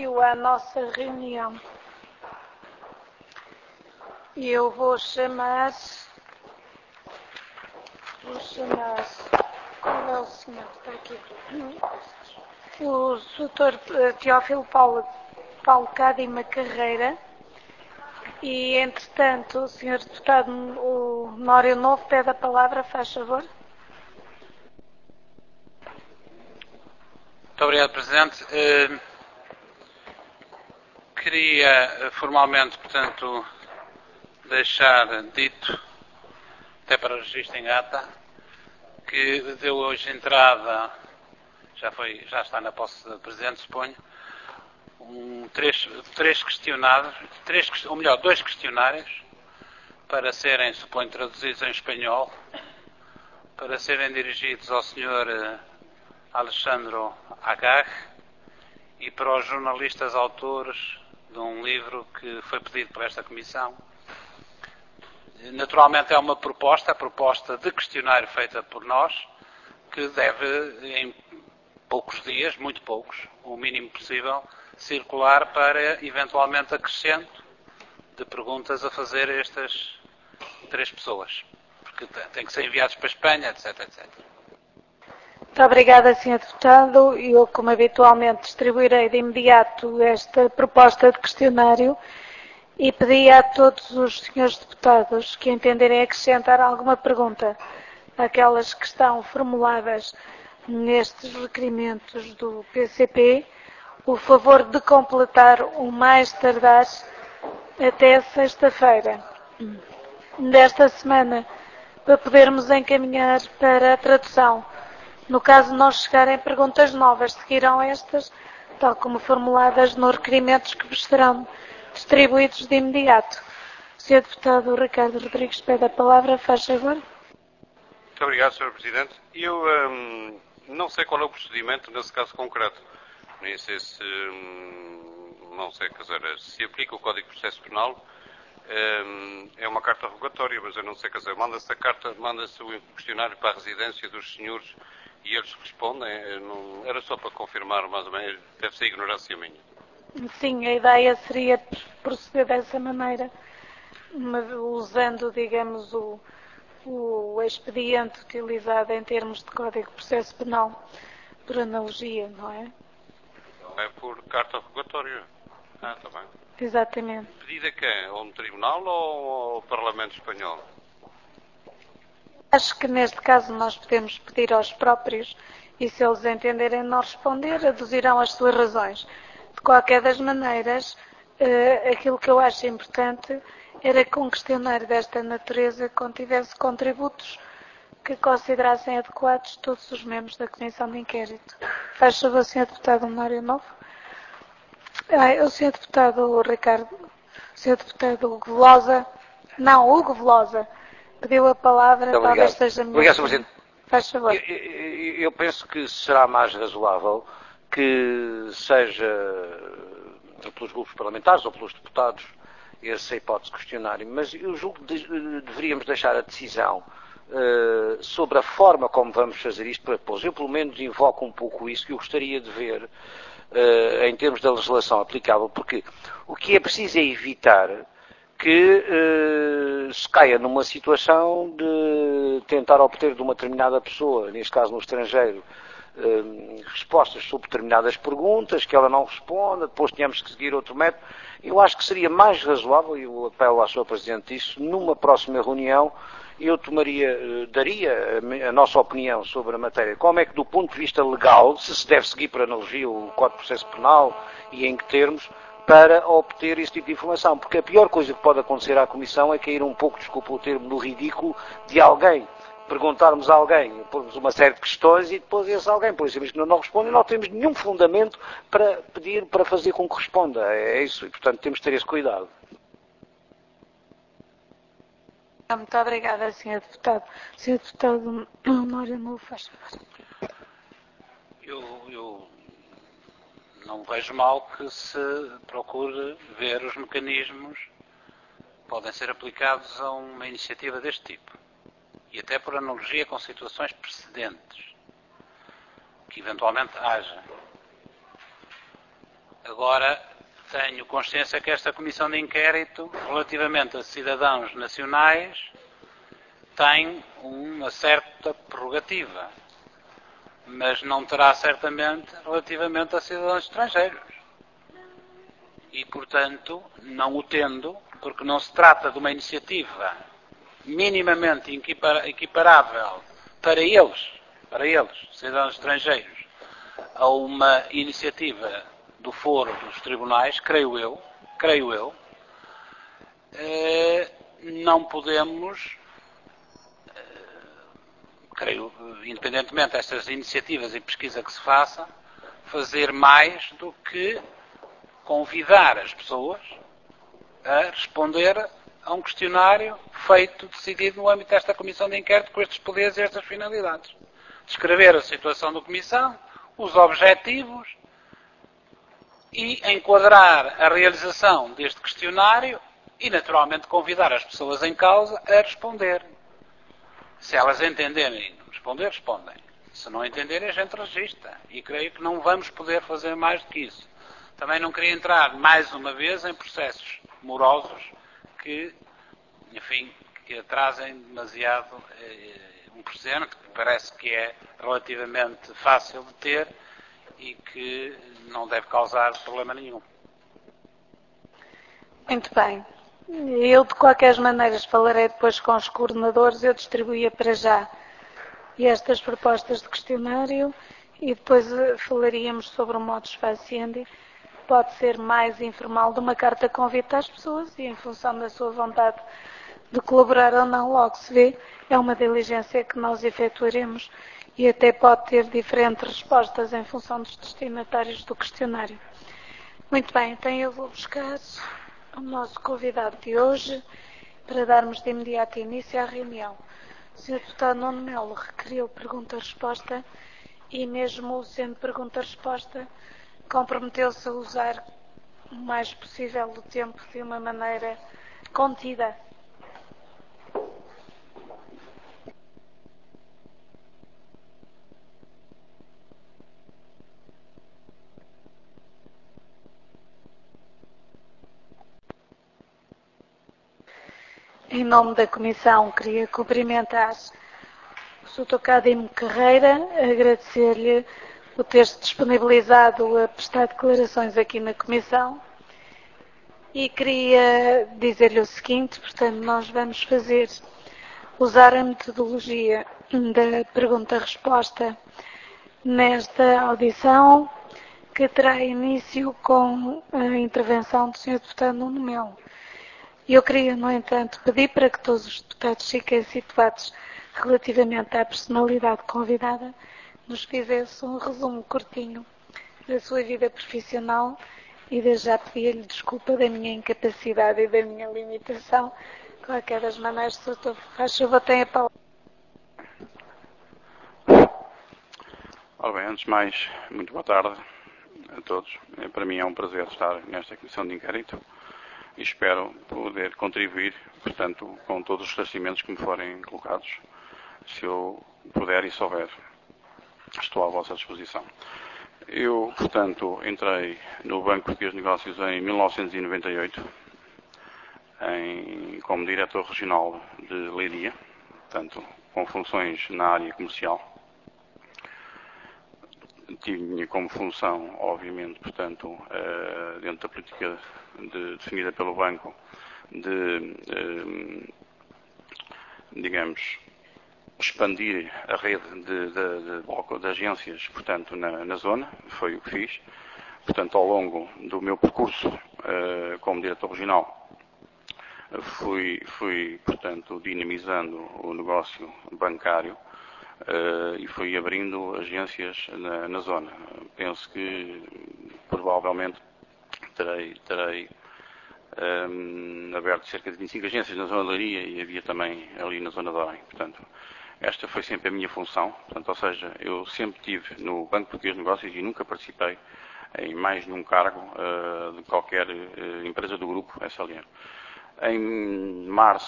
A nossa reunião. Eu vou chamar. Qual é o senhor que está aqui? O Dr. Teófilo Paulo Cádima Carreira. E, entretanto, o senhor deputado o Nório Novo pede a palavra, faz favor. Muito obrigado, Presidente. Queria formalmente, portanto, deixar dito, até para registro em ata, que deu hoje entrada, já está na posse do Presidente, suponho, dois questionários, para serem, suponho, traduzidos em espanhol, para serem dirigidos ao Sr. Alexandro Agag e para os jornalistas autores de um livro que foi pedido por esta Comissão. Naturalmente é uma proposta, a proposta de questionário feita por nós, que deve, em poucos dias, muito poucos, o mínimo possível, circular para, eventualmente, acrescento de perguntas a fazer a estas 3 pessoas, porque têm que ser enviados para a Espanha, etc, etc. Muito obrigada, Sr. Deputado. Eu, como habitualmente, distribuirei de imediato esta proposta de questionário e pedi a todos os senhores deputados que entenderem acrescentar alguma pergunta àquelas que estão formuladas nestes requerimentos do PCP, o favor de completar o mais tardar até sexta-feira desta semana, para podermos encaminhar para a tradução. No caso de não chegarem perguntas novas, seguirão estas, tal como formuladas nos requerimentos que vos serão distribuídos de imediato. O Sr. Deputado Ricardo Rodrigues pede a palavra, faz favor. Muito obrigado, Sr. Presidente. Eu não sei qual é o procedimento nesse caso concreto. Nem sei se, não sei, quer dizer, se aplica o Código de Processo Penal. É uma carta rogatória, mas eu não sei, quer dizer, manda-se o questionário para a residência dos senhores e eles respondem. Era só para confirmar, mais ou menos, deve ser ignorância minha. Sim, a ideia seria proceder dessa maneira, usando, digamos, o expediente utilizado em termos de Código de Processo Penal, por analogia, não é? É por carta rogatória. Está bem. Exatamente. Pedida a quem? Ou no Tribunal ou ao Parlamento Espanhol? Acho que neste caso nós podemos pedir aos próprios e se eles entenderem não responder, aduzirão as suas razões. De qualquer das maneiras, aquilo que eu acho importante era que um questionário desta natureza contivesse contributos que considerassem adequados todos os membros da Comissão de Inquérito. Faz favor, Sr. Deputado Mário Novo. O Sr. Deputado Ricardo, o Sr. Deputado Hugo Velosa, Hugo Velosa, pediu a palavra, talvez seja melhor. Obrigado, Sr. Presidente. Faz favor. Eu penso que será mais razoável que seja pelos grupos parlamentares ou pelos deputados essa hipótese de questionário, mas eu julgo que deveríamos deixar a decisão sobre a forma como vamos fazer isto para depois. Eu, pelo menos, invoco um pouco isso que eu gostaria de ver em termos da legislação aplicável, porque o que é preciso é evitar que se caia numa situação de tentar obter de uma determinada pessoa, neste caso no estrangeiro, respostas sobre determinadas perguntas, que ela não responda, depois tínhamos que seguir outro método. Eu acho que seria mais razoável, e eu apelo à Sra. Presidente disso, numa próxima reunião, eu daria a nossa opinião sobre a matéria. Como é que, do ponto de vista legal, se deve seguir por analogia o Código de Processo Penal e em que termos, para obter esse tipo de informação. Porque a pior coisa que pode acontecer à Comissão é cair um pouco, desculpa o termo, no ridículo de alguém. Perguntarmos a alguém, pormos uma série de questões e depois esse alguém, por exemplo, que não responde, e não temos nenhum fundamento para pedir, para fazer com que responda. É isso, e portanto temos de ter esse cuidado. Muito obrigada, Sr. Deputado. Sr. Deputado Mário Novo, faz favor. Eu não vejo mal que se procure ver os mecanismos que podem ser aplicados a uma iniciativa deste tipo. E até por analogia com situações precedentes, que eventualmente haja. Agora, tenho consciência que esta comissão de inquérito, relativamente a cidadãos nacionais, tem uma certa prerrogativa, mas não terá certamente relativamente a cidadãos estrangeiros. E, portanto, não o tendo, porque não se trata de uma iniciativa minimamente equiparável para eles, cidadãos estrangeiros, a uma iniciativa do foro dos tribunais, creio eu, não podemos, independentemente destas iniciativas e pesquisa que se faça, fazer mais do que convidar as pessoas a responder a um questionário feito, decidido no âmbito desta comissão de inquérito com estes poderes e estas finalidades. Descrever a situação da comissão, os objetivos e enquadrar a realização deste questionário e, naturalmente, convidar as pessoas em causa a responder. Se elas entenderem responder, respondem. Se não entenderem, a gente registra. E creio que não vamos poder fazer mais do que isso. Também não queria entrar, mais uma vez, em processos morosos que, enfim, que atrasem demasiado um processo que parece que é relativamente fácil de ter e que não deve causar problema nenhum. Muito bem. Eu, de qualquer maneira, falarei depois com os coordenadores. Eu distribuía para já estas propostas de questionário e depois falaríamos sobre o modus faciandi. Pode ser mais informal, de uma carta convite às pessoas e, em função da sua vontade de colaborar ou não, logo se vê. É uma diligência que nós efetuaremos e até pode ter diferentes respostas em função dos destinatários do questionário. Muito bem, então eu vou buscar o nosso convidado de hoje para darmos de imediato início à reunião. O Sr. Deputado Nuno Melo requeriu pergunta-resposta e, mesmo sendo pergunta-resposta, comprometeu-se a usar o mais possível o tempo de uma maneira contida. Em nome da Comissão, queria cumprimentar o Sr. Cadimo Carreira, agradecer-lhe por ter-se disponibilizado a prestar declarações aqui na Comissão e queria dizer-lhe o seguinte, portanto, nós vamos usar a metodologia da pergunta-resposta nesta audição, que terá início com a intervenção do Sr. Deputado Nuno Melo. Eu queria, no entanto, pedir para que todos os deputados fiquem situados relativamente à personalidade convidada, nos fizesse um resumo curtinho da sua vida profissional e desde já pedia-lhe desculpa da minha incapacidade e da minha limitação. De qualquer das maneiras, Sr. faz favor, tem a palavra. Ora bem, antes de mais, muito boa tarde a todos. Para mim é um prazer estar nesta comissão de inquérito e espero poder contribuir, portanto, com todos os esclarecimentos que me forem colocados, se eu puder e souber. Estou à vossa disposição. Eu, portanto, entrei no Banco Português de Negócios em 1998, como diretor regional de Leiria, portanto, com funções na área comercial. Tinha como função, obviamente, portanto, dentro da política definida pelo banco, digamos, expandir a rede de agências, portanto, na zona. Foi o que fiz. Portanto, ao longo do meu percurso como diretor regional, fui, portanto, dinamizando o negócio bancário e fui abrindo agências na zona. Penso que provavelmente terei aberto cerca de 25 agências na zona de Leiria e havia também ali na zona de Orem. Portanto, esta foi sempre a minha função. Portanto, ou seja, eu sempre estive no Banco Português de Negócios e nunca participei em mais nenhum cargo de qualquer empresa do grupo SLN. Em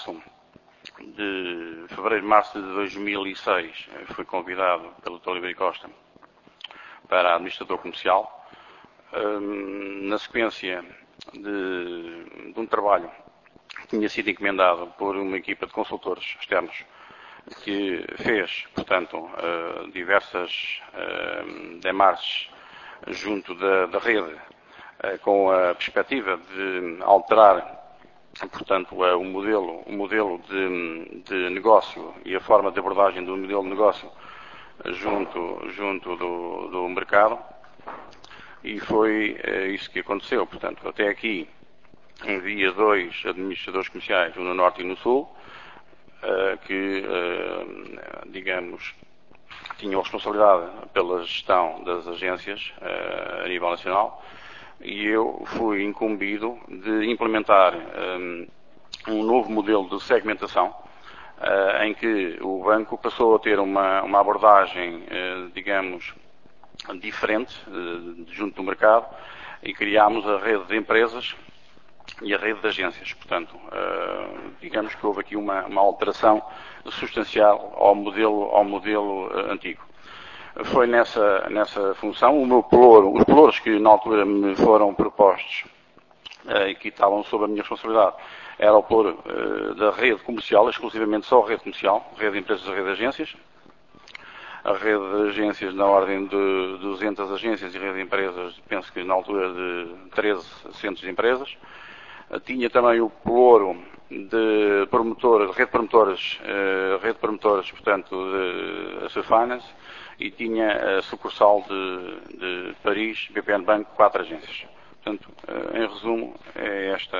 fevereiro-março de 2006, fui convidado pelo Dr. Oliveira Costa para administrador comercial. na sequência de um trabalho que tinha sido encomendado por uma equipa de consultores externos que fez, portanto, diversas demarches junto da rede com a perspectiva de alterar, portanto, o modelo de negócio e a forma de abordagem do modelo de negócio junto do mercado, e foi isso que aconteceu. Portanto, até aqui havia 2 administradores comerciais, um no Norte e no Sul, que, digamos, tinham responsabilidade pela gestão das agências a nível nacional, e eu fui incumbido de implementar um novo modelo de segmentação, em que o banco passou a ter uma abordagem, digamos, diferente junto do mercado, e criámos a rede de empresas e a rede de agências. Portanto, digamos que houve aqui uma alteração substancial ao modelo antigo. Foi nessa função. Os pelouros que na altura me foram propostos e que estavam sob a minha responsabilidade era o pelouro da rede comercial, exclusivamente só a rede comercial, rede de empresas e rede de agências. A rede de agências na ordem de 200 agências e rede de empresas, penso que na altura de 13 centros de empresas. Tinha também o pelouro de rede de promotoras, portanto, de Asset Finance, e tinha a sucursal de Paris, BPN Banco, 4 agências. Portanto, em resumo, é esta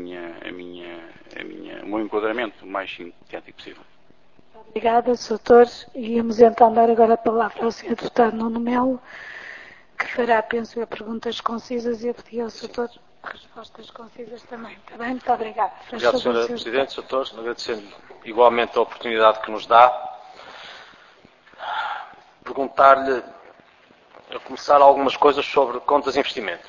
o meu enquadramento mais sintético possível. Obrigada, Sr. Doutor. Íamos então dar agora a palavra ao Sr. Deputado Nuno Melo, que fará, penso eu, perguntas concisas, e eu pedi ao Sr. Doutor respostas concisas também. Está bem? Muito obrigada. Obrigado, Sra. Presidente. Sr. Doutor, agradecendo igualmente a oportunidade que nos dá, perguntar-lhe, a começar, algumas coisas sobre contas de investimento.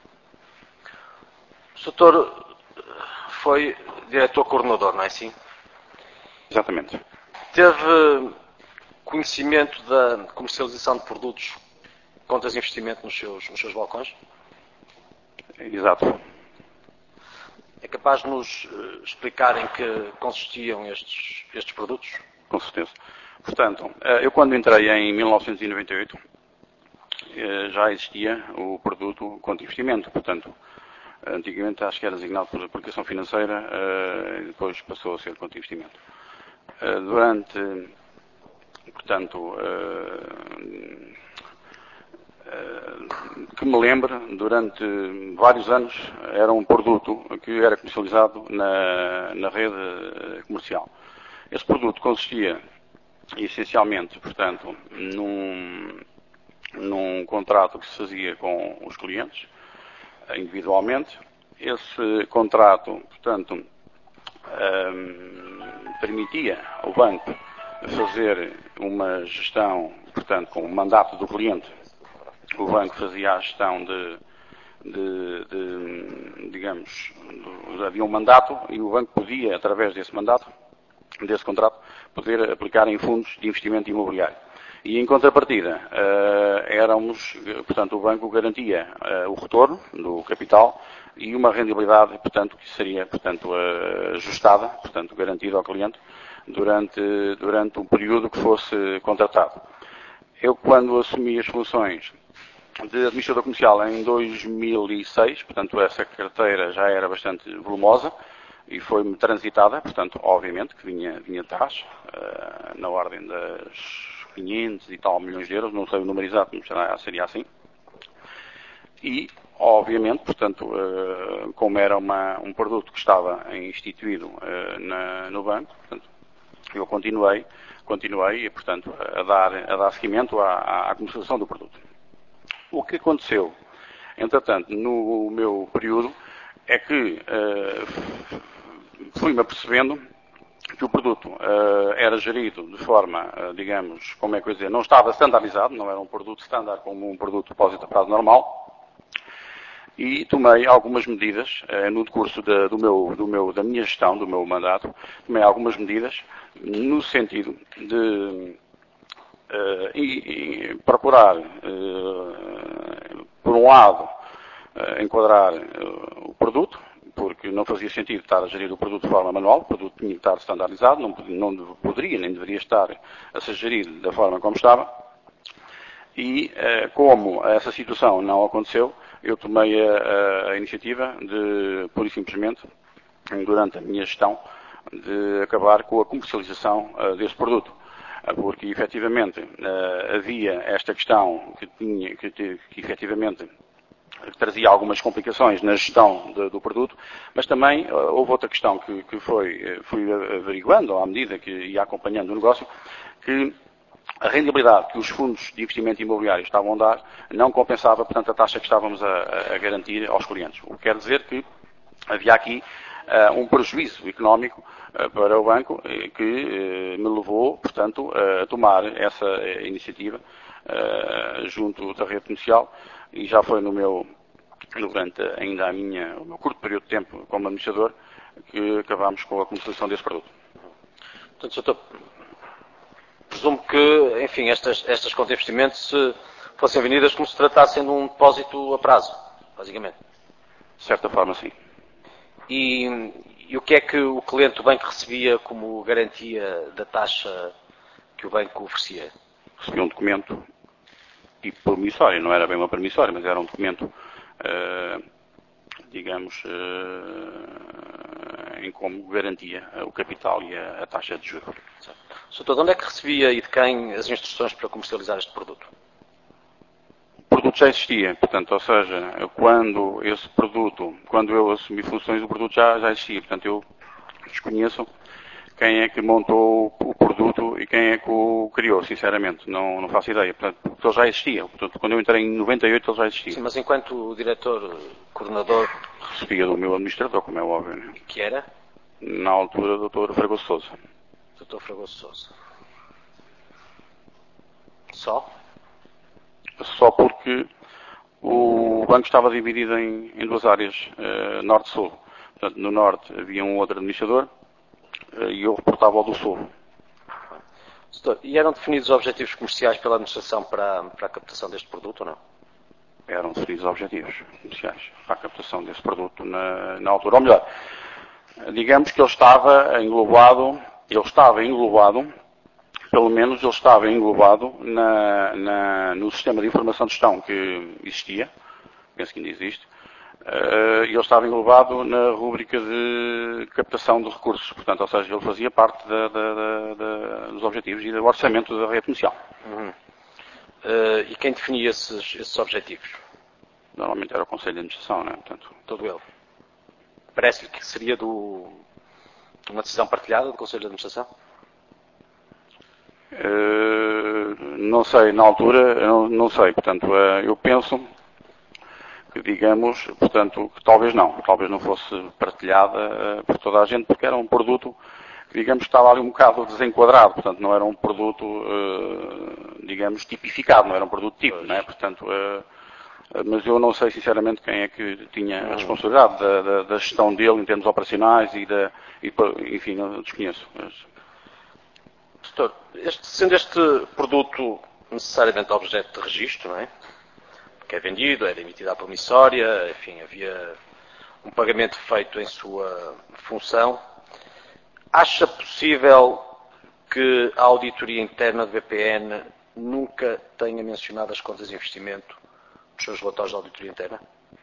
O Sr. Doutor foi diretor-coordenador, não é assim? Exatamente. Teve conhecimento da comercialização de produtos contas de investimento nos seus balcões? Exato. É capaz de nos explicar em que consistiam estes produtos? Com certeza. Portanto, eu quando entrei em 1998, já existia o produto conta de investimento. Portanto, antigamente acho que era designado por aplicação financeira, e depois passou a ser conta de investimento. Que me lembro, durante vários anos, era um produto que era comercializado na rede comercial. Esse produto consistia, essencialmente, portanto, num contrato que se fazia com os clientes, individualmente. Esse contrato, portanto, permitia ao banco fazer uma gestão, portanto, com o mandato do cliente. O banco fazia a gestão digamos, havia um mandato, e o banco podia, através desse mandato, desse contrato, poder aplicar em fundos de investimento imobiliário. E em contrapartida, portanto, o banco garantia o retorno do capital e uma rendibilidade, portanto, que seria, portanto, ajustada, portanto, garantida ao cliente durante um período que fosse contratado. Eu, quando assumi as funções de administrador comercial em 2006, portanto, essa carteira já era bastante volumosa e foi-me transitada, portanto, obviamente, que vinha atrás, na ordem das 500 e tal milhões de euros, não sei o número exato, mas seria assim. E, obviamente, portanto, como era um produto que estava instituído no banco, portanto, eu continuei e, portanto, a dar seguimento à comercialização do produto. O que aconteceu, entretanto, no meu período, é que fui-me apercebendo que o produto era gerido de forma, digamos, como é que eu ia dizer, não estava standardizado, não era um produto standard como um produto de depósito a prazo normal, e tomei algumas medidas no decurso da minha gestão, do meu mandato, tomei algumas medidas no sentido de procurar, por um lado, enquadrar o produto, porque não fazia sentido estar a gerir o produto de forma manual, o produto tinha que estar standardizado, não poderia nem deveria estar a ser gerido da forma como estava. E como essa situação não aconteceu, eu tomei a iniciativa de, pura e simplesmente, durante a minha gestão, de acabar com a comercialização desse produto. Porque, efetivamente, havia esta questão que efetivamente trazia algumas complicações na gestão do produto, mas também houve outra questão que fui averiguando à medida que ia acompanhando o negócio, que a rendibilidade que os fundos de investimento imobiliário estavam a dar não compensava, portanto, a taxa que estávamos a garantir aos clientes. O que quer dizer que havia aqui um prejuízo económico para o banco que me levou, portanto, a tomar essa iniciativa junto da rede comercial, e já foi durante ainda o meu curto período de tempo como administrador, que acabámos com a comercialização desse produto. Portanto, Sr. Presumo que, enfim, estas contas de investimento fossem vendidas como se tratassem de um depósito a prazo, basicamente. De certa forma, sim. E o que é que o cliente do banco recebia como garantia da taxa que o banco oferecia? Recebia um documento tipo promissório, não era bem uma promissória, mas era um documento, digamos, em como garantia o capital e a taxa de juros. Doutor, de onde é que recebia e de quem as instruções para comercializar este produto? O produto já existia, portanto, ou seja, quando eu assumi funções, o produto já existia, portanto, eu desconheço quem é que montou o produto e quem é que o criou, sinceramente, não faço ideia, portanto, ele já existia, portanto, quando eu entrei em 98 ele já existia. Sim, mas enquanto diretor, coordenador... Recebia do meu administrador, como é óbvio, né? Que era? Na altura, Dr. Fragoso Sousa. Dr. Fragoso Sousa. Só? Só porque o banco estava dividido em duas áreas, norte-sul. Portanto, no norte havia um outro administrador e eu reportava ao do sul. Doutor, e eram definidos objetivos comerciais pela administração para a captação deste produto ou não? Eram definidos objetivos comerciais para a captação desse produto na altura. Ou melhor, digamos que ele estava englobado, pelo menos ele estava englobado no sistema de informação de gestão que existia, penso que ainda existe, e ele estava englobado na rúbrica de captação de recursos, portanto, ou seja, ele fazia parte dos objetivos e do orçamento da rede comercial. Uhum. E quem definia esses objetivos? Normalmente era o Conselho de Administração, não é? Portanto, todo ele. Parece-lhe que seria uma decisão partilhada do Conselho de Administração? Não sei, na altura, não sei. Portanto, eu penso que, digamos, portanto, que talvez não fosse partilhada por toda a gente, porque era um produto que, digamos, estava ali um bocado desenquadrado. Portanto, não era um produto, digamos, tipificado, não era um produto tipo, não é? Portanto, mas eu não sei sinceramente quem é que tinha a responsabilidade da gestão dele em termos operacionais enfim, não desconheço. Doutor, sendo este produto necessariamente objeto de registro, não é? Que é vendido, era emitida a promissória, enfim, havia um pagamento feito em sua função, acha possível que a auditoria interna do BPN nunca tenha mencionado as contas de investimento nos seus relatórios de auditoria interna?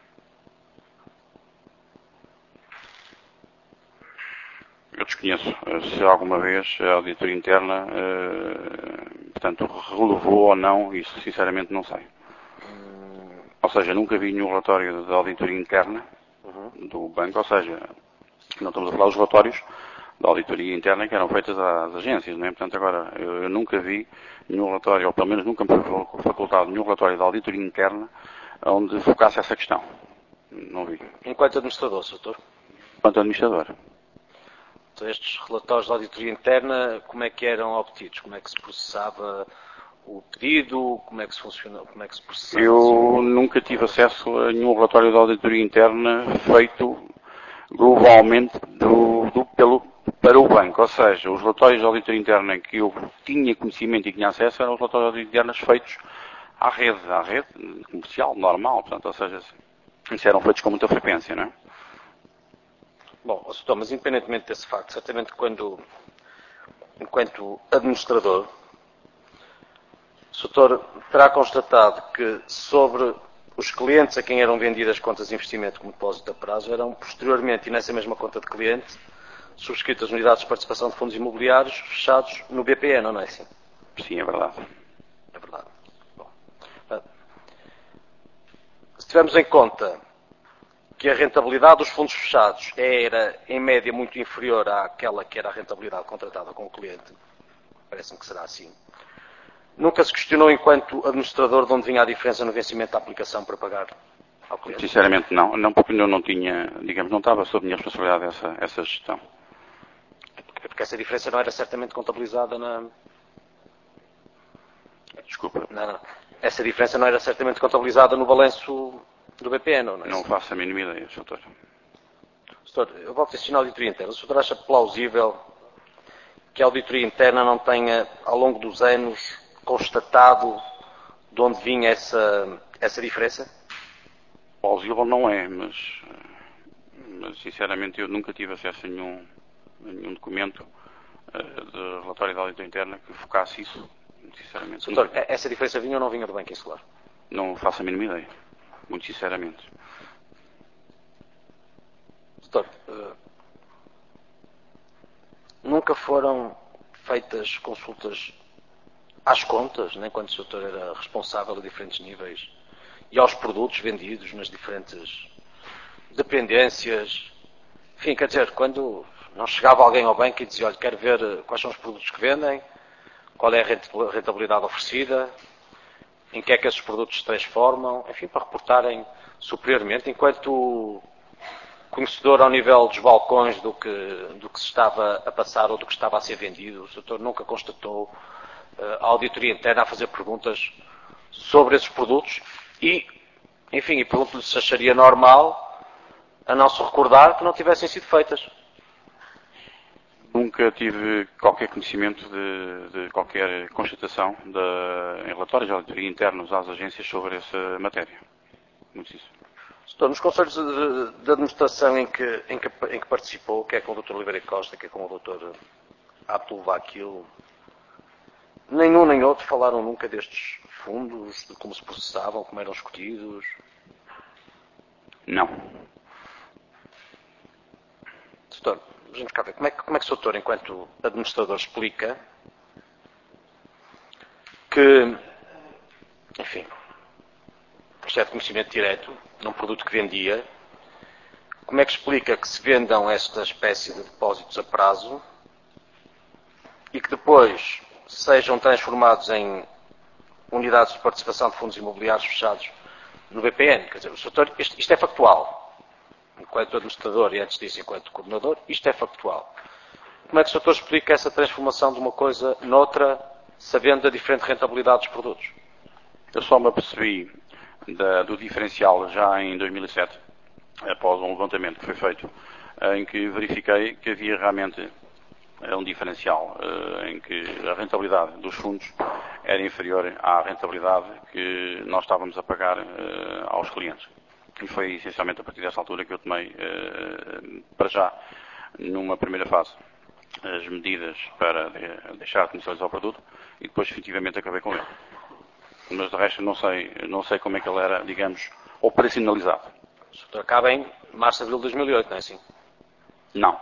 Eu desconheço se alguma vez a auditoria interna, portanto, relevou ou não, isso sinceramente não sei. Ou seja, nunca vi nenhum relatório da auditoria interna do banco, ou seja, não estamos a falar dos relatórios da auditoria interna que eram feitas às agências, não é? Portanto, agora, eu nunca vi nenhum relatório, ou pelo menos nunca me foi facultado nenhum relatório da auditoria interna onde focasse essa questão. Não vi. Enquanto administrador, doutor? Enquanto administrador. Então, estes relatórios de auditoria interna, como é que eram obtidos? Como é que se processava o pedido? Como é que se funcionava? Como é que se processava? Eu nunca tive acesso a nenhum relatório de auditoria interna feito globalmente para o banco. Ou seja, os relatórios de auditoria interna que eu tinha conhecimento e tinha acesso eram os relatórios de auditoria internas feitos à rede comercial, normal. Portanto, ou seja, Isso eram feitos com muita frequência, não é? Bom, Sr. mas independentemente desse facto, certamente enquanto administrador, o Sr. terá constatado que sobre os clientes a quem eram vendidas contas de investimento como depósito a prazo eram posteriormente, e nessa mesma conta de cliente, subscritas unidades de participação de fundos imobiliários fechados no BPN, não é assim? Sim, é verdade. É verdade. Bom, se tivermos em conta que a rentabilidade dos fundos fechados era, em média, muito inferior àquela que era a rentabilidade contratada com o cliente, parece-me que será assim, nunca se questionou, enquanto administrador, de onde vinha a diferença no vencimento da aplicação para pagar ao cliente? Sinceramente, não, porque eu não tinha, digamos, não estava sob minha responsabilidade essa gestão. Porque essa diferença não era certamente contabilizada na... Desculpa. Não. Essa diferença não era certamente contabilizada no balanço do BPN, não é? Não faço a mínima ideia, Sr. Doutor, eu vou questionar a auditoria interna. O senhor acha plausível que a auditoria interna não tenha, ao longo dos anos, constatado de onde vinha essa diferença? Plausível não é, mas sinceramente eu nunca tive acesso a nenhum documento de relatório da auditoria interna que focasse isso. Sinceramente. Doutor, essa diferença vinha ou não vinha do Banco Insular? Não faço a mínima ideia. Muito sinceramente. Doutor, nunca foram feitas consultas às contas, nem quando o doutor era responsável a diferentes níveis, e aos produtos vendidos nas diferentes dependências. Enfim, quer dizer, quando não chegava alguém ao banco e dizia, olha, quero ver quais são os produtos que vendem, qual é a rentabilidade oferecida, em que é que esses produtos se transformam, enfim, para reportarem superiormente, enquanto conhecedor ao nível dos balcões do que se estava a passar ou do que estava a ser vendido. O doutor nunca constatou a auditoria interna a fazer perguntas sobre esses produtos e, enfim, pergunto-lhe se acharia normal a não se recordar que não tivessem sido feitas. Nunca tive qualquer conhecimento de qualquer constatação em relatórios de auditoria internos às agências sobre essa matéria. Muito isso. Doutor, nos conselhos de administração em que participou, quer com o Dr. Oliveira Costa, quer com o Dr. Abdul Vakil, nenhum nem outro falaram nunca destes fundos, de como se processavam, como eram escolhidos? Não. Doutor, vamos cá ver. Como é que o doutor, enquanto administrador, explica que, enfim, isto é de conhecimento direto, num produto que vendia, como é que explica que se vendam esta espécie de depósitos a prazo e que depois sejam transformados em unidades de participação de fundos imobiliários fechados no BPN? Quer dizer, doutor, isto é factual. Enquanto administrador e antes disso enquanto coordenador, isto é factual. Como é que o doutor explica essa transformação de uma coisa noutra, sabendo da diferente rentabilidade dos produtos? Eu só me apercebi do diferencial já em 2007, após um levantamento que foi feito, em que verifiquei que havia realmente um diferencial em que a rentabilidade dos fundos era inferior à rentabilidade que nós estávamos a pagar aos clientes. E foi essencialmente a partir dessa altura que eu tomei, para já, numa primeira fase, as medidas para deixar de comercializar o produto e depois efetivamente acabei com ele. Mas de resto não sei como é que ele era, digamos, operacionalizado. O doutor acaba em março de abril de 2008, não é assim? Não.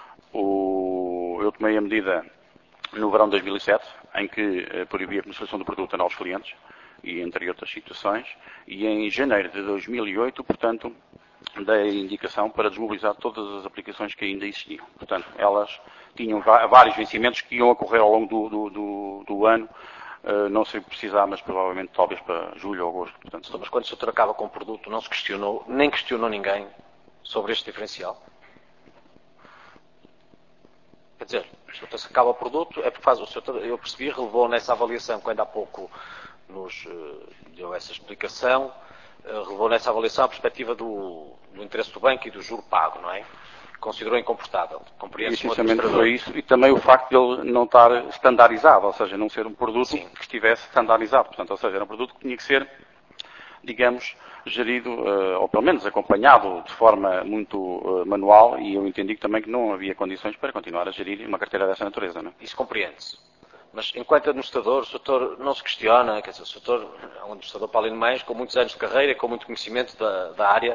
Eu tomei a medida no verão de 2007, em que proibia a comercialização do produto a novos clientes, e entre outras situações, e em janeiro de 2008, portanto, dei a indicação para desmobilizar todas as aplicações que ainda existiam. Portanto, elas tinham vários vencimentos que iam ocorrer ao longo do ano, não sei precisar, mas provavelmente talvez para julho ou agosto. Portanto, mas quando o doutor acaba com o produto, não se questionou, nem questionou ninguém sobre este diferencial? Quer dizer, o doutor se acaba o produto, é porque faz o doutor, eu percebi, relevou nessa avaliação, quando há pouco nos deu essa explicação, relevou nessa avaliação a perspectiva do interesse do banco e do juro pago, não é? Considerou incomportável. Compreende-se um administrador. Foi isso, e também o facto de ele não estar estandarizado, ou seja, não ser um produto que estivesse estandarizado. Portanto, ou seja, era um produto que tinha que ser digamos, gerido, ou pelo menos acompanhado de forma muito manual, e eu entendi também que não havia condições para continuar a gerir uma carteira dessa natureza. Não é? Isso compreende-se. Mas, enquanto administrador, o Sr. não se questiona, quer dizer, o Sr. é um administrador para além de mais, com muitos anos de carreira, com muito conhecimento da área,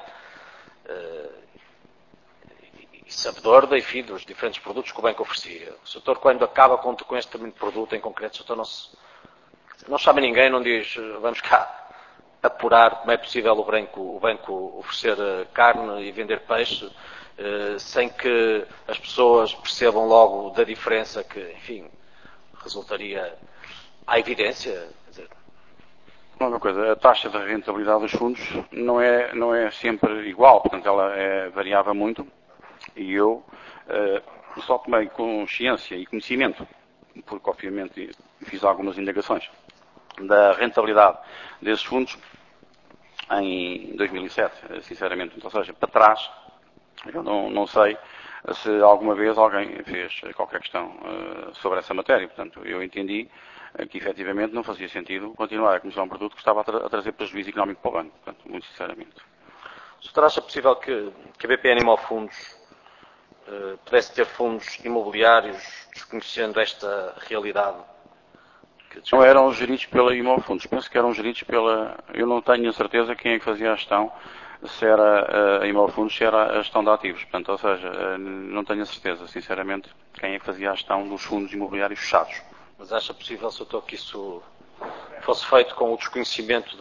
e sabedor, enfim, dos diferentes produtos que o banco oferecia. O Sr. quando acaba com este determinado produto em concreto, o Sr. não chama ninguém, não diz, vamos cá apurar como é possível o banco oferecer carne e vender peixe, sem que as pessoas percebam logo da diferença que, enfim, resultaria à evidência. Quer dizer, Uma coisa, a taxa de rentabilidade dos fundos não é sempre igual, portanto ela variava muito, e eu só tomei consciência e conhecimento, porque obviamente fiz algumas indagações, da rentabilidade desses fundos em 2007, sinceramente. Ou seja, para trás, eu não sei se alguma vez alguém fez qualquer questão sobre essa matéria. Portanto, eu entendi que efetivamente não fazia sentido continuar a começar um produto que estava a trazer prejuízo económico para o banco. Portanto, muito sinceramente. O senhor acha possível que a BP Animal Fundos pudesse ter fundos imobiliários desconhecendo esta realidade? Não eram geridos pela Imol Fundos, penso que eram geridos pela... Eu não tenho a certeza quem é que fazia a gestão, se era a Imol Fundos, se era a gestão de ativos. Portanto, ou seja, não tenho a certeza, sinceramente, quem é que fazia a gestão dos fundos imobiliários fechados. Mas acha possível, Sr. que isso fosse feito com o desconhecimento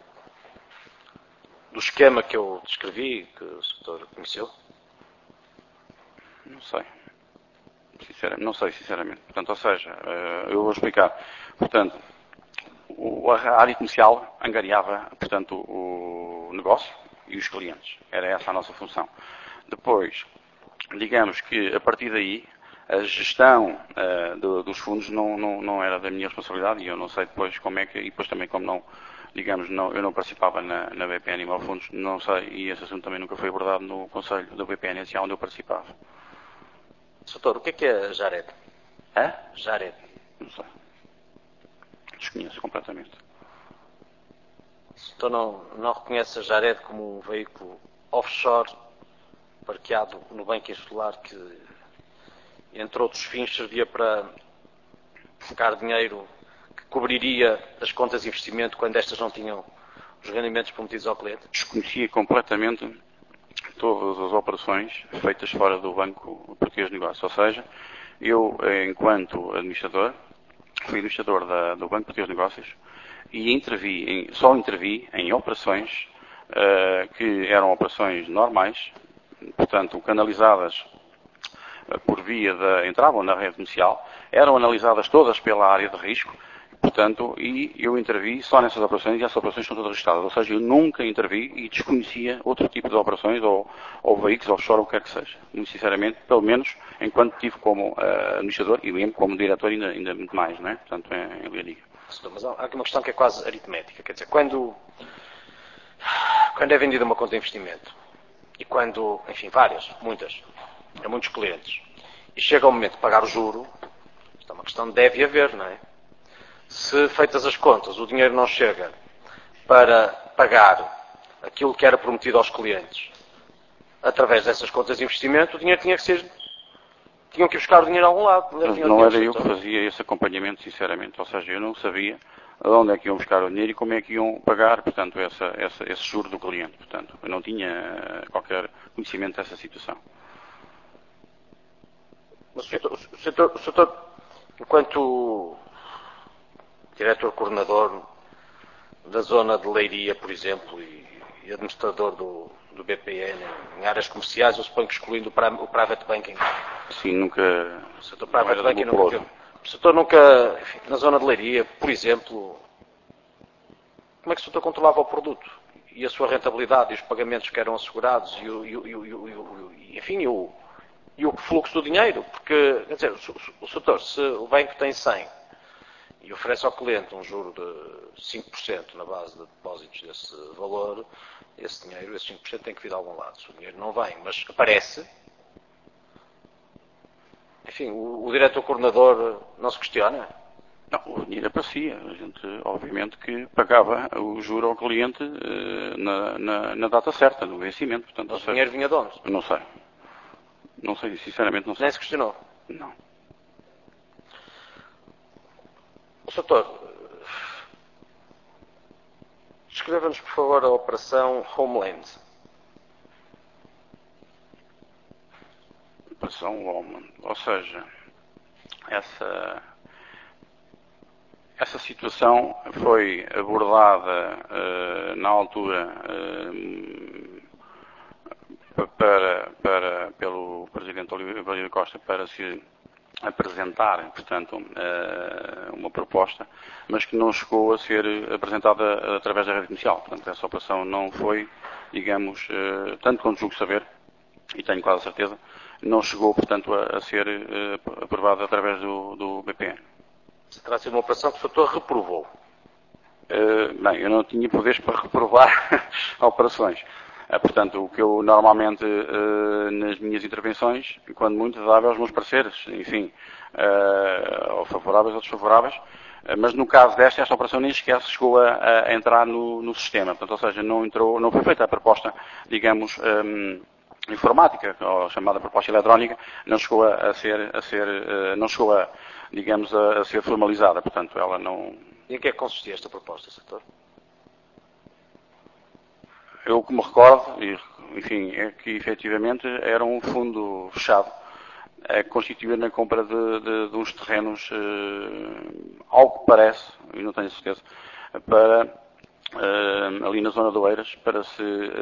do esquema que eu descrevi, que o Sr. conheceu? Não sei. Não sei, sinceramente. Portanto, ou seja, eu vou explicar. Portanto, a área comercial angariava, portanto, o negócio e os clientes. Era essa a nossa função. Depois, digamos que a partir daí, a gestão dos fundos não era da minha responsabilidade, e eu não sei depois como é que, e depois também como não, digamos, eu não participava na BP Animal Fundos, não sei, e esse assunto também nunca foi abordado no Conselho da BPN SA onde eu participava. Doutor, o que é Jared? Jared. Não sei. Desconheço completamente. O senhor não reconhece a Jared como um veículo offshore parqueado no Banco Insular que, entre outros fins, servia para buscar dinheiro que cobriria as contas de investimento quando estas não tinham os rendimentos prometidos ao cliente? Desconhecia completamente todas as operações feitas fora do Banco Português de Negócios. Ou seja, eu, enquanto administrador, fui administrador do Banco Português de Negócios e só intervi em operações que eram operações normais, portanto, canalizadas por via entravam na rede comercial, eram analisadas todas pela área de risco, portanto, e eu intervi só nessas operações, e essas operações estão todas registradas. Ou seja, eu nunca intervi e desconhecia outro tipo de operações ou veículos offshore, ou o que quer que seja. Muito sinceramente, pelo menos enquanto estive como administrador e mesmo como diretor ainda muito mais, não é? Portanto, em Liga. Mas há aqui uma questão que é quase aritmética. Quer dizer, quando é vendida uma conta de investimento e quando, enfim, muitas, a muitos clientes, e chega o momento de pagar o juro, isto é uma questão de deve haver, não é? Se feitas as contas, o dinheiro não chega para pagar aquilo que era prometido aos clientes através dessas contas de investimento, o dinheiro tinham que ir buscar o dinheiro a algum lado. Não era eu que fazia esse acompanhamento, sinceramente. Ou seja, eu não sabia de onde é que iam buscar o dinheiro e como é que iam pagar, portanto, esse juro do cliente. Portanto, eu não tinha qualquer conhecimento dessa situação. Mas o senhor, enquanto diretor coordenador da zona de Leiria, por exemplo, e administrador do BPN em áreas comerciais, eu suponho que excluindo o private banking. Sim, nunca. O setor private banking nunca viu. O setor nunca, enfim, na zona de Leiria, por exemplo, como é que o setor controlava o produto? E a sua rentabilidade e os pagamentos que eram assegurados e o fluxo do dinheiro? Porque, quer dizer, o setor, se o banco tem 100 e oferece ao cliente um juro de 5% na base de depósitos desse valor, esse dinheiro, esse 5% tem que vir de algum lado. Se o dinheiro não vem, mas aparece, enfim, o diretor coordenador não se questiona. Não, o dinheiro aparecia. A gente, obviamente, que pagava o juro ao cliente na data certa, no vencimento. Portanto, Mas o dinheiro vinha de onde? Não sei. Não sei, sinceramente não sei. Nem se questionou? Não. Doutor, descreva-nos, por favor, a Operação Homeland. Operação Homeland. Ou seja, essa situação foi abordada na altura pelo Presidente Oliveira Costa para se apresentar, portanto, uma proposta, mas que não chegou a ser apresentada através da rede comercial. Portanto, essa operação não foi, digamos, tanto quanto julgo saber, e tenho quase certeza, não chegou, portanto, a ser aprovada através do BPN. Se terá sido uma operação que o doutor reprovou? Bem, eu não tinha poderes para reprovar operações. Portanto, o que eu normalmente, nas minhas intervenções, quando muito, dava aos meus parceiros, enfim, ou favoráveis ou desfavoráveis, mas no caso esta operação nem sequer chegou a entrar no sistema. Portanto, ou seja, não foi feita a proposta, digamos, informática, ou chamada proposta eletrónica, não chegou não chegou digamos, a ser formalizada. Portanto, ela não... E em que é que consistia esta proposta, doutor? Eu, que me recordo, enfim, é que efetivamente era um fundo fechado, constituído na compra de uns terrenos, ao que parece, e não tenho certeza, para, ali na zona de Oeiras, para se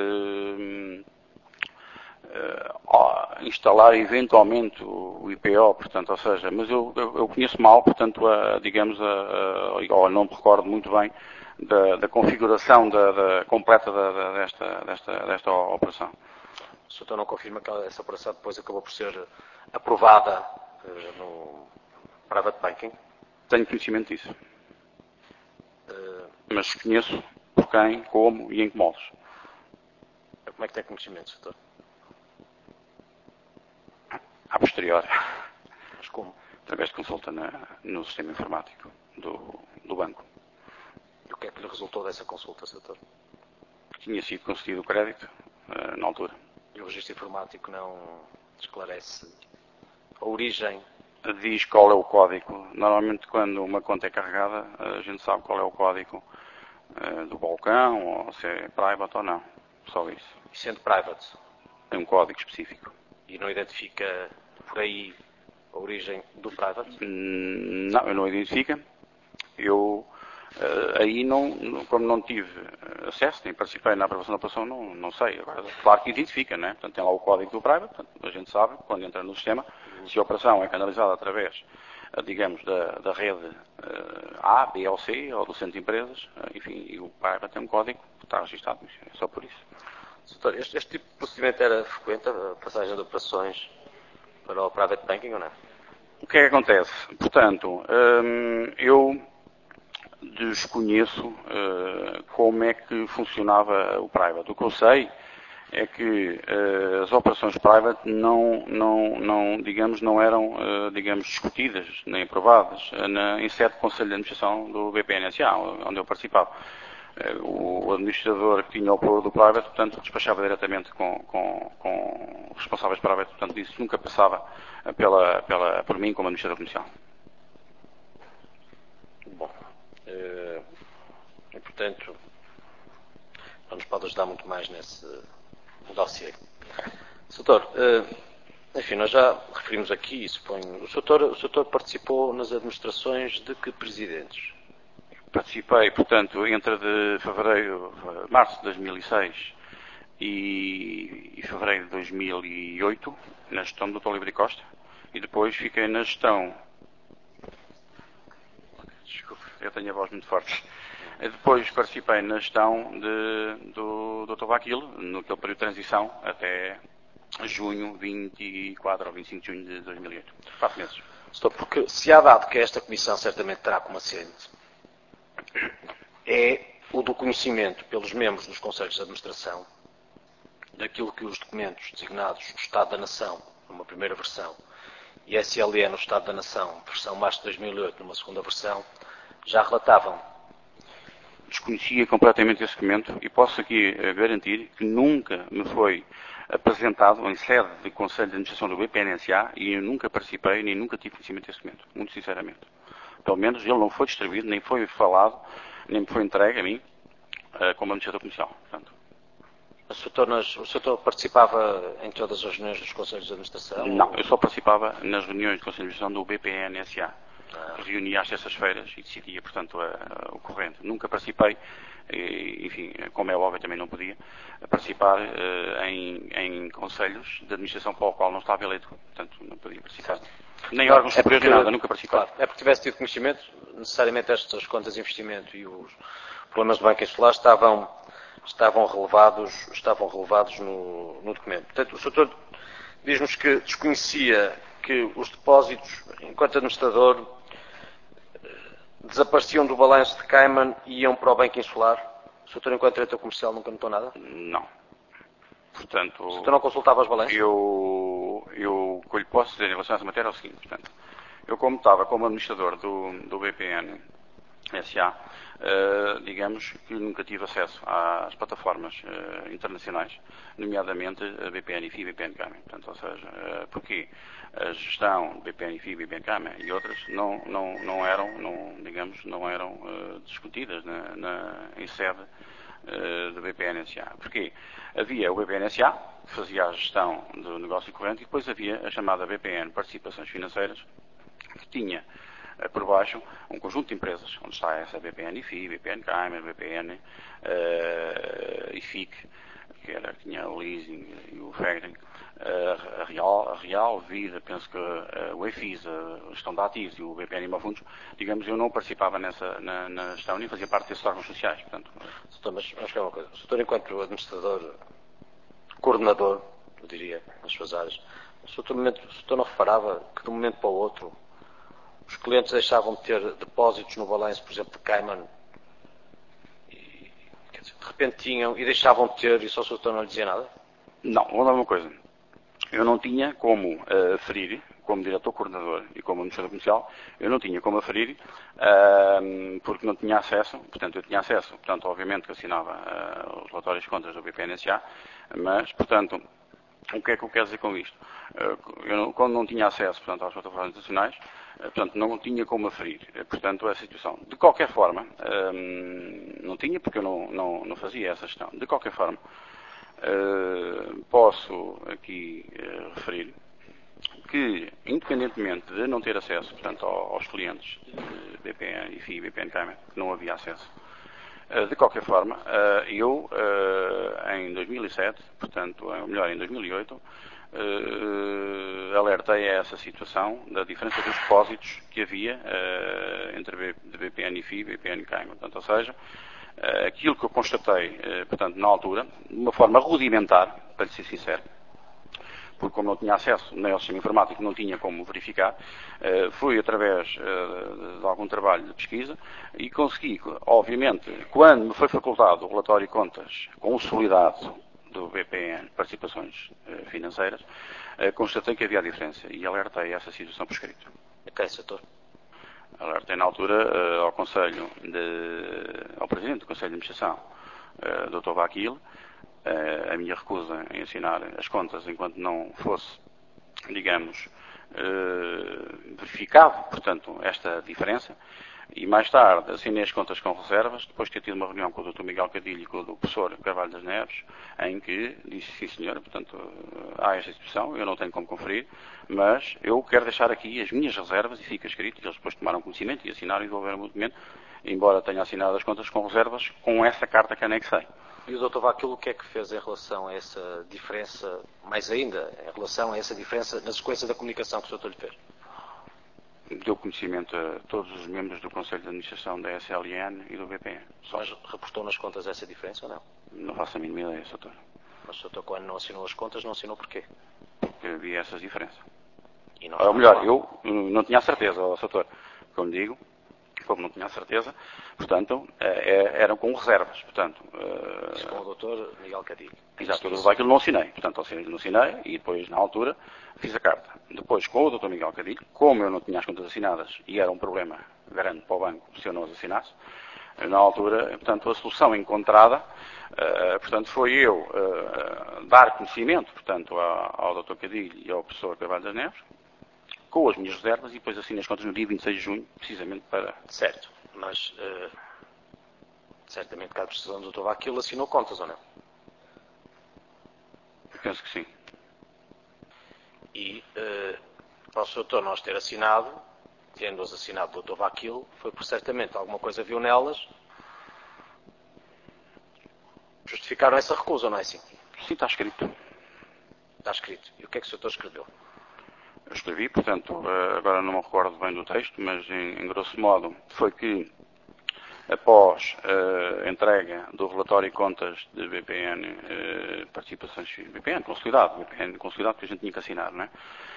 instalar eventualmente o IPO, portanto, ou seja, mas eu conheço mal, portanto, digamos, ou não me recordo muito bem da configuração completa desta operação. O senhor não confirma que essa operação depois acabou por ser aprovada no private banking? Tenho conhecimento disso. Mas conheço por quem, como e em que modos. Como é que tem conhecimento, doutor? A posteriori. Mas como? Através de consulta no sistema informático do banco. E o que é que lhe resultou dessa consulta, doutor? Tinha sido concedido o crédito na altura. E o registro informático não esclarece a origem? Diz qual é o código. Normalmente, quando uma conta é carregada, a gente sabe qual é o código do balcão, ou se é private ou não. Só isso. E sendo private? Tem um código específico. E não identifica por aí a origem do private? Não, eu não identifico. Eu aí, como não tive acesso, nem participei na aprovação da operação, não sei. Agora, claro que identifica, né? Portanto, tem lá o código do private, portanto, a gente sabe, quando entra no sistema, se a operação é canalizada através, digamos, da rede A, B ou C, ou do centro de empresas, enfim, e o private tem um código que está registado, é só por isso. Doutor, este tipo de procedimento era frequente, a passagem de operações para o private banking ou não? O que é que acontece? Portanto, eu desconheço como é que funcionava o private. O que eu sei é que as operações private não eram, discutidas nem aprovadas em sede de Conselho de Administração do BPNSA, onde eu participava. O administrador que tinha o apoio do private, portanto, despachava diretamente com os responsáveis private, portanto, isso nunca passava por mim como administrador comercial. Bom, e portanto, não nos pode ajudar muito mais nesse dossiê. Doutor, enfim, nós já referimos aqui, suponho, o doutor participou nas administrações de que presidentes? Participei, portanto, entre março de 2006 e fevereiro de 2008, na gestão do Dr. Oliveira Costa, e depois fiquei na gestão... Desculpe, eu tenho a voz muito forte. E depois participei na gestão do Dr. Vaquilo, naquele período de transição, até junho 24 ou 25 de junho de 2008. 4 meses. Porque se há dado que esta comissão certamente terá como assente, é o do conhecimento pelos membros dos Conselhos de Administração daquilo que os documentos designados do Estado da Nação, numa primeira versão, e a SLE no Estado da Nação, versão março de 2008, numa segunda versão, já relatavam. Desconhecia completamente esse documento e posso aqui garantir que nunca me foi apresentado em sede de Conselho de Administração do BPN-SA e eu nunca participei nem nunca tive conhecimento desse documento, muito sinceramente. Pelo menos ele não foi distribuído, nem foi falado, nem me foi entregue a mim como administrador comercial. Portanto, O Sr. participava em todas as reuniões dos Conselhos de Administração? não, eu só participava nas reuniões de Conselho de Administração do BPN-SA. Reunia às terças-feiras e decidia, portanto, o corrente. Nunca participei, enfim, como é óbvio também não podia, participar em conselhos de administração para o qual não estava eleito. Portanto, não podia participar. Nem órgãos superiores nem nada, nunca participei. Claro, é porque tivesse tido conhecimento, necessariamente estas contas de investimento e os problemas do Banco Insular estavam relevados no documento. Portanto, o Sr. diz-nos que desconhecia que os depósitos, enquanto administrador, desapareciam do balanço de Cayman e iam para o Banco Insular. O Sr. enquanto diretor comercial, nunca notou nada? Não. Portanto, o Sr. não consultava os balanços? O que eu lhe posso dizer em relação a essa matéria é o seguinte, portanto, eu como estava como administrador do BPN SA, digamos que nunca tive acesso às plataformas internacionais, nomeadamente a BPN-IFI e BPN-CAMA. Portanto, ou seja, porque a gestão BPN-IFI, BPN-CAMA e outras não eram discutidas em sede do BPN-SA. Porquê? Havia o BPN-SA, que fazia a gestão do negócio corrente, e depois havia a chamada BPN Participações Financeiras, que tinha por baixo um conjunto de empresas, onde está essa BPN-IFI, BPN-CAMA, BPN IFIC, que tinha o leasing e o factoring, a Real, Vida, penso que o EFIS, a gestão de ativos e o BPN Imafundos, digamos, eu não participava na gestão nem fazia parte desses órgãos sociais. Portanto, Doutor, mas vamos ver uma coisa. O senhor, enquanto administrador, coordenador, eu diria, nas suas áreas, o senhor não reparava que de um momento para o outro os clientes deixavam de ter depósitos no balanço, por exemplo, de Cayman, e, quer dizer, de repente tinham e deixavam de ter e só o senhor não lhe dizia nada? Não, vou dar uma coisa. Eu não tinha como aferir, como diretor coordenador e como administrador comercial, eu não tinha como aferir porque não tinha acesso, portanto eu tinha acesso, portanto obviamente que assinava os relatórios de contas do BPN-SA, mas, portanto, o que é que eu quero dizer com isto? Quando não tinha acesso, portanto, às plataformas internacionais, portanto, não tinha como aferir, portanto, essa situação. De qualquer forma, não tinha porque eu não fazia essa gestão. De qualquer forma, posso aqui referir que, independentemente de não ter acesso, portanto, aos clientes de BPN, IFI e BPN-CAMA, que não havia acesso, de qualquer forma, eu, em 2007, portanto, ou melhor, em 2008, alertei a essa situação da diferença dos depósitos que havia entre BPN-IFI e BPN-CAMA. Portanto, ou seja, aquilo que eu constatei, portanto, na altura, de uma forma rudimentar, para ser sincero, porque como não tinha acesso nem ao sistema informático, não tinha como verificar, fui através de algum trabalho de pesquisa e consegui, obviamente, quando me foi facultado o relatório de contas consolidado do BPN, Participações Financeiras, constatei que havia a diferença e alertei essa situação por escrito. Ok, setor. Alertei na altura ao Presidente do Conselho de Administração, Dr. Vaquil, a minha recusa em assinar as contas enquanto não fosse, digamos, verificado, portanto, esta diferença. E mais tarde assinei as contas com reservas, depois de ter tido uma reunião com o Dr. Miguel Cadilho e com o professor Carvalho das Neves, em que disse, sim senhora, portanto, há esta situação, eu não tenho como conferir, mas eu quero deixar aqui as minhas reservas e fica escrito, e eles depois tomaram conhecimento e assinaram e devolveram o documento, embora tenha assinado as contas com reservas, com essa carta que anexei. E o Dr. Vaquilo o que é que fez em relação a essa diferença, mais ainda, em relação a essa diferença na sequência da comunicação que o Dr. lhe fez? Deu conhecimento a todos os membros do Conselho de Administração da SLN e do BPN. Mas reportou nas contas essa diferença ou não? Não faço a mínima ideia, Sr. Mas o Dr. quando não assinou as contas, não assinou porquê? Porque havia essas diferenças. E não Ou melhor, eu não tinha a certeza, Sr. Como digo, como não tinha a certeza, portanto, eram com reservas. Portanto, Isso com o doutor Miguel Cadilho. Exato, o aquilo não assinei. Portanto, não assinei e depois, na altura, fiz a carta. Depois, com o doutor Miguel Cadilho, como eu não tinha as contas assinadas e era um problema grande para o banco se eu não as assinasse, na altura, portanto, a solução encontrada, portanto, foi eu dar conhecimento, portanto, ao doutor Cadilho e ao professor Carvalho das Neves, com as minhas reservas, e depois assinei as contas no dia 26 de junho, precisamente para... Certo, mas certamente que a decisão do Dr. Vaquilo assinou contas, ou não? Eu penso que sim. E para o Sr. Doutor nós ter assinado, tendo-as assinado o Dr. Vaquilo, foi por certamente alguma coisa viu nelas, justificaram essa recusa, não é assim? Sim, está escrito. Está escrito. E o que é que o Sr. Doutor escreveu? Eu escrevi, portanto, agora não me recordo bem do texto, mas em grosso modo foi que após a entrega do relatório de contas de BPN, participações BPN consolidado que a gente tinha que assinar, não é?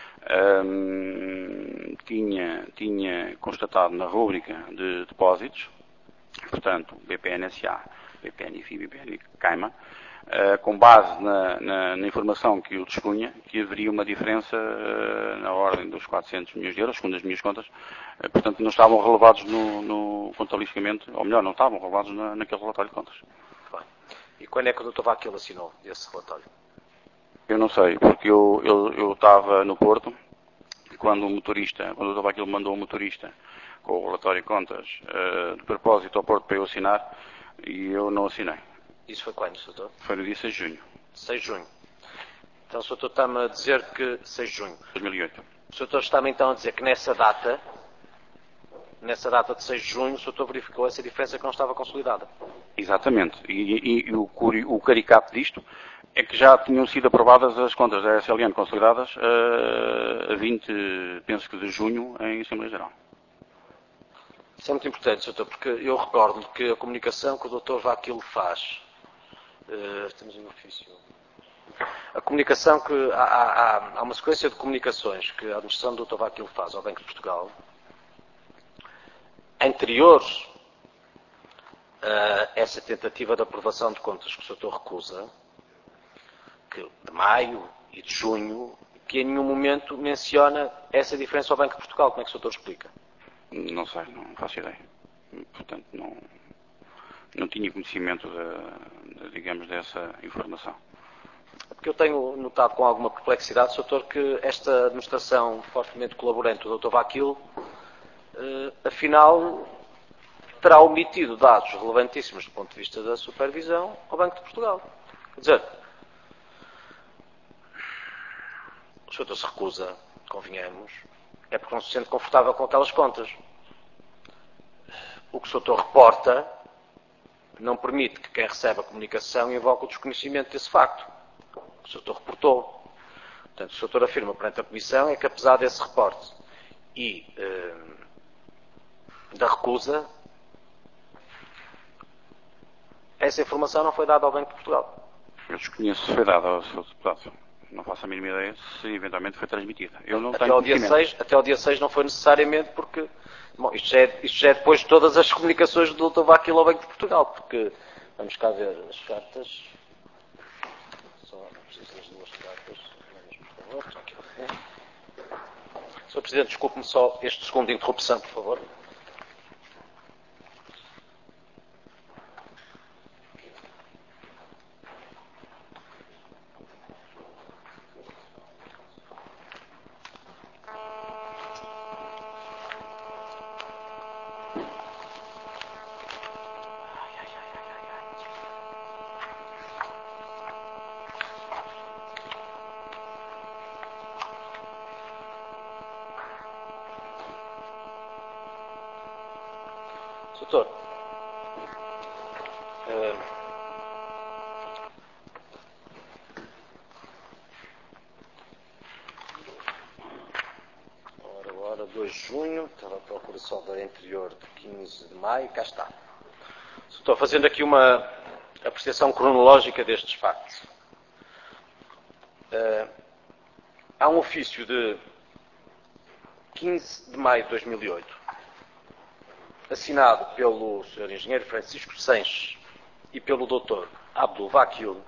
Tinha constatado na rúbrica de depósitos, portanto, BPN SA, BPN IFI, BPN Cayman, com base na informação que eu dispunha, que haveria uma diferença na ordem dos 400 milhões de euros, segundo as minhas contas, portanto não estavam relevados contabilisticamente, ou melhor, não estavam relevados naquele relatório de contas. Bem. E quando é que o Dr. Vaquilo assinou esse relatório? Eu não sei, porque eu estava no Porto, quando o Dr. Vaquilo mandou o motorista com o relatório de contas de propósito ao Porto para eu assinar, e eu não assinei. Isso foi quando, Sr. Doutor? Foi no dia 6 de junho. 6 de junho. Então o Sr. Doutor está-me a dizer que 6 de junho. 2008. O Sr. Doutor está-me então a dizer que nessa data de 6 de junho, o Sr. Doutor verificou essa diferença que não estava consolidada. Exatamente. E o caricato disto é que já tinham sido aprovadas as contas da SLN consolidadas a 20, penso que de junho, em Assembleia Geral. Isso é muito importante, Sr. Doutor, porque eu recordo que a comunicação que o Dr. Vaquilo faz, temos um ofício, a comunicação que, há uma sequência de comunicações que a administração do Dr. Vaquilo faz ao Banco de Portugal, anteriores a essa tentativa de aprovação de contas que o Sr. Doutor recusa, que de maio e de junho, que em nenhum momento menciona essa diferença ao Banco de Portugal. Como é que o Sr. Doutor explica? Não sei, não faço ideia. Portanto, não tinha conhecimento digamos, dessa informação. Porque eu tenho notado com alguma perplexidade, Sr. Doutor, que esta administração fortemente colaborante do Dr. Vaquilo, afinal, terá omitido dados relevantíssimos do ponto de vista da supervisão ao Banco de Portugal. Quer dizer, o Sr. Doutor se recusa, convenhamos, é porque não se sente confortável com aquelas contas. O que o Sr. Doutor reporta não permite que quem recebe a comunicação invoque o desconhecimento desse facto. O Sr. Doutor reportou. Portanto, o Sr. Doutor afirma perante a Comissão é que, apesar desse reporte e da recusa, essa informação não foi dada ao Banco de Portugal. Eu desconheço se foi dada ao Sr. Deputado. Não faço a mínima ideia se eventualmente foi transmitida. Eu não tenho conhecimento. Até ao dia 6 não foi necessariamente porque... Bom, isto já é depois de todas as comunicações do Dr. Vaquilo ao Banco de Portugal, porque... Vamos cá ver as cartas. Só preciso das duas cartas. Por favor. Aqui. Sr. Presidente, desculpe-me só este segundo de interrupção, por favor. Doutor, ora, 2 de junho, estava a procura só da anterior de 15 de maio, cá está. Estou fazendo aqui uma apreciação cronológica destes factos. Há um ofício de 15 de maio de 2008, assinado pelo Sr. Engenheiro Francisco Sanches e pelo Dr. Abdul Vakil,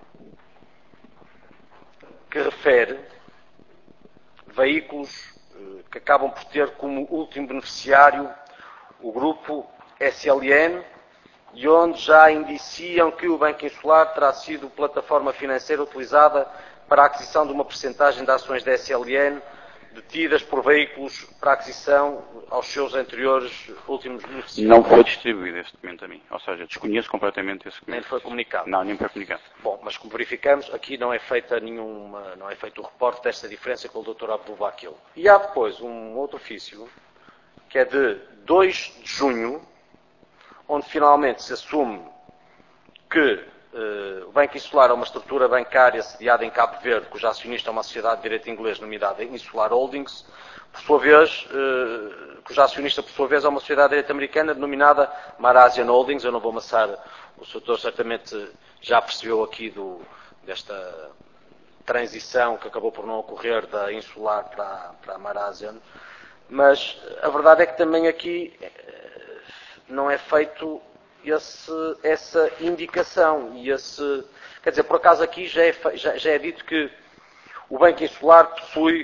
que refere veículos que acabam por ter como último beneficiário o grupo SLN, e onde já indiciam que o Banco Insular terá sido plataforma financeira utilizada para a aquisição de uma percentagem de ações da SLN detidas por veículos para aquisição aos seus anteriores últimos beneficiários. Não foi distribuído esse documento a mim. Ou seja, desconheço completamente esse documento. Nem foi comunicado. Não, nem foi comunicado. Bom, mas como verificamos, aqui não é feito o reporte desta diferença pelo Dr. Abdul Vakil. E há depois um outro ofício, que é de 2 de junho, onde finalmente se assume que o Banco Insular é uma estrutura bancária sediada em Cabo Verde, cuja acionista é uma sociedade de direito inglês denominada Insular Holdings, por sua vez, cuja acionista, por sua vez, é uma sociedade de direito americana denominada Marasian Holdings. Eu não vou amassar, o Sr. certamente já percebeu aqui desta transição que acabou por não ocorrer da Insular para a Marasian, mas a verdade é que também aqui não é feito essa indicação e quer dizer, por acaso aqui já é dito que o Banco Insular possui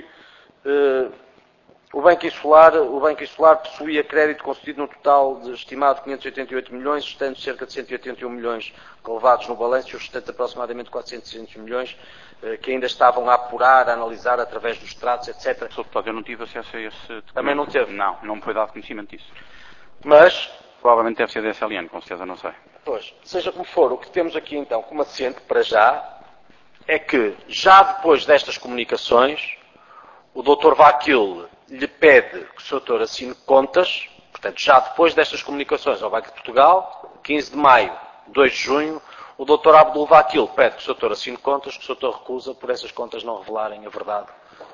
possuía crédito concedido num total estimado de 588 milhões, restando cerca de 181 milhões relevados no balanço e os restantes aproximadamente 400 milhões que ainda estavam a apurar, a analisar através dos tratos, etc. Sr. Deputado, eu não tive acesso a esse documento. Também não teve? Não me foi dado conhecimento disso. Mas provavelmente deve ser da SLN, com certeza, não sei. Pois, seja como for, o que temos aqui então como assente para já é que, já depois destas comunicações, o Dr. Vakil lhe pede que o Sr. Doutor assine contas, portanto, já depois destas comunicações ao Banco de Portugal, 15 de maio, 2 de junho, o Dr. Abdul Vakil pede que o Sr. Doutor assine contas, que o Sr. Doutor recusa por essas contas não revelarem a verdade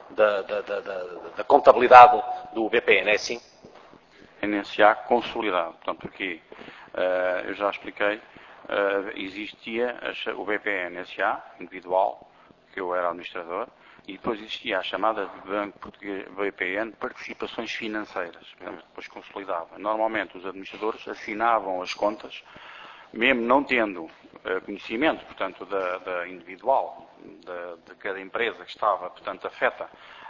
da contabilidade do BPN, é assim? NSA consolidado. Portanto, porque eu já expliquei, existia o BPN-SA individual, que eu era administrador, e depois existia a chamada de Banco Português BPN Participações Financeiras, depois consolidava. Normalmente os administradores assinavam as contas, mesmo não tendo conhecimento, portanto, da individual, de cada empresa que estava, portanto, afeta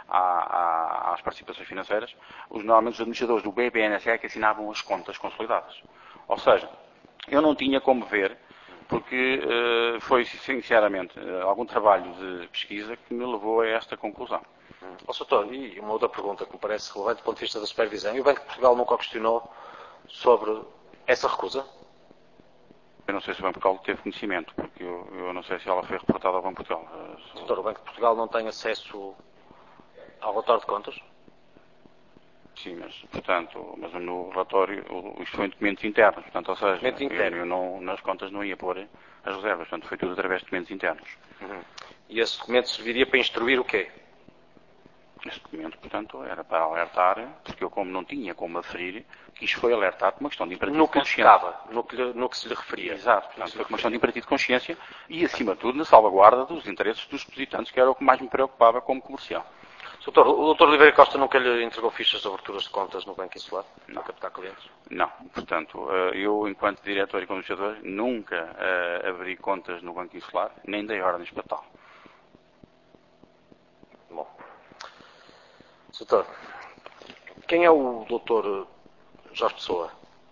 às participações financeiras, normalmente os administradores do BPN-SA que assinavam as contas consolidadas. Ou seja, eu não tinha como ver, porque foi, sinceramente, algum trabalho de pesquisa que me levou a esta conclusão. Doutor, e uma outra pergunta que me parece relevante do ponto de vista da supervisão. E o Banco de Portugal nunca o questionou sobre essa recusa? Eu não sei se o Banco de Portugal teve conhecimento, porque eu não sei se ela foi reportada ao Banco de Portugal. Doutor, o Banco de Portugal não tem acesso ao relatório de contas? Sim, mas no relatório, isto foi em documentos internos, portanto, ou seja, eu nas contas não ia pôr as reservas, portanto, foi tudo através de documentos internos. E esse documento serviria para instruir o quê? Esse documento, portanto, era para alertar, porque eu, como não tinha como aferir, quis foi alertar por uma questão de imperativo de consciência. No que se lhe referia. Exato, portanto, foi uma questão de imperativo de consciência e, acima de tudo, na salvaguarda dos interesses dos depositantes, que era o que mais me preocupava como comercial. Doutor, o Dr. Oliveira Costa nunca lhe entregou fichas de aberturas de contas no Banco Insular? Não. Para captar clientes? Não. Portanto, eu, enquanto diretor e comerciador, nunca abri contas no Banco Insular, nem dei ordens para tal. Bom. Doutor, quem é o Dr. Jorge Pessoa?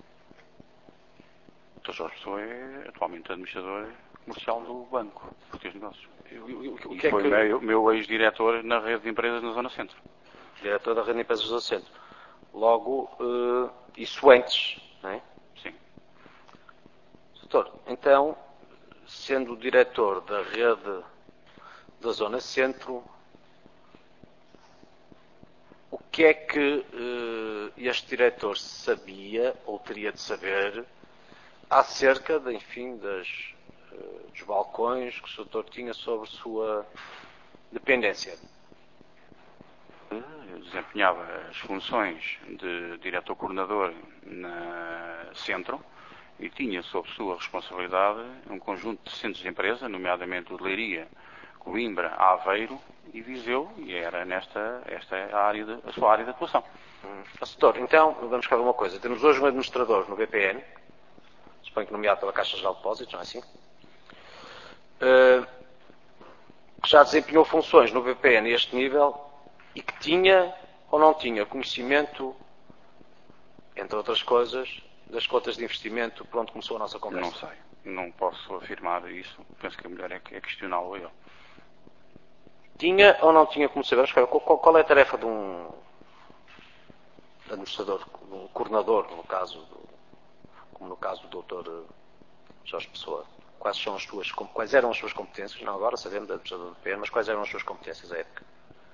O Dr. Jorge Pessoa é atualmente administrador comercial do Banco Português de Negócios. E foi meu ex-diretor na rede de empresas na Zona Centro. Diretor da rede de empresas da Zona Centro. Logo, isso antes, não é? Sim. Doutor, então, sendo diretor da rede da Zona Centro, o que é que este diretor sabia ou teria de saber acerca, dos balcões que o Sr. Doutor tinha sobre sua dependência? Eu desempenhava as funções de diretor-coordenador na Centro e tinha sob sua responsabilidade um conjunto de centros de empresa, nomeadamente o de Leiria, Coimbra, Aveiro e Viseu, e era esta é a sua área de atuação. Doutor, então, vamos cá ver uma coisa. Temos hoje um administrador no BPN, suponho que nomeado pela Caixa Geral de Depósitos, não é assim? Que já desempenhou funções no BPN a este nível e que tinha ou não tinha conhecimento, entre outras coisas, das contas de investimento por onde começou a nossa conversa. Não sei. Não posso afirmar isso. Penso que a melhor é questioná-lo a ele. Tinha ou não tinha como saber? Qual é a tarefa de um administrador, de um coordenador, como no caso do Dr. Jorge Pessoa? Quais eram as suas competências? Não, agora sabemos da administrador do BPN, mas quais eram as suas competências à época?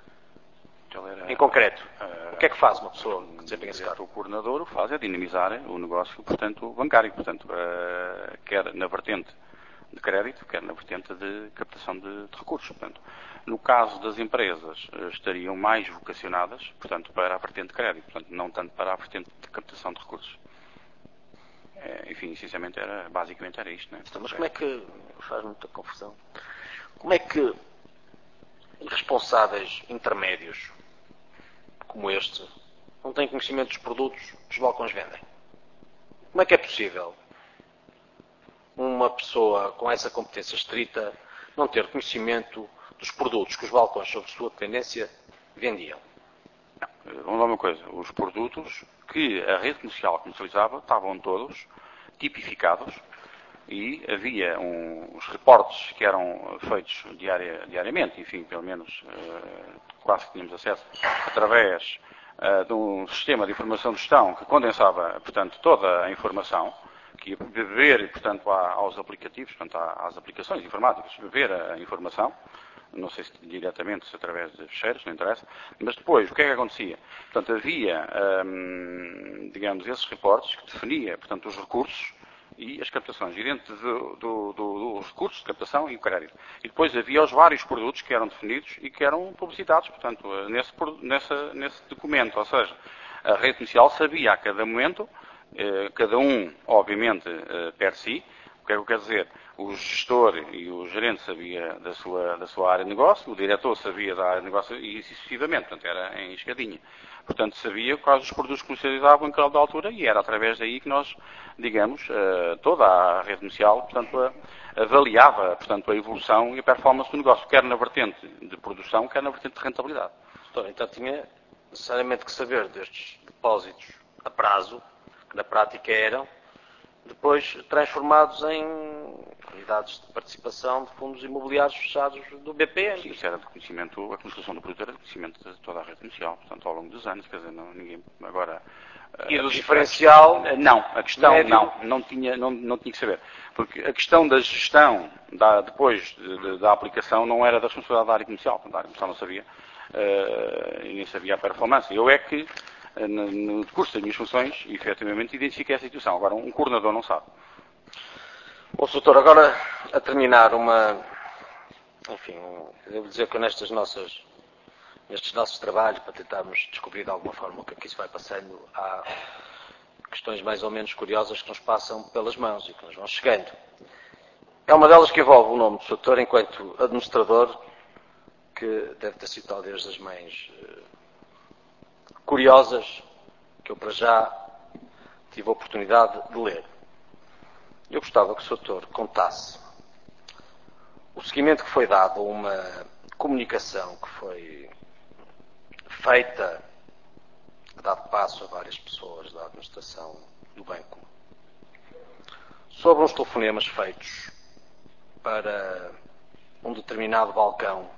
Em concreto, o que é que faz uma pessoa que desempenha esse cargo? O coordenador o que faz é dinamizar o negócio, portanto, bancário, portanto, quer na vertente de crédito, quer na vertente de captação de recursos. Portanto, no caso das empresas, estariam mais vocacionadas, portanto, para a vertente de crédito, portanto, não tanto para a vertente de captação de recursos. Enfim, essencialmente basicamente era isto, não é? Então, mas como é que, faz muita confusão, como é que responsáveis intermédios como este não têm conhecimento dos produtos que os balcões vendem? Como é que é possível uma pessoa com essa competência estrita não ter conhecimento dos produtos que os balcões sob sua dependência vendiam? Vamos lá uma coisa, os produtos que a rede comercial comercializava estavam todos tipificados e havia uns reportes que eram feitos diariamente, enfim, pelo menos quase que tínhamos acesso através de um sistema de informação de gestão que condensava, portanto, toda a informação, que ia beber, portanto, aos aplicativos, portanto, às aplicações informáticas, beber a informação, não sei se diretamente, se através de fecheiros, não interessa, mas depois, o que é que acontecia? Portanto, havia, digamos, esses reportes que definia, portanto, os recursos e as captações, e dentro dos recursos de captação e o crédito. E depois havia os vários produtos que eram definidos e que eram publicitados, portanto, nesse documento. Ou seja, a rede comercial sabia a cada momento, cada um, obviamente, per si. O que é que eu quero dizer? O gestor e o gerente sabia da sua área de negócio, o diretor sabia da área de negócio e sucessivamente, portanto, era em escadinha. Portanto, sabia quais os produtos que comercializavam em cada altura e era através daí que nós, digamos, toda a rede comercial, portanto, avaliava, portanto, a evolução e a performance do negócio, quer na vertente de produção, quer na vertente de rentabilidade. Então tinha necessariamente que saber destes depósitos a prazo, que na prática eram depois transformados em unidades de participação de fundos imobiliários fechados do BPN. Sim, isso era de conhecimento, a construção do produto era de conhecimento de toda a rede comercial, portanto, ao longo dos anos, quer dizer, ninguém agora... E do diferencial? Não, a questão não tinha que saber. Porque a questão da gestão, depois da aplicação, não era da responsabilidade da área comercial, portanto, a área comercial não sabia, e nem sabia a performance. Eu é que, no curso das minhas funções, efetivamente, identifiquei a situação. Agora, um coordenador não sabe. Bom, doutor, agora a terminar enfim, devo dizer que nestes nossos trabalhos, para tentarmos descobrir de alguma forma o que é que isso vai passando, há questões mais ou menos curiosas que nos passam pelas mãos e que nos vão chegando. É uma delas que envolve o nome do doutor enquanto administrador, que deve ter sido talvez das mais curiosas que eu para já tive a oportunidade de ler. Eu gostava que o doutor contasse o seguimento que foi dado a uma comunicação que foi feita, dado passo a várias pessoas da administração do banco, sobre uns telefonemas feitos para um determinado balcão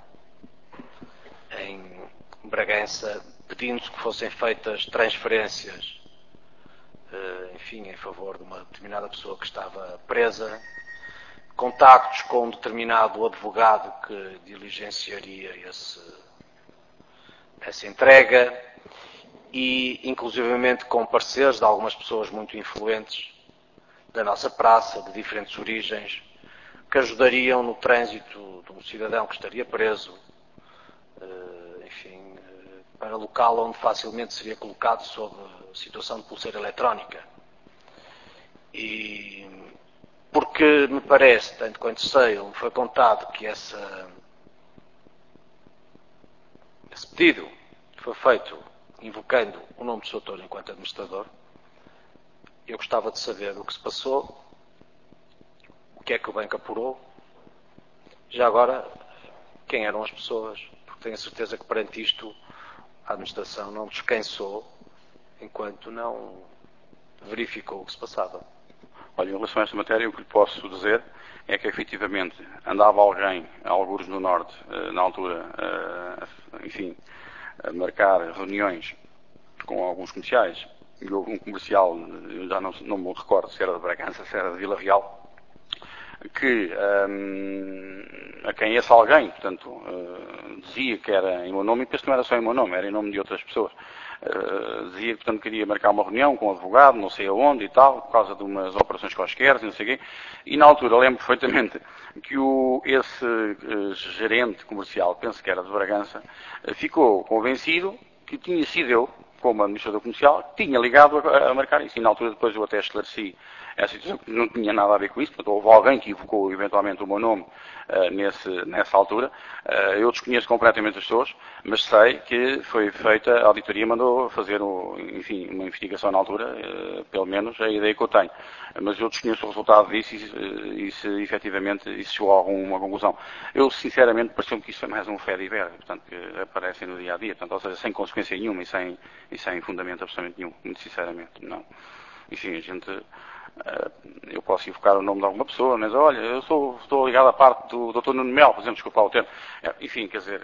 em Bragança, pedindo que fossem feitas transferências, enfim, em favor de uma determinada pessoa que estava presa, contactos com um determinado advogado que diligenciaria essa entrega e, inclusivamente, com pareceres de algumas pessoas muito influentes da nossa praça, de diferentes origens, que ajudariam no trânsito de um cidadão que estaria preso, enfim, para local onde facilmente seria colocado sob situação de pulseira eletrónica. E porque me parece, tanto quanto sei, me foi contado que esse pedido foi feito invocando o nome do Sr. Doutor enquanto administrador. Eu gostava de saber o que se passou, o que é que o banco apurou, já agora, quem eram as pessoas, porque tenho a certeza que perante isto a administração não descansou enquanto não verificou o que se passava. Olha, em relação a esta matéria, o que lhe posso dizer é que, efetivamente, andava alguém, algures no Norte, na altura, enfim, a marcar reuniões com alguns comerciais, e houve um comercial, eu já não me recordo se era de Bragança, se era de Vila Real, que a quem esse alguém, portanto, dizia que era em meu nome, e penso que não era só em meu nome, era em nome de outras pessoas. Dizia que, portanto, queria marcar uma reunião com um advogado, não sei aonde e tal, por causa de umas operações quaisquer, não sei o quê. E na altura lembro perfeitamente que esse gerente comercial, penso que era de Bragança, ficou convencido que tinha sido eu, como administrador comercial, tinha ligado a marcar isso. E na altura depois eu até esclareci essa situação, que não tinha nada a ver com isso. Portanto, houve alguém que evocou eventualmente o meu nome nessa altura. Eu desconheço completamente as pessoas, mas sei que foi feita, a auditoria mandou fazer, enfim, uma investigação na altura, pelo menos é a ideia que eu tenho. Mas eu desconheço o resultado disso e se efetivamente isso chegou a alguma conclusão. Eu, sinceramente, pareceu-me que isso foi mais um fé de ver, portanto, que aparecem no dia a dia, portanto, ou seja, sem consequência nenhuma e sem fundamento absolutamente nenhum, muito sinceramente, não. Enfim, a gente, eu posso invocar o nome de alguma pessoa, mas olha, eu estou ligado à parte do Dr. Nuno Melo, por exemplo, desculpa lá o termo. Enfim, quer dizer,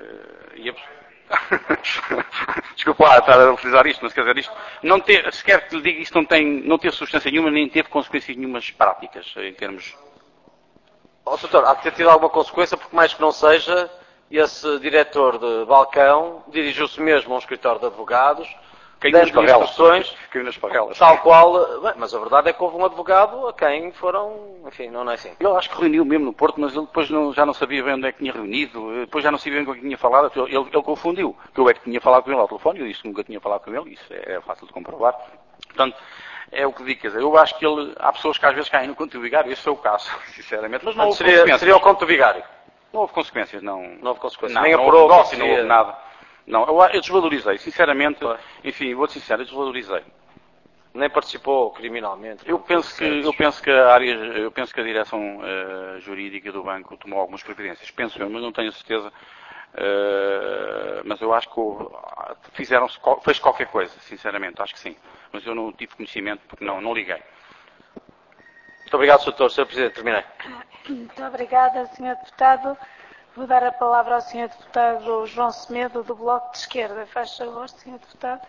desculpa lá estar a utilizar isto, mas quer dizer, isto, não ter, se quer que lhe diga, isto não teve substância nenhuma, nem teve consequências nenhumas práticas, em termos... Doutor, há de ter tido alguma consequência, porque mais que não seja, esse diretor de balcão dirigiu-se mesmo a um escritório de advogados, dando instruções, tal qual, bem, mas a verdade é que houve um advogado a quem foram, enfim, não é assim. Ele acho que reuniu mesmo no Porto, mas ele depois já não sabia bem onde é que tinha reunido, depois já não sabia bem com o que tinha falado, ele confundiu, que eu é que tinha falado com ele ao telefone, eu disse que nunca tinha falado com ele, isso é fácil de comprovar. Portanto, é o que digo, quer dizer, eu acho que há pessoas que às vezes caem no conto vigário, esse foi o caso, sinceramente, mas não houve consequências. Seria o conto vigário? Não houve consequências, não. Não houve consequências, não, nem não apurou, houve negócio, não houve nada. Não, eu desvalorizei, sinceramente, enfim, vou-te sincero, eu desvalorizei. Nem participou criminalmente? Eu penso que a direção jurídica do banco tomou algumas providências. Penso eu, mas não tenho certeza. Mas eu acho que fez qualquer coisa, sinceramente, acho que sim. Mas eu não tive conhecimento porque não liguei. Muito obrigado, Sr. Presidente. Terminei. Muito obrigada, Sr. Deputado. Vou dar a palavra ao Sr. Deputado João Semedo, do Bloco de Esquerda. Faz favor, Sr. Deputado.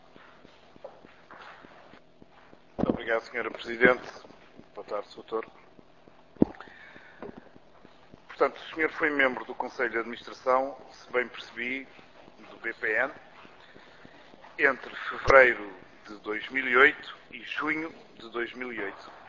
Muito obrigado, Sra. Presidente. Boa tarde, Doutor. Portanto, o senhor foi membro do Conselho de Administração, se bem percebi, do BPN, entre fevereiro de 2008 e junho de 2008.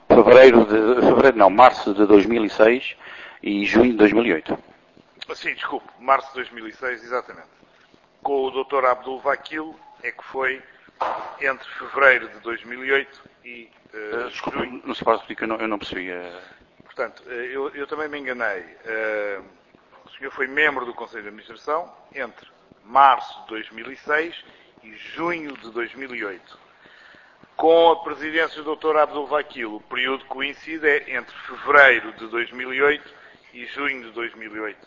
Março de 2006 e junho de 2008. Sim, desculpe, março de 2006, exatamente. Com o Dr. Abdul Vakil é que foi entre fevereiro de 2008 e junho. Não se pode explicar, eu não percebi. Portanto, eu também me enganei. O senhor foi membro do Conselho de Administração entre março de 2006 e junho de 2008. Com a presidência do Dr. Abdul Vakil, o período que coincide é entre fevereiro de 2008 e junho de 2008.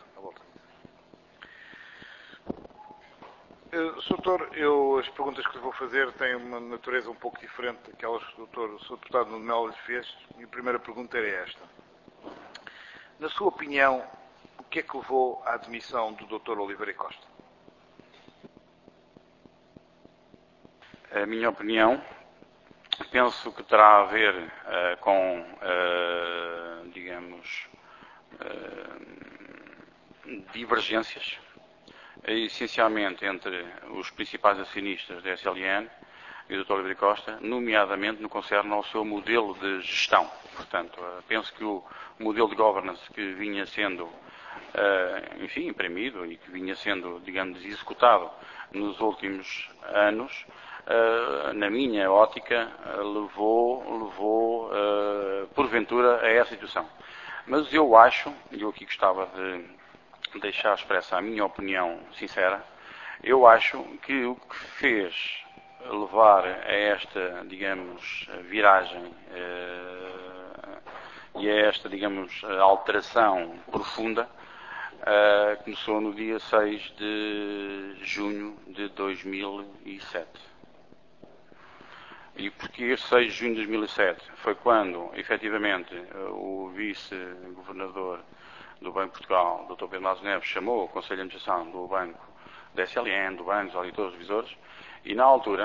Sr. Doutor, as perguntas que lhe vou fazer têm uma natureza um pouco diferente daquelas que o Sr. Deputado Nuno Melo lhe fez. E a primeira pergunta é esta. Na sua opinião, o que é que levou à admissão do Dr. Oliveira Costa? A minha opinião, penso que terá a ver com, digamos, divergências, essencialmente entre os principais acionistas da SLN e o Dr. Oliveira Costa, nomeadamente no que concerne ao seu modelo de gestão. Portanto, penso que o modelo de governance que vinha sendo, enfim, imprimido e que vinha sendo, digamos, executado nos últimos anos, na minha ótica, levou porventura a essa situação. Mas eu acho, e eu aqui gostava de deixar expressa a minha opinião sincera, Eu acho que o que fez levar a esta, digamos, viragem e a esta, digamos, alteração profunda começou no dia 6 de junho de 2007. E porque este 6 de junho de 2007 foi quando, efetivamente, o vice-governador do Banco de Portugal, Dr. Pedro Mazos Neves, chamou o Conselho de Administração do Banco, da SLN, do Banco, dos auditores, revisores, e na altura,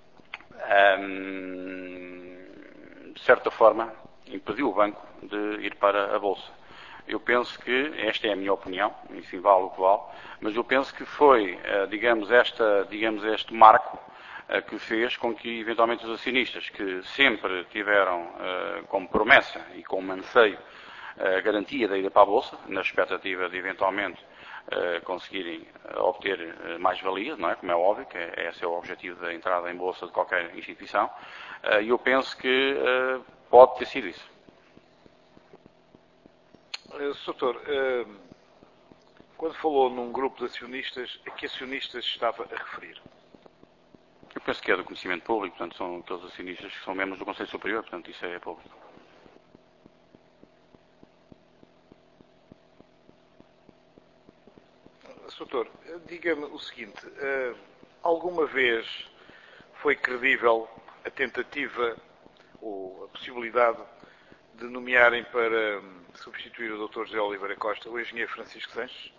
de certa forma, impediu o banco de ir para a Bolsa. Eu penso que, esta é a minha opinião, enfim, vale o que vale, mas eu penso que foi, digamos, este marco que fez com que, eventualmente, os acionistas, que sempre tiveram como promessa e como anseio a garantia da ida para a Bolsa, na expectativa de, eventualmente, conseguirem obter mais-valia, não é? Como é óbvio, que esse é o objetivo da entrada em Bolsa de qualquer instituição, e eu penso que pode ter sido isso. Sr. Doutor, quando falou num grupo de acionistas, a que acionistas estava a referir? Eu penso que é do conhecimento público, portanto, são aqueles acionistas que são membros do Conselho Superior, portanto, isso é público. Sr. Doutor, diga-me o seguinte, alguma vez foi credível a tentativa ou a possibilidade de nomearem para substituir o Dr. José Oliveira Costa o engenheiro Francisco Sanches?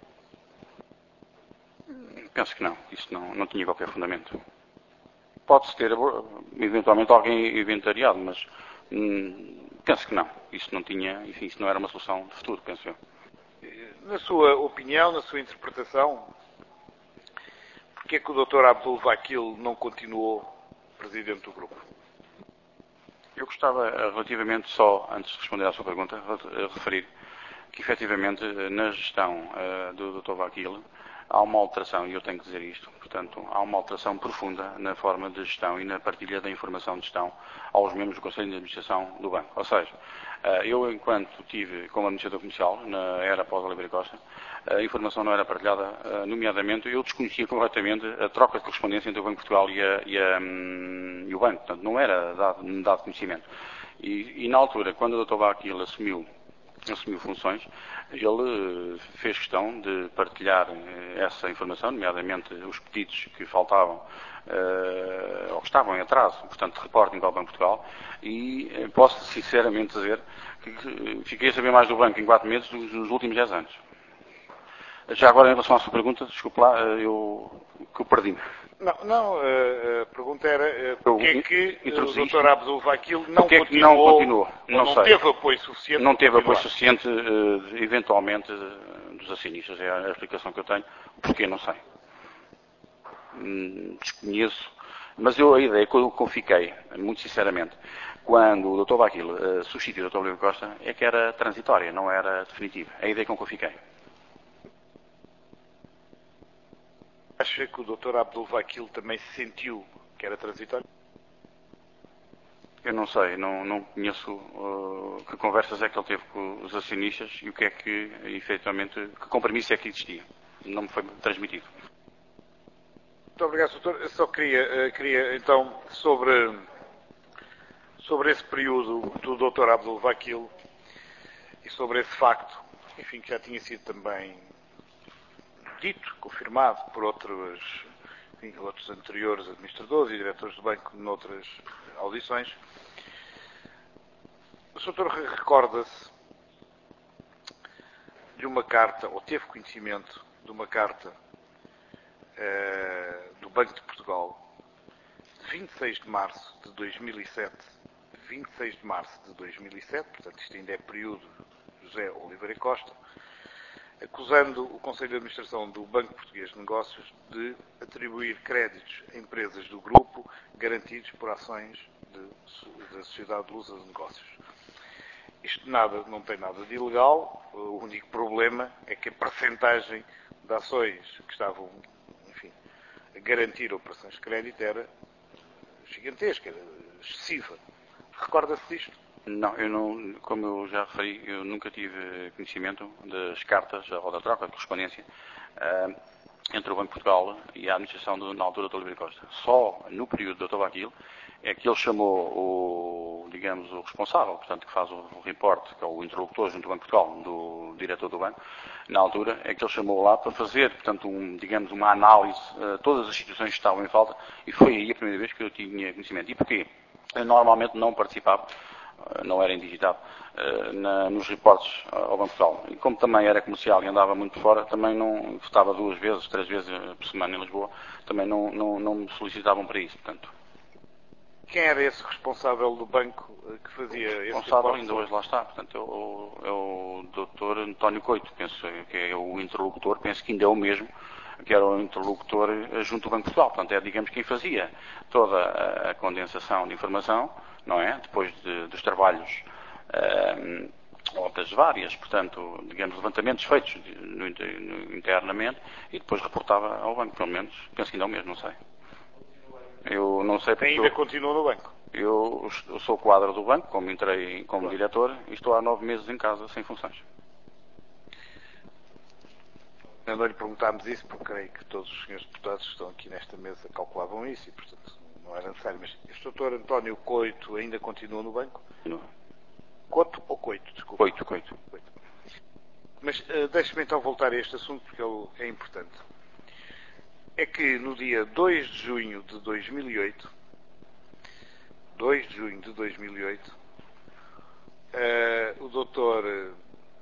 Penso que não. Isso não tinha qualquer fundamento. Pode-se ter, eventualmente, alguém inventariado, mas penso que não. Isso não tinha, enfim, isso não era uma solução de futuro, penso eu. Na sua opinião, na sua interpretação, porque é que o Dr. Abdul Vakil não continuou presidente do grupo? Eu gostava, relativamente só, antes de responder à sua pergunta, referir que, efetivamente, na gestão do Dr. Vakil, há uma alteração, e eu tenho que dizer isto, portanto, há uma alteração profunda na forma de gestão e na partilha da informação de gestão aos membros do Conselho de Administração do Banco. Ou seja, eu, enquanto tive como administrador comercial, na era pós-Oliveira Costa, a informação não era partilhada, nomeadamente, eu desconhecia completamente a troca de correspondência entre o Banco de Portugal e o Banco, portanto, não era dado conhecimento. E na altura, quando o Dr. Vakil assumiu funções, ele fez questão de partilhar essa informação, nomeadamente os pedidos que faltavam ou que estavam em atraso, portanto, de reporting ao Banco de Portugal, e posso sinceramente dizer que fiquei a saber mais do banco em 4 meses dos últimos 10 anos. Já agora, em relação à sua pergunta, desculpe lá, eu perdi-me. Não, a pergunta era porque é que o Dr. Abdul Vakil não continuou? Não teve apoio suficiente? Não teve apoio suficiente, eventualmente, dos acionistas. É a explicação que eu tenho. Porquê? Não sei. Desconheço. Mas a ideia que eu fiquei, muito sinceramente, quando o Dr. Vakil substituiu o Dr. Oliveira Costa, é que era transitória, não era definitiva. É a ideia com que eu fiquei. Acha que o Dr. Abdul Vakil também sentiu que era transitório? Eu não sei, não conheço que conversas é que ele teve com os acionistas e o que é que, efetivamente, que compromisso é que existia. Não me foi transmitido. Muito obrigado, Dr. Eu só queria então, sobre esse período do Dr. Abdul Vakil e sobre esse facto, enfim, que já tinha sido também dito, confirmado por outros anteriores administradores e diretores do banco noutras audições. O Sr. recorda-se de uma carta, ou teve conhecimento de uma carta do Banco de Portugal, de 26 de março de 2007, portanto isto ainda é período José Oliveira Costa, acusando o Conselho de Administração do Banco Português de Negócios de atribuir créditos a empresas do grupo garantidos por ações da Sociedade de Lusa de Negócios. Isto não tem nada de ilegal, o único problema é que a percentagem de ações que estavam, enfim, a garantir operações de crédito era gigantesca, era excessiva. Recorda-se disto? Não, como eu já referi, eu nunca tive conhecimento das cartas ou da troca de correspondência. entre o Banco de Portugal e a administração na altura do Oliveira Costa. Só no período do Dr. Baquil é que ele chamou o responsável, portanto, que faz o reporte, que é o interlocutor junto ao Banco de Portugal, do diretor do banco, na altura, é que ele chamou lá para fazer, portanto, uma análise de todas as situações que estavam em falta, e foi aí a primeira vez que eu tinha conhecimento. E porquê? Eu normalmente não participava, não era indigitado, nos reportes ao Banco de Portugal. E como também era comercial e andava muito por fora, também não votava 2 vezes, 3 vezes por semana em Lisboa, também não me solicitavam para isso, portanto. Quem era esse responsável do banco que fazia esse responsável ainda hoje lá está, portanto, é o Dr. António Coito, penso que é o interlocutor, penso que ainda é o mesmo, que era o interlocutor junto ao Banco de Portugal, portanto, é, digamos, quem fazia toda a condensação de informação, não é? Depois dos trabalhos, ou das várias, portanto, digamos, levantamentos feitos internamente, e depois reportava ao banco, pelo menos, penso que ainda é o mesmo, não sei. Eu não sei porque ainda continua no banco. Eu sou quadro do banco, como entrei como diretor, e estou há 9 meses em casa, sem funções. Não lhe perguntámos isso, porque creio que todos os senhores deputados que estão aqui nesta mesa calculavam isso, e, portanto, não era necessário. Mas este Dr. António Coito ainda continua no banco? Não. Coto ou Coito? Desculpa. Coito. Mas deixe-me então voltar a este assunto, porque ele é importante. É que no dia 2 de junho de 2008, o doutor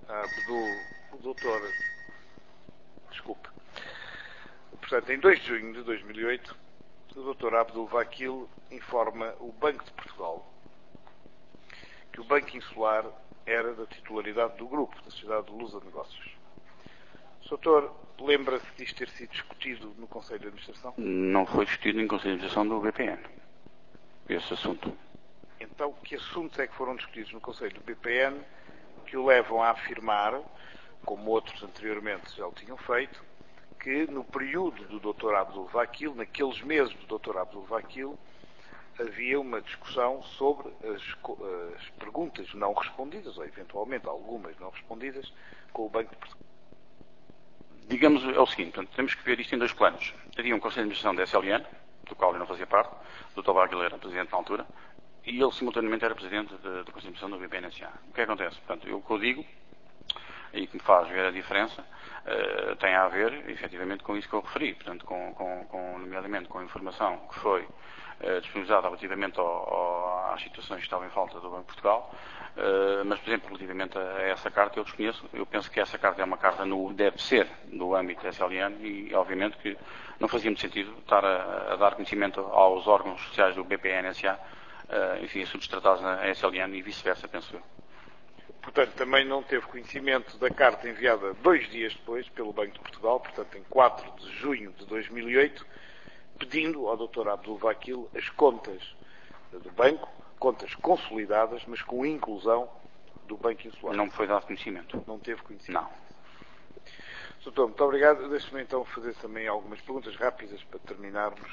Portanto, em 2 de junho de 2008, o Dr. Abdul Vakil informa o Banco de Portugal que o Banco Insular era da titularidade do grupo, da Sociedade de Lusa Negócios. O doutor lembra-se disto ter sido discutido no Conselho de Administração? Não foi discutido em Conselho de Administração do BPN, esse assunto. Então, que assuntos é que foram discutidos no Conselho do BPN que o levam a afirmar, como outros anteriormente já o tinham feito, que no período do Dr. Abdul Vakil, naqueles meses do Dr. Abdul Vakil, havia uma discussão sobre as perguntas não respondidas, ou eventualmente algumas não respondidas, com o Banco de Portugal? Digamos, é o seguinte, portanto, temos que ver isto em 2 planos. Havia um Conselho de Administração da SLN, do qual eu não fazia parte, o Dr. Bagel era presidente na altura, e ele simultaneamente era presidente do Conselho de Administração do BPN-SA. O que acontece? Portanto, o que eu digo, e que me faz ver a diferença, tem a ver, efetivamente, com isso que eu referi, portanto, nomeadamente com a informação que foi disponibilizada relativamente às situações que estavam em falta do Banco de Portugal, mas, por exemplo, relativamente a essa carta, eu desconheço. Eu penso que essa carta é uma carta, deve ser no âmbito da SLN, e, obviamente, que não fazia muito sentido estar a dar conhecimento aos órgãos sociais do BPN-SA, enfim, assuntos tratados na SLN e vice-versa, penso eu. Portanto, também não teve conhecimento da carta enviada 2 dias depois pelo Banco de Portugal, portanto, em 4 de junho de 2008, pedindo ao Dr. Abdul Vakil as contas do banco, contas consolidadas, mas com inclusão do Banco Insular. Não me foi dado conhecimento. Não teve conhecimento? Não. Doutor, muito obrigado. Deixe-me então fazer também algumas perguntas rápidas para terminarmos.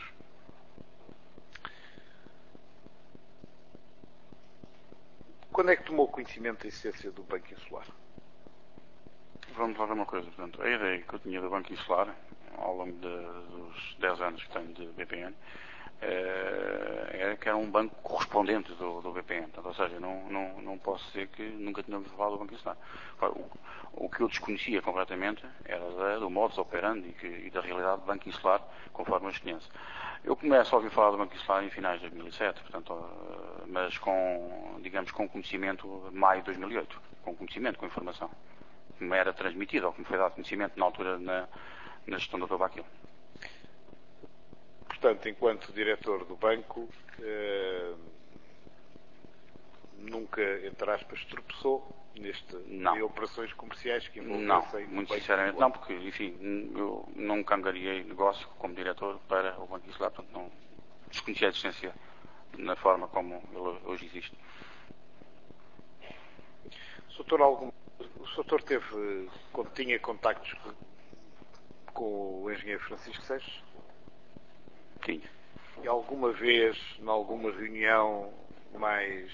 Quando é que tomou conhecimento da existência do Banco Insular? Vamos lá ver uma coisa, portanto, a ideia que eu tinha do Banco Insular, ao longo dos 10 anos que tenho de BPN, era que era um banco correspondente do BPN, portanto, ou seja, não posso dizer que nunca tinha ouvido falar do Banco Insular. O que eu desconhecia completamente era do modus operandi e da realidade do Banco Insular, conforme eu os conheço. Eu começo a ouvir falar do Banco Insular em finais de 2007, portanto, mas com conhecimento de maio de 2008, com conhecimento, com informação, que me era transmitido, ou que me foi dado conhecimento na altura na gestão do Dr. Baquil. Portanto, enquanto diretor do banco, nunca, entre aspas, tropeçou em operações comerciais que envolvessem... Não, muito sinceramente não, porque, enfim, eu nunca angariei negócio como diretor para o Banco Insular, portanto, não desconhecia a existência na forma como ele hoje existe. O Soutor teve, quando tinha contactos com o engenheiro Francisco Seixas? Tinha. E alguma vez, em alguma reunião mais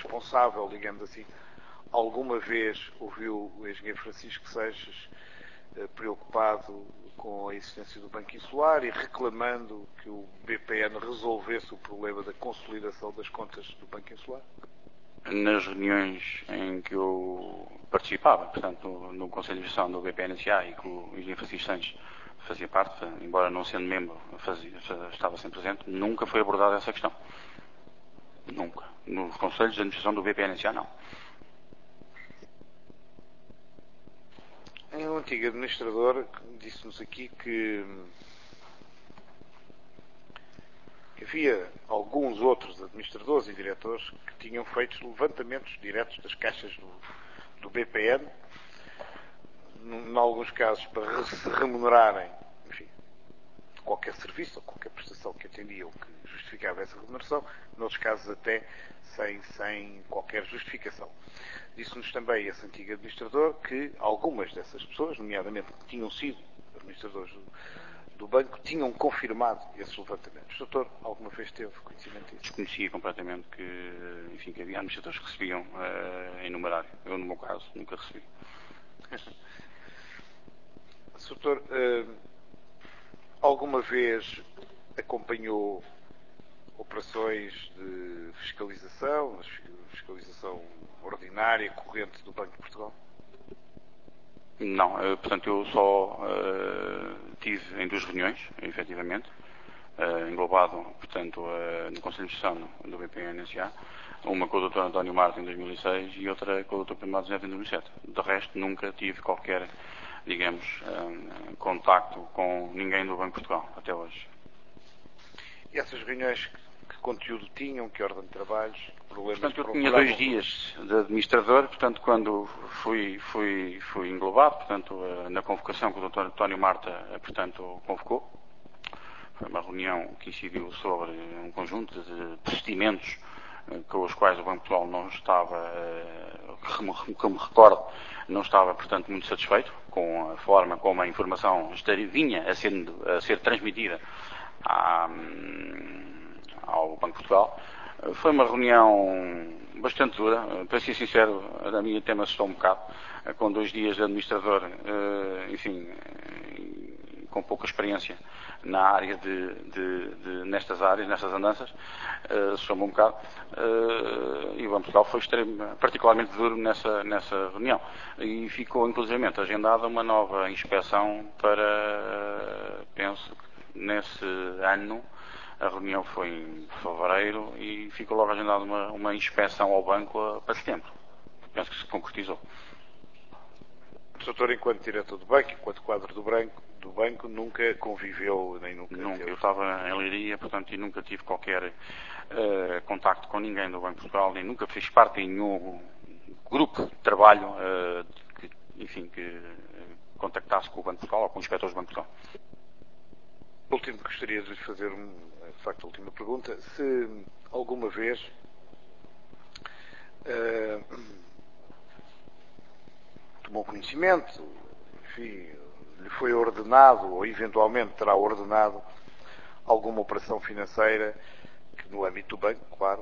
responsável, digamos assim, alguma vez ouviu o engenheiro Francisco Seixas preocupado com a existência do Banco Insular e reclamando que o BPN resolvesse o problema da consolidação das contas do Banco Insular? Nas reuniões em que eu participava, portanto, no Conselho de Administração do BPN-SA e que o Engenheiro Francisco Santos fazia parte, embora não sendo membro, estava sempre presente, nunca foi abordada essa questão. Nunca. Nos Conselhos de Administração do BPN-SA, não. Um antigo administrador disse-nos aqui que havia alguns outros administradores e diretores que tinham feito levantamentos diretos das caixas do BPN, em alguns casos para se remunerarem, enfim, qualquer serviço ou qualquer prestação que atendiam que justificava essa remuneração, noutros casos até sem qualquer justificação. Disse-nos também esse antigo administrador que algumas dessas pessoas, nomeadamente que tinham sido administradores do banco, tinham confirmado esses levantamentos. O doutor alguma vez teve conhecimento disso? Desconhecia completamente que havia administradores que recebiam em numerário. Eu, no meu caso, nunca recebi. Doutor, alguma vez acompanhou operações de fiscalização ordinária, corrente do Banco de Portugal? Não, portanto, eu só tive em 2 reuniões, efetivamente, englobado, portanto, no Conselho de Administração do BPN-SA, uma com o Dr. António Marta em 2006 e outra com o Dr. Primário José em 2007. De resto, nunca tive qualquer, digamos, contacto com ninguém do Banco de Portugal, até hoje. E essas reuniões, que conteúdo tinham, que ordem de trabalhos, que problemas? Portanto, eu tinha 2 dias de administrador, portanto, quando fui englobado, portanto, na convocação que o Dr. António Marta, portanto, convocou. Foi uma reunião que incidiu sobre um conjunto de procedimentos com os quais o Banco de Portugal não estava, que me recordo, não estava, portanto, muito satisfeito com a forma como a informação vinha a ser transmitida ao Banco de Portugal. Foi uma reunião bastante dura, para ser sincero, a minha tema assustou um bocado, com 2 dias de administrador, enfim, com pouca experiência na área nestas andanças, assustou-me um bocado, e o Banco de Portugal foi particularmente duro nessa reunião. E ficou, inclusivamente, agendada uma nova inspeção para, penso, nesse ano. A reunião foi em fevereiro e ficou logo agendada uma inspeção ao banco para setembro. Penso que se concretizou. O doutor, enquanto diretor do banco, enquanto quadro do banco, nunca conviveu, nem nunca Nunca. teve. Eu estava em Leiria, portanto, e nunca tive qualquer contacto com ninguém do Banco de Portugal, nem nunca fiz parte de nenhum grupo de trabalho que contactasse com o Banco de Portugal ou com os inspectores do Banco de Portugal. O último que gostaria de lhe fazer, de facto, a última pergunta, se alguma vez tomou conhecimento, enfim, lhe foi ordenado, ou eventualmente terá ordenado, alguma operação financeira, que no âmbito do banco, claro,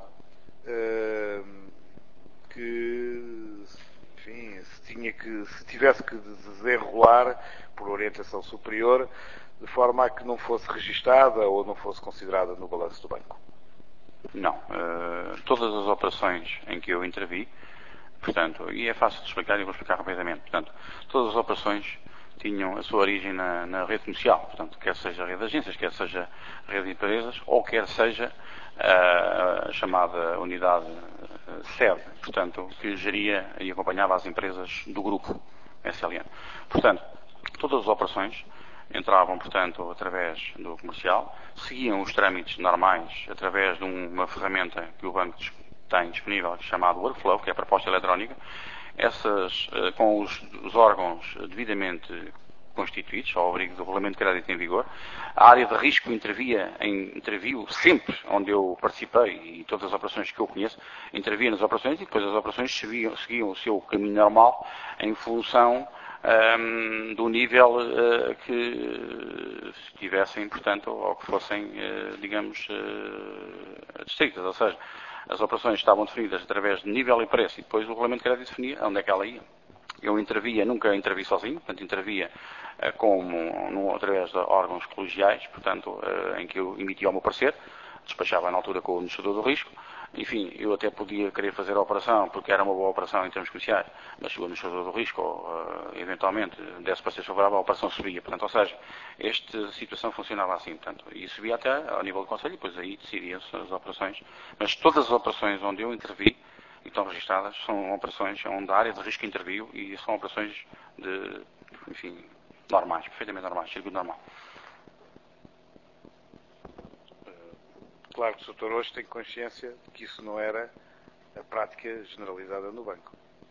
que, enfim, se tivesse que desenrolar por orientação superior, de forma a que não fosse registada ou não fosse considerada no balanço do banco? Não. Todas as operações em que eu intervi, portanto, e é fácil de explicar e vou explicar rapidamente, portanto, todas as operações tinham a sua origem na rede comercial, portanto, quer seja a rede de agências, quer seja a rede de empresas, ou quer seja a chamada unidade sede, portanto, que geria e acompanhava as empresas do grupo SLN. Portanto, todas as operações entravam, portanto, através do comercial, seguiam os trâmites normais através de uma ferramenta que o banco tem disponível, chamado Workflow, que é a proposta eletrónica. Essas, com os órgãos devidamente constituídos, ao abrigo do Regulamento de Crédito em vigor. A área de risco interviu sempre onde eu participei, e todas as operações que eu conheço, intervia nas operações, e depois as operações seguiam o seu caminho normal em função do nível que tivessem, portanto, ou que fossem, digamos, distritas. Ou seja, as operações estavam definidas através de nível e preço, e depois o Regulamento de Crédito definia onde é que ela ia. Eu intervia, nunca intervi sozinho, portanto intervia através de órgãos colegiais, portanto, em que eu emitia o meu parecer, despachava na altura com o administrador do risco. Enfim, eu até podia querer fazer a operação, porque era uma boa operação em termos comerciais, mas se o administrador do risco, eventualmente, desse parecer favorável, a operação subia. Portanto, ou seja, esta situação funcionava assim, portanto, e subia até ao nível do Conselho, e depois aí decidiam-se as operações. Mas todas as operações onde eu intervi, e estão registradas, são operações onde a área de risco interviu, e são operações de, enfim, normais, perfeitamente normais, circuito normal. Claro que o Sr. hoje tem consciência de que isso não era a prática generalizada no banco.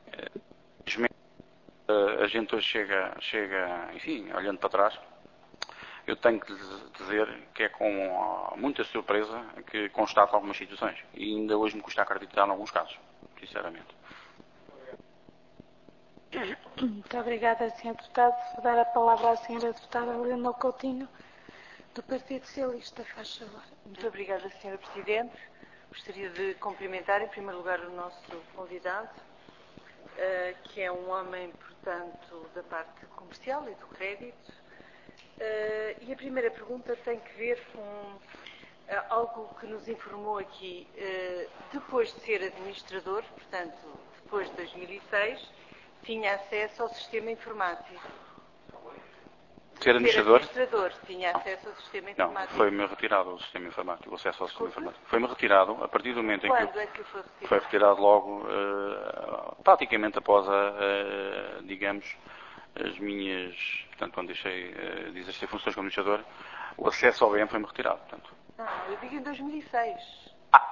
A gente hoje chega, enfim, olhando para trás, eu tenho que dizer que é com muita surpresa que constato algumas situações. E ainda hoje me custa acreditar em alguns casos, sinceramente. Muito obrigada, Sr. Deputado. Vou dar a palavra à Sra. Deputada Leonor Coutinho, do Partido Socialista. Faz favor. Muito obrigada, Sra. Presidente. Gostaria de cumprimentar, em primeiro lugar, o nosso convidado, que é um homem, portanto, da parte comercial e do crédito. E a primeira pergunta tem que ver com algo que nos informou aqui. Depois de ser administrador, portanto, depois de 2006, tinha acesso ao sistema informático. Ser administrador? Tinha acesso ao sistema informático. Não, foi-me retirado o sistema informático, o acesso ao sistema informático. Foi-me retirado a partir do momento em que... Quando é que foi retirado? Foi retirado logo, praticamente após digamos, as minhas... Portanto, quando deixei de exercer funções como administrador, o acesso ao BM foi-me retirado, portanto. Não, eu digo em 2006.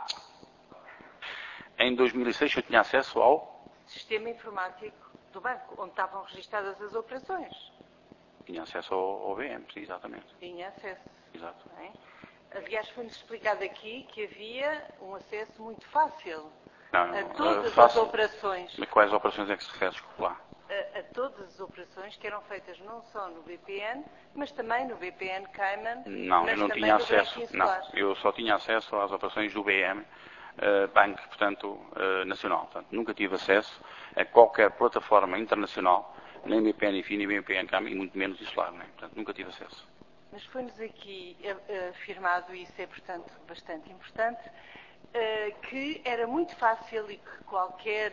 Em 2006 eu tinha acesso ao... Sistema informático do banco, onde estavam registadas as operações. Tinha acesso ao BM, sim, exatamente. Tinha acesso. Exato. Não é? Aliás, foi-nos explicado aqui que havia um acesso muito fácil a todas as operações. Mas quais operações é que se refere, desculpe lá? A todas as operações que eram feitas não só no BPN, mas também no BPN Cayman. Não, eu não tinha acesso. Não, eu só tinha acesso às operações do BM, Banco, portanto, nacional. Portanto, nunca tive acesso a qualquer plataforma internacional, nem BPN IFI, nem BPN Cayman, e muito menos insular, né? Portanto, nunca tive acesso. Mas foi-nos aqui afirmado, e isso é, portanto, bastante importante, que era muito fácil e que qualquer...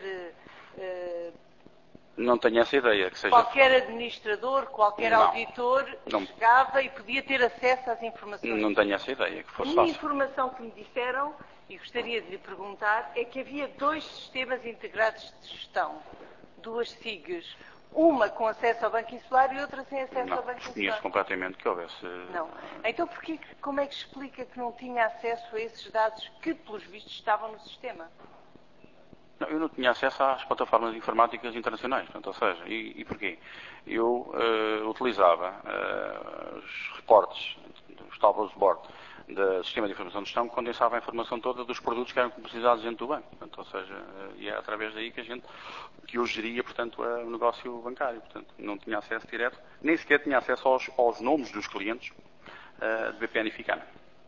não tenho essa ideia. Que seja... Qualquer administrador, qualquer auditor chegava e podia ter acesso às informações. Não tenho essa ideia que fosse fácil. A informação que me disseram, e gostaria de lhe perguntar, é que havia 2 sistemas integrados de gestão, 2 SIGs. Uma com acesso ao Banco Insular e outra sem acesso ao Banco Insular. Desconheço completamente que houvesse... Não. Então como é que explica que não tinha acesso a esses dados que, pelos vistos, estavam no sistema? Não, eu não tinha acesso às plataformas informáticas internacionais. Portanto, ou seja, e porquê? Eu utilizava os reportes, os tables de bordo, do Sistema de Informação de Gestão, que condensava a informação toda dos produtos que eram publicizados dentro do banco. Portanto, ou seja, e é através daí que eu geria, portanto, o negócio bancário. Portanto, não tinha acesso direto, nem sequer tinha acesso aos nomes dos clientes de BPN e Cayman.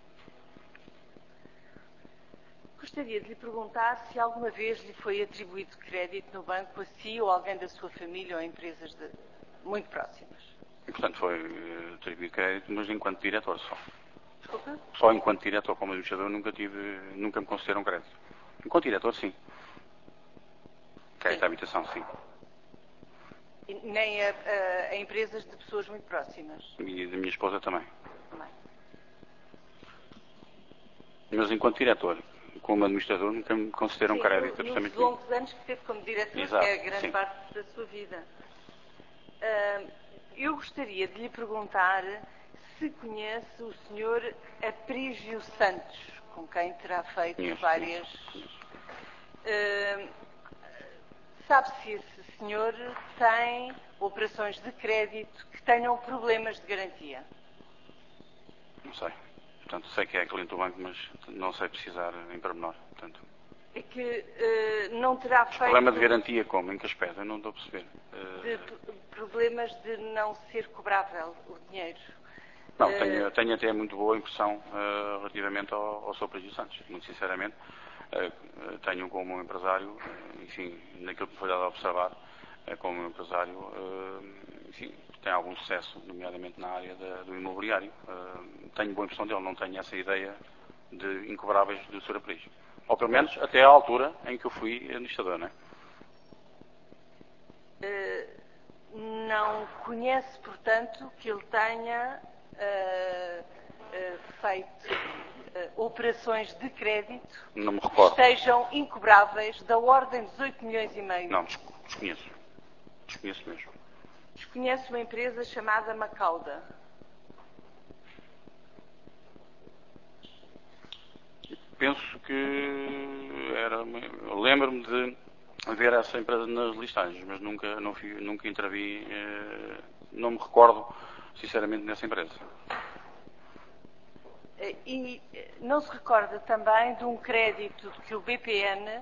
Gostaria de lhe perguntar se alguma vez lhe foi atribuído crédito no banco a si ou alguém da sua família ou empresas muito próximas. E, portanto, foi atribuído crédito, mas enquanto diretor só. Desculpa? Só enquanto diretor, como administrador, nunca me concederam crédito. Enquanto diretor, sim. Crédito à habitação, sim. E nem a empresas de pessoas muito próximas? E da minha esposa também. Também. Mas enquanto diretor, como administrador, nunca me concederam crédito. Nos longos anos que teve como diretor, exato, que é a grande parte da sua vida. Eu gostaria de lhe perguntar se conhece o Sr. Aprígio Santos, com quem terá feito várias... sabe se esse senhor tem operações de crédito que tenham problemas de garantia? Não sei. Portanto, sei que é cliente do banco, mas não sei precisar em pormenor. Portanto, é que não terá feito... Problema de garantia como? Em que aspecto? Eu não estou a perceber. Problemas de não ser cobrável o dinheiro. Não, tenho até muito boa impressão relativamente ao Sr. Aprígio Santos. Muito sinceramente, tenho como empresário, enfim, naquilo que me foi dado a observar, como empresário, enfim, tem algum sucesso, nomeadamente na área do imobiliário. Tenho boa impressão dele, não tenho essa ideia de incobráveis do Sr. Apariz. Ou pelo menos até à altura em que eu fui administrador, não é? Não conhece, portanto, que ele tenha feito operações de crédito Não me que recordo. estejam incobráveis da ordem dos 8 milhões e meio. Não, desconheço. Desconheço mesmo. Desconhece uma empresa chamada Macauda. Penso que era... Eu lembro-me de ver essa empresa nas listagens, mas nunca intervi, não me recordo, sinceramente, nessa empresa. E não se recorda também de um crédito que o BPN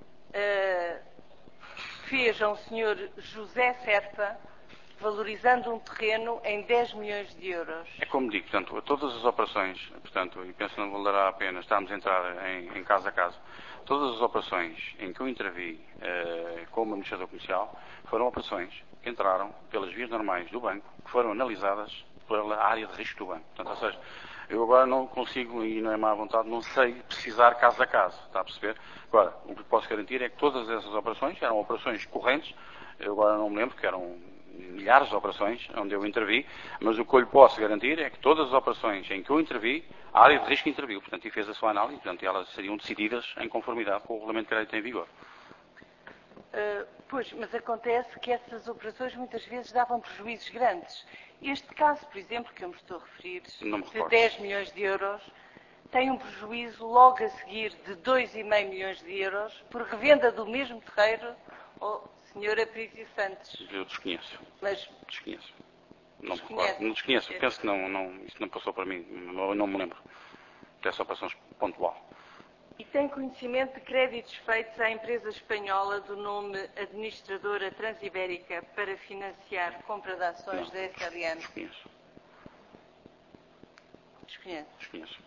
fez a um senhor José Serpa, valorizando um terreno em 10 milhões de euros. É como digo, portanto, todas as operações, portanto, e penso que não valerá a pena estarmos a entrar em casa a casa, todas as operações em que eu intervi como administrador comercial foram operações que entraram pelas vias normais do banco, que foram analisadas pela área de risco do banco. Portanto, ou seja, eu agora não consigo, e não é má vontade, não sei precisar caso a caso, está a perceber? Agora, o que posso garantir é que todas essas operações eram operações correntes, eu agora não me lembro, que eram milhares de operações onde eu intervi, mas o que eu lhe posso garantir é que todas as operações em que eu intervi, a área de risco interviu, portanto, e fez a sua análise, portanto, elas seriam decididas em conformidade com o regulamento de crédito em vigor. Pois, mas acontece que essas operações muitas vezes davam prejuízos grandes. Este caso, por exemplo, que eu me estou a referir, de 10 milhões de euros, tem um prejuízo logo a seguir de 2,5 milhões de euros por revenda do mesmo terreiro ao Sr. Aparicio Santos. Eu desconheço. Mas desconheço. Não me recordo. Não desconheço. Penso que isso não passou para mim. Não me lembro dessa operação pontual. E tem conhecimento de créditos feitos à empresa espanhola do nome Administradora Transibérica para financiar compra de ações da SLN? Desconheço. Desconhece? Desconheço.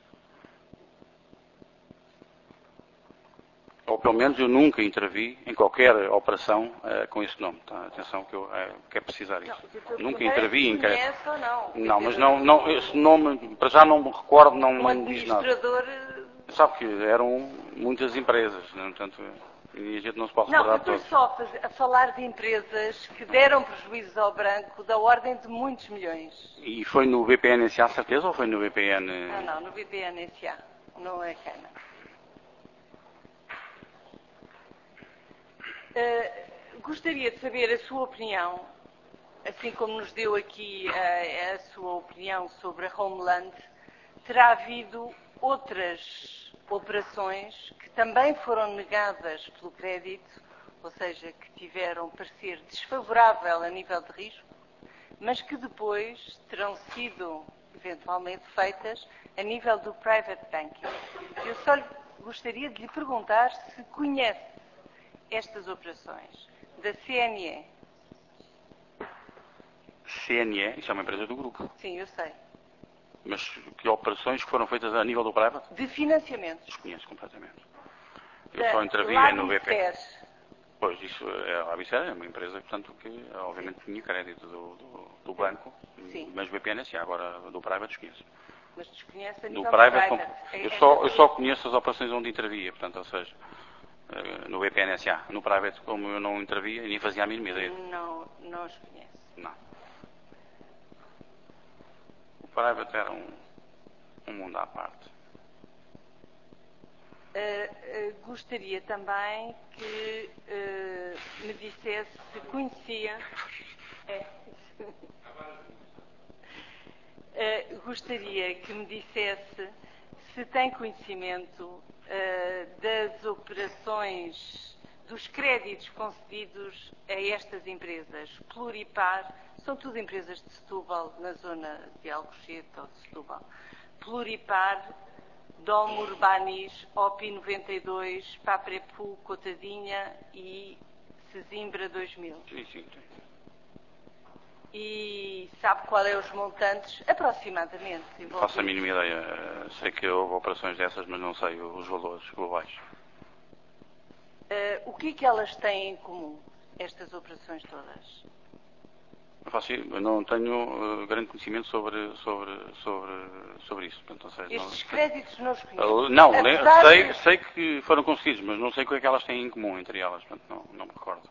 Ou pelo menos eu nunca intervi em qualquer operação com esse nome. Tá? Atenção que eu quero precisar isso. Nunca intervi em crédito. Ou não? Não, mas não, esse nome, para já não me recordo, não me diz nada. Administrador... Sabe que eram muitas empresas, né? Portanto, e a gente não se pode recordar de todas. Não, eu estou só a falar de empresas que deram prejuízos ao branco da ordem de muitos milhões. E foi no BPN-SA, certeza, ou foi no BPN... Não, no BPN-SA, não é Cana. Gostaria de saber a sua opinião, assim como nos deu aqui a sua opinião sobre a Homeland. Terá havido outras operações que também foram negadas pelo crédito, ou seja, que tiveram parecer desfavorável a nível de risco, mas que depois terão sido eventualmente feitas a nível do private banking. Eu só gostaria de lhe perguntar se conhece estas operações da CNE. CNE, isso é uma empresa do grupo. Sim, eu sei. Mas que operações que foram feitas a nível do private? De financiamentos. Desconheço completamente. Eu só intervi no BP. Pois, isso, a Abicer é uma empresa, portanto, que obviamente tinha crédito do banco, sim, mas BPN-SA, agora do private desconheço. Mas desconhece a nível do private? Eu só conheço as operações onde intervia, portanto, ou seja, no BPN-SA. No private, como eu não intervia, nem fazia a mínima ideia. Não os conhece? Não. O private era um mundo à parte. Gostaria também que me dissesse se conhecia... gostaria que me dissesse se tem conhecimento das operações, dos créditos concedidos a estas empresas. Pluripar, são tudo empresas de Setúbal, na zona de Alcochete ou de Setúbal. Pluripar, Dom Urbanis, OPI 92, Paprepu, Cotadinha e Sesimbra 2000. Sim. E sabe qual é os montantes, aproximadamente? Não faço a mínima ideia. Sei que houve operações dessas, mas não sei os valores globais. O que é que elas têm em comum? estas operações todas? Eu não tenho grande conhecimento sobre isso. Portanto, ou seja, Estes créditos não os conheço. Não, sei que foram concedidos, mas não sei o que é que elas têm em comum entre elas. Portanto, não me recordo.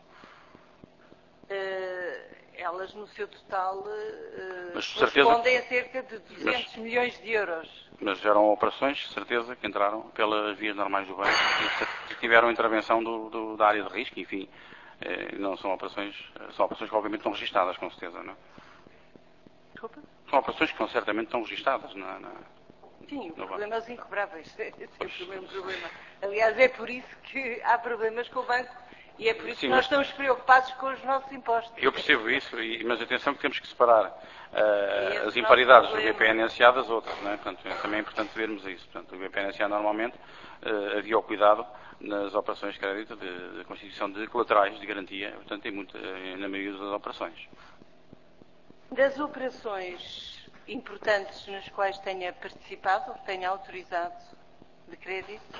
Elas, no seu total, Mas, correspondem a cerca de 200 milhões de euros. Mas eram operações, de certeza, que entraram pelas vias normais do banco e tiveram intervenção da área de risco, enfim. Não são operações que obviamente estão registadas, com certeza, não é? Desculpa? São operações que certamente estão registadas Sim, o problema é os incobráveis. Esse é o mesmo problema. Aliás, é por isso que há problemas com o banco e é por isso que nós estamos preocupados com os nossos impostos. Eu percebo isso, mas atenção que temos que separar as imparidades do BPN-SA das outras, não é? Portanto, também é importante vermos isso. Portanto, o BPN-SA normalmente havia o cuidado nas operações de crédito de constituição de colaterais de garantia, portanto, na maioria das operações. Das operações importantes nas quais tenha participado, tenha autorizado de crédito,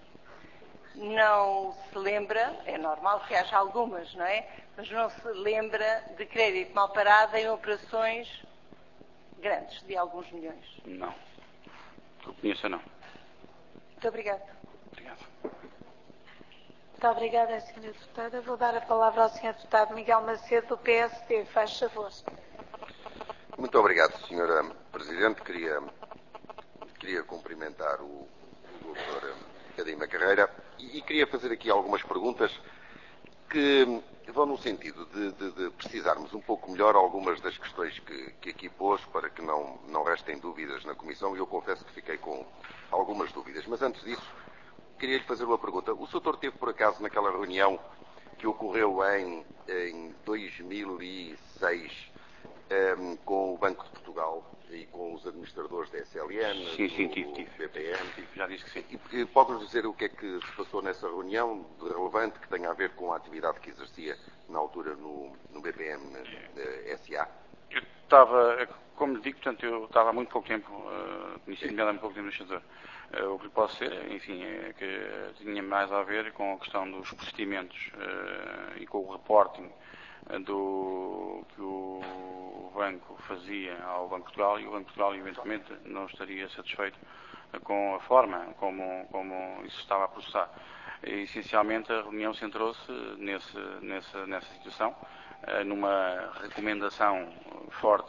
não se lembra, é normal que haja algumas, não é? Mas não se lembra de crédito mal parado em operações grandes, de alguns milhões. Não. Que eu conheça, não. Muito obrigada. Obrigado. Muito obrigada, Sra. Deputada. Vou dar a palavra ao Sr. Deputado Miguel Macedo, do PSD. Faz favor. Muito obrigado, Sra. Presidente. Queria cumprimentar o Dr. Cadima Carreira e queria fazer aqui algumas perguntas que vão no sentido de precisarmos um pouco melhor algumas das questões que aqui pôs, para que não restem dúvidas na Comissão, e eu confesso que fiquei com algumas dúvidas. Mas antes disso, queria lhe fazer uma pergunta. O Sr. Doutor teve, por acaso, naquela reunião que ocorreu em 2006 com o Banco de Portugal e com os administradores da SLN, tive. BPN. Já disse que sim. E pode-nos dizer o que é que se passou nessa reunião de relevante que tenha a ver com a atividade que exercia na altura no BPN SA? Eu estava, como lhe digo, portanto, eu estava há muito pouco tempo, conheci há muito pouco tempo no administrador. O que lhe posso dizer, enfim, é que tinha mais a ver com a questão dos procedimentos e com o reporting que o banco fazia ao Banco de Portugal, e o Banco de Portugal eventualmente não estaria satisfeito com a forma como isso estava a processar. E, essencialmente, a reunião centrou-se nessa situação, numa recomendação forte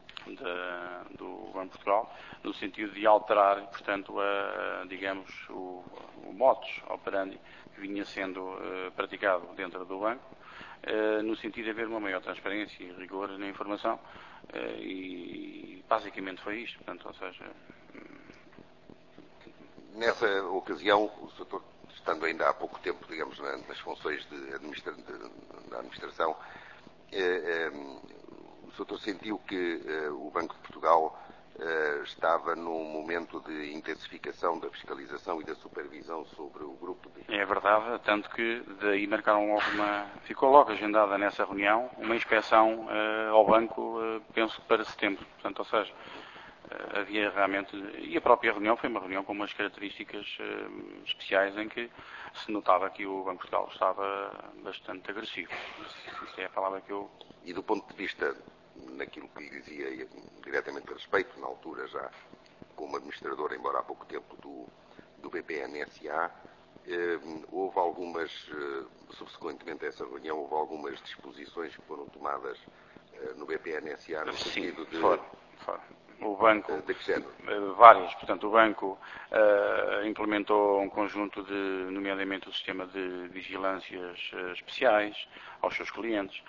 do Banco de Portugal, no sentido de alterar, portanto, digamos, o modus operandi que vinha sendo praticado dentro do banco, no sentido de haver uma maior transparência e rigor na informação, e basicamente foi isto. Portanto, ou seja... Nessa ocasião, o Sr. estando ainda há pouco tempo, digamos, nas funções da administração, o Sr. sentiu que o Banco de Portugal estava num momento de intensificação da fiscalização e da supervisão sobre o grupo de... É verdade, tanto que daí marcaram logo ficou logo agendada nessa reunião uma inspeção ao banco, penso que para setembro. Portanto, ou seja, havia realmente... E a própria reunião foi uma reunião com umas características especiais em que se notava que o Banco de Portugal estava bastante agressivo. Isso é a palavra que eu... E do ponto de vista, naquilo que lhe dizia diretamente a respeito, na altura já como administrador, embora há pouco tempo, do BPN-SA, houve algumas, subsequentemente a essa reunião, houve algumas disposições que foram tomadas no BPN-SA no sentido de... Foram. O banco, de que género? Várias. Portanto, o banco implementou um conjunto de, nomeadamente o sistema de vigilâncias especiais aos seus clientes,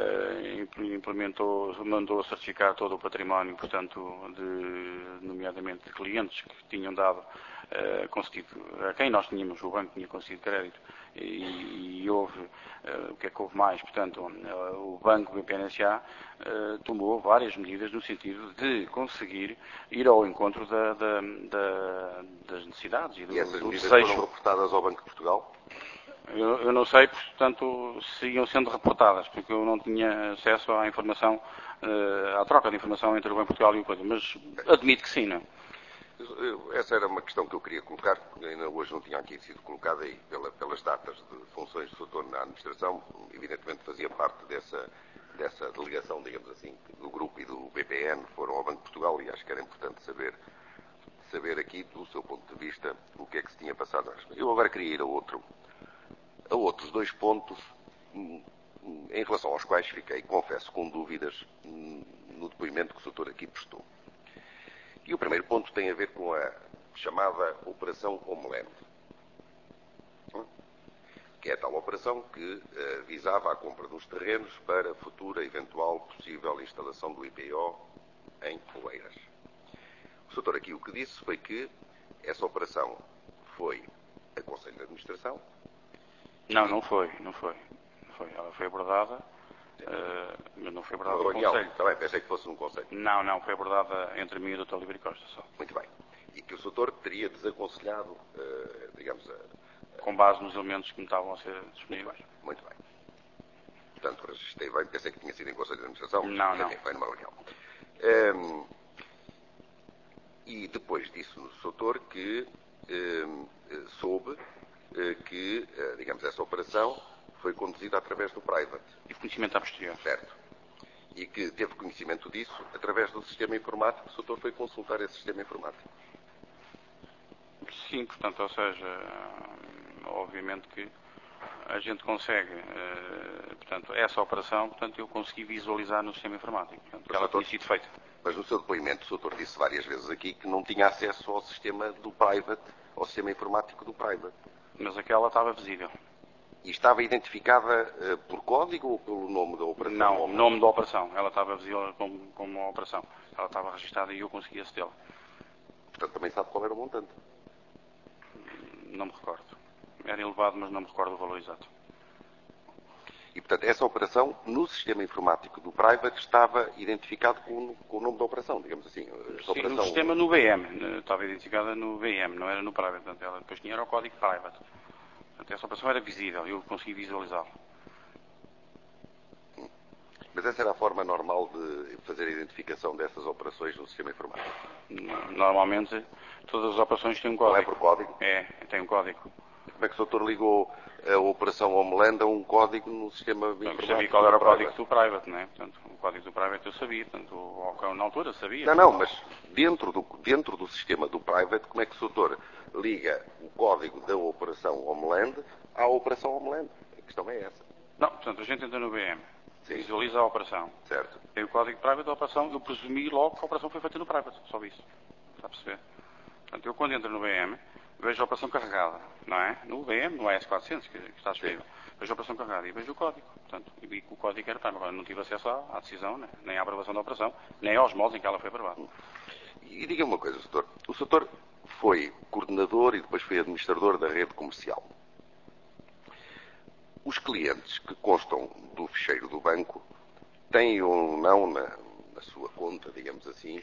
mandou certificar todo o património, portanto, nomeadamente de clientes que tinham dado concedido, a quem nós tínhamos, o banco tinha concedido crédito, e houve, o que é que houve mais? Portanto, o banco BPN-SA tomou várias medidas no sentido de conseguir ir ao encontro das necessidades e essas medidas foram reportadas ao Banco de Portugal? Eu não sei, portanto, se iam sendo reportadas, porque eu não tinha acesso à informação, à troca de informação entre o Banco de Portugal e o coisa, mas admito que sim, não? essa era uma questão que eu queria colocar, ainda hoje não tinha aqui sido colocada aí pelas datas de funções do Sr. na administração, evidentemente fazia parte dessa delegação, digamos assim, do grupo e do BPN, foram ao Banco de Portugal e acho que era importante saber aqui, do seu ponto de vista, o que é que se tinha passado. Eu agora queria ir a outros dois pontos, em relação aos quais fiquei, confesso, com dúvidas no depoimento que o Sr. aqui prestou. E o primeiro ponto tem a ver com a chamada Operação Homeland, que é a tal operação que visava a compra dos terrenos para futura eventual possível instalação do IPO em Oeiras. O Sr. aqui o que disse foi que essa operação foi a Conselho de Administração. Não foi. Ela foi abordada, mas não foi abordada no Conselho. Também pensei que fosse um Conselho. Não, foi abordada entre mim e o Dr. Líbero Costa só. Muito bem. E que o Sr. teria desaconselhado, digamos, com base nos elementos que me estavam a ser disponíveis. Muito bem. Portanto, registrei bem, pensei que tinha sido em Conselho de Administração. Não. Foi numa reunião. E depois disse no Sr. que soube que, digamos, essa operação foi conduzida através do private. E conhecimento a posterior. Certo. E que teve conhecimento disso através do sistema informático. O Sr. foi consultar esse sistema informático. Sim, portanto, ou seja, obviamente que a gente consegue, portanto, essa operação, portanto, eu consegui visualizar no sistema informático, portanto, que ela tinha sido feita. Mas no seu depoimento, o Sr. disse várias vezes aqui que não tinha acesso ao sistema do private, ao sistema informático do private. Mas aquela estava visível. E estava identificada por código ou pelo nome da operação? Não, o nome da operação. Ela estava visível como uma operação. Ela estava registada e eu consegui acedê-la. Portanto, também sabe qual era o montante? Não me recordo. Era elevado, mas não me recordo o valor exato. E, portanto, essa operação, no sistema informático do private, estava identificado com o nome da operação, digamos assim. Sim, operação... no sistema no BM. Estava identificada no BM, não era no private. Portanto, ela depois tinha o código private. Portanto, essa operação era visível, eu consegui visualizá-la. Mas essa era a forma normal de fazer a identificação dessas operações no sistema informático? Normalmente, todas as operações têm um código. Não é por código? É, tem um código. E como é que o Dr. ligou a operação Homeland a um código no sistema informático? Eu sabia qual era o código do private, não é? Portanto, o código do private eu sabia, portanto, na altura sabia. Não, mas dentro do sistema do private, como é que o Dr. liga o código da operação Homeland à operação Homeland? A questão é essa. Não, portanto, a gente entra no BM, sim, visualiza a operação. Certo. Tem o código private da operação, eu presumi logo que a operação foi feita no private, só isso. Está a perceber? Portanto, eu quando entro no BM, vejo a operação carregada, não é? No BM, no AS400, que está disponível. Vejo a operação carregada e vejo o código. Portanto, e vi que o código era private. Agora, não tive acesso à decisão, né? Nem à aprovação da operação, nem aos modos em que ela foi aprovada. E diga-me uma coisa, Sr. O Sr. foi coordenador e depois foi administrador da rede comercial. Os clientes que constam do ficheiro do banco têm ou não na sua conta, digamos assim,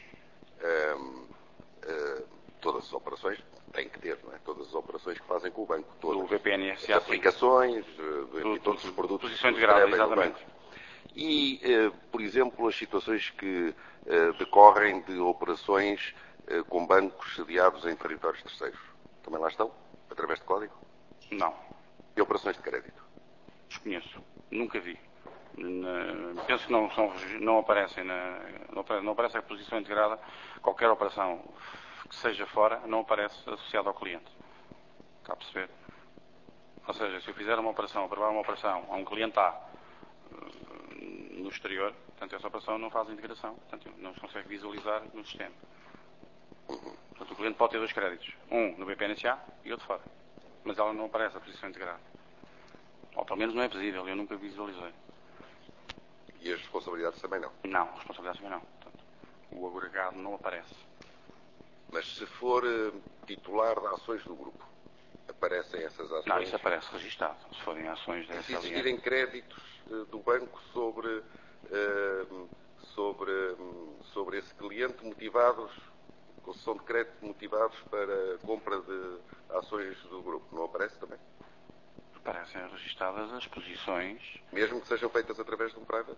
todas as operações, têm que ter, não é? Todas as operações que fazem com o banco. Todas. Do VPN-SA, as aplicações, todos os produtos que subscrevem no banco. E, por exemplo, as situações que decorrem de operações com bancos sediados em territórios terceiros. Também lá estão? Através de código? Não. E operações de crédito? Desconheço. Nunca vi. Penso que não aparecem não aparece a posição integrada. Qualquer operação que seja fora não aparece associada ao cliente. Está a perceber? Ou seja, se eu fizer uma operação, aprovar uma operação a um cliente A no exterior, portanto, essa operação não faz a integração. Portanto, não se consegue visualizar no sistema. Portanto, o cliente pode ter dois créditos. Um no BPN-SA e outro fora. Mas ela não aparece a posição integrada. Ou pelo menos não é visível. Eu nunca visualizei. E as responsabilidades também não? Não, as responsabilidades também não. Portanto, o agregado não aparece. Mas se for titular de ações do grupo, aparecem essas ações? Não, isso aparece registado. Se forem ações dessa linha. Se existirem créditos do banco sobre esse cliente motivados, concessão de crédito motivados para compra de ações do grupo, não aparece também? Aparecem registadas as posições. Mesmo que sejam feitas através de um private?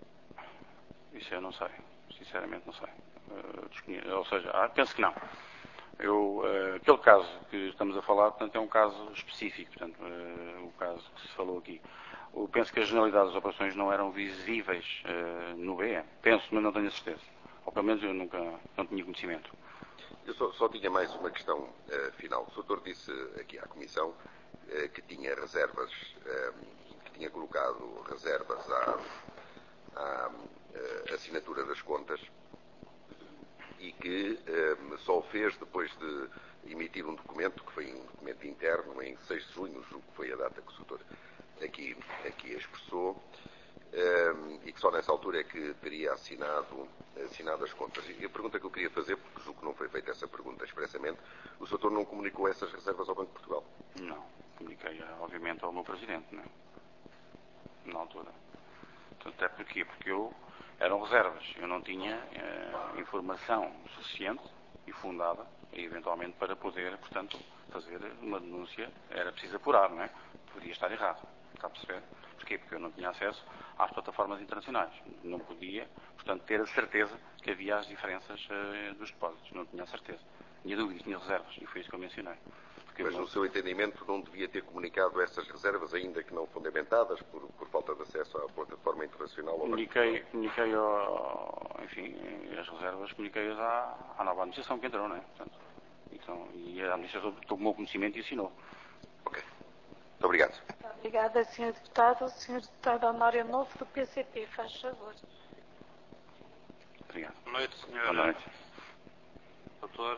Isso eu não sei. Sinceramente não sei. Ou seja, penso que não. Aquele caso que estamos a falar, portanto, é um caso específico, portanto, o caso que se falou aqui. Eu penso que a generalidade das operações não eram visíveis no BE. Penso, mas não tenho a certeza. Ou pelo menos eu nunca não tinha conhecimento. Eu só tinha mais uma questão final. O Sr. disse aqui à Comissão que tinha reservas, que tinha colocado reservas à assinatura das contas e que só o fez depois de emitir um documento, que foi um documento interno, em 6 de junho, julgo que foi a data que o Sr. aqui expressou, e que só nessa altura é que teria assinado as contas. E a pergunta que eu queria fazer, porque julgo que não foi feita essa pergunta expressamente, o Sr. não comunicou essas reservas ao Banco de Portugal? Não, comuniquei obviamente ao meu Presidente, não é? Na altura. Até porquê? Porque eram reservas. Eu não tinha informação suficiente e fundada, eventualmente, para poder, portanto, fazer uma denúncia. Era preciso apurar, não é? Podia estar errado. Está a perceber? Porquê? Porque eu não tinha acesso às plataformas internacionais. Não podia, portanto, ter a certeza que havia as diferenças dos depósitos. Não tinha a certeza. Tinha dúvidas, tinha reservas. E foi isso que eu mencionei. Mas no seu entendimento não devia ter comunicado essas reservas, ainda que não fundamentadas, por falta de acesso à plataforma internacional? Comuniquei enfim, as reservas, comuniquei-as à nova administração que entrou, não é? Portanto, então, e a administração tomou conhecimento e assinou. Ok. Muito obrigado. Obrigada, Sr. Deputado. O Sr. Deputado Honório Novo, do PCP, faz favor. Obrigado. Boa noite, Sr. Boa noite. Doutor.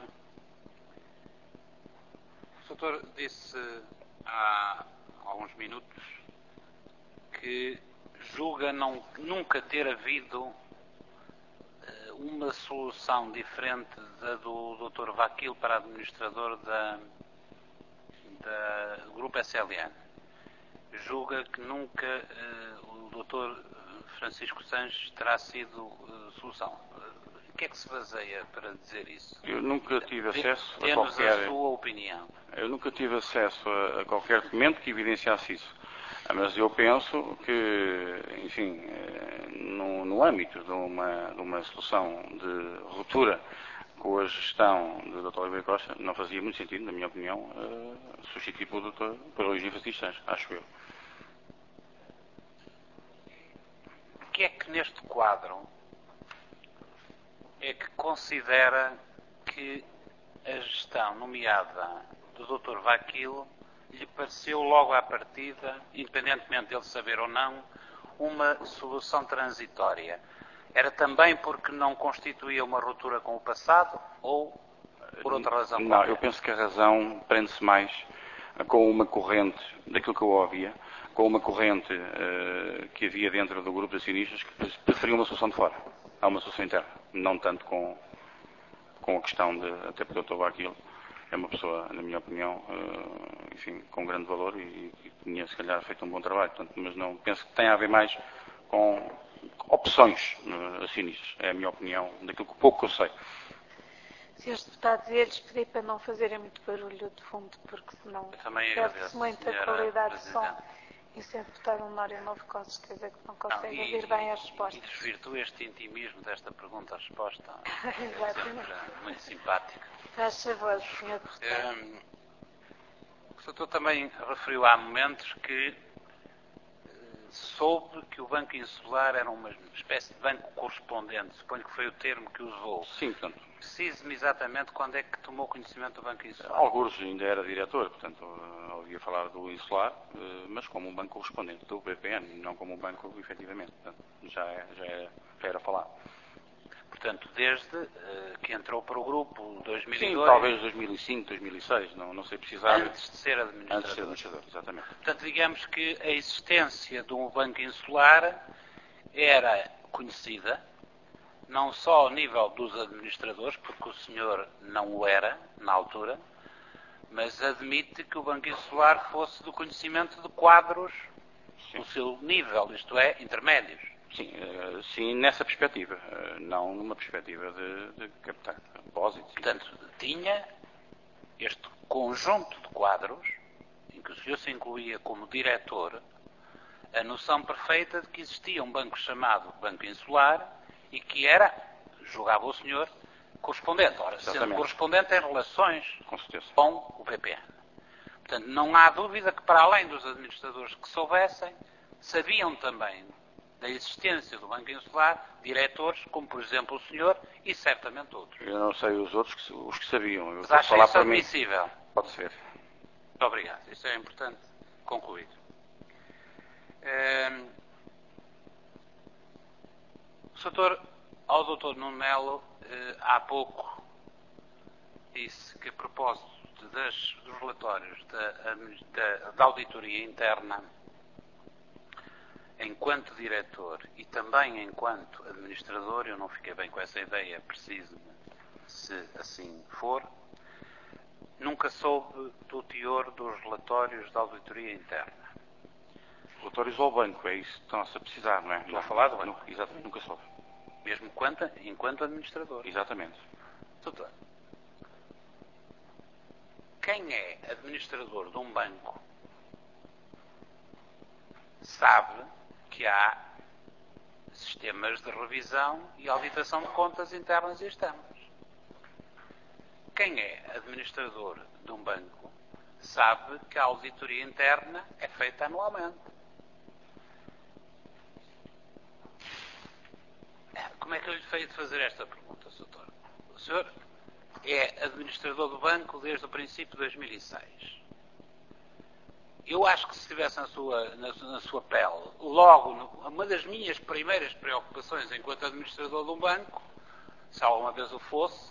O doutor disse há alguns minutos que julga nunca ter havido uma solução diferente da do Dr. Vaquil para administrador do Grupo SLN. Julga que nunca o Dr. Francisco Sanches terá sido solução. O que é que se baseia para dizer isso? Eu nunca tive acesso a Dê-nos qualquer... a sua opinião. Eu nunca tive acesso a qualquer documento que evidenciasse isso. Mas eu penso que, enfim, no âmbito de uma solução de ruptura com a gestão do Dr. Oliveira Costa, não fazia muito sentido, na minha opinião, substituir pelo Luís Francisco Sanches, acho eu. O que é que neste quadro é que considera que a gestão nomeada do Dr. Vaquil lhe pareceu logo à partida, independentemente dele saber ou não, uma solução transitória? Era também porque não constituía uma ruptura com o passado ou por outra razão? Não, eu penso que a razão prende-se mais com uma corrente daquilo que eu ouvia, com uma corrente que havia dentro do grupo de acionistas que preferia uma solução de fora. Há uma solução interna, não tanto com a questão de, até porque o Dr. Vaquil é uma pessoa, na minha opinião, enfim, com grande valor e tinha, se calhar, feito um bom trabalho. Portanto, mas não penso que tenha a ver mais com opções acionistas. É a minha opinião, daquilo que pouco que eu sei. Senhores deputados, ia-lhes pedir para não fazerem muito barulho de fundo, porque senão perde-se muita qualidade de som. E o Sr. Deputado Honório Novo, com certeza que não consegue ouvir bem as respostas. E desvirtua este intimismo desta pergunta-resposta. Exatamente. Sempre muito simpático. Faz favor, Sr. Deputado. O doutor também referiu há momentos que soube que o Banco Insular era uma espécie de banco correspondente. Suponho que foi o termo que usou. Sim, portanto. Precise-me exatamente quando é que tomou conhecimento do Banco Insular. Alguns ainda era diretor, portanto, ouvia falar do Insular, mas como um banco correspondente do BPN, não como um banco, efetivamente. Portanto, já era falado. Portanto, desde que entrou para o grupo, 2002... Sim, talvez 2005, 2006, não sei precisar. Antes de ser administrador. Antes de ser administrador, exatamente. Portanto, digamos que a existência de um Banco Insular era conhecida, não só ao nível dos administradores, porque o senhor não o era na altura, mas admite que o Banco Insular fosse do conhecimento de quadros no seu nível, isto é, intermédios. Sim, nessa perspectiva, não numa perspectiva de captar depósitos. Portanto, tinha este conjunto de quadros, em que o senhor se incluía como diretor, a noção perfeita de que existia um banco chamado Banco Insular e que era, julgava o senhor, correspondente. Ora, sendo Exatamente. correspondente em relações Com certeza. com o BPN. Portanto, não há dúvida que, para além dos administradores que soubessem, sabiam também da existência do Banco Insular diretores, como por exemplo o senhor e certamente outros. Eu não sei os outros, os que sabiam. Eu Mas vou acha falar isso para mim. admissível? Pode ser. Muito obrigado. Isso é importante concluir. Ao Dr. Nuno Melo, há pouco disse que a propósito dos relatórios da auditoria interna, enquanto diretor e também enquanto administrador, eu não fiquei bem com essa ideia, preciso se assim for, nunca soube do teor dos relatórios da auditoria interna. Relatórios ao banco, é isso que estão-se a precisar, não é? Estou a falar do banco. Exatamente, nunca soube. Mesmo enquanto administrador. Exatamente. Doutor, quem é administrador de um banco sabe que há sistemas de revisão e auditação de contas internas e externas. Quem é administrador de um banco sabe que a auditoria interna é feita anualmente. Como é que eu lhe fei de fazer esta pergunta, Sr. O senhor é administrador do banco desde o princípio de 2006. Eu acho que se estivesse na sua pele, logo, uma das minhas primeiras preocupações enquanto administrador de um banco, se alguma vez o fosse...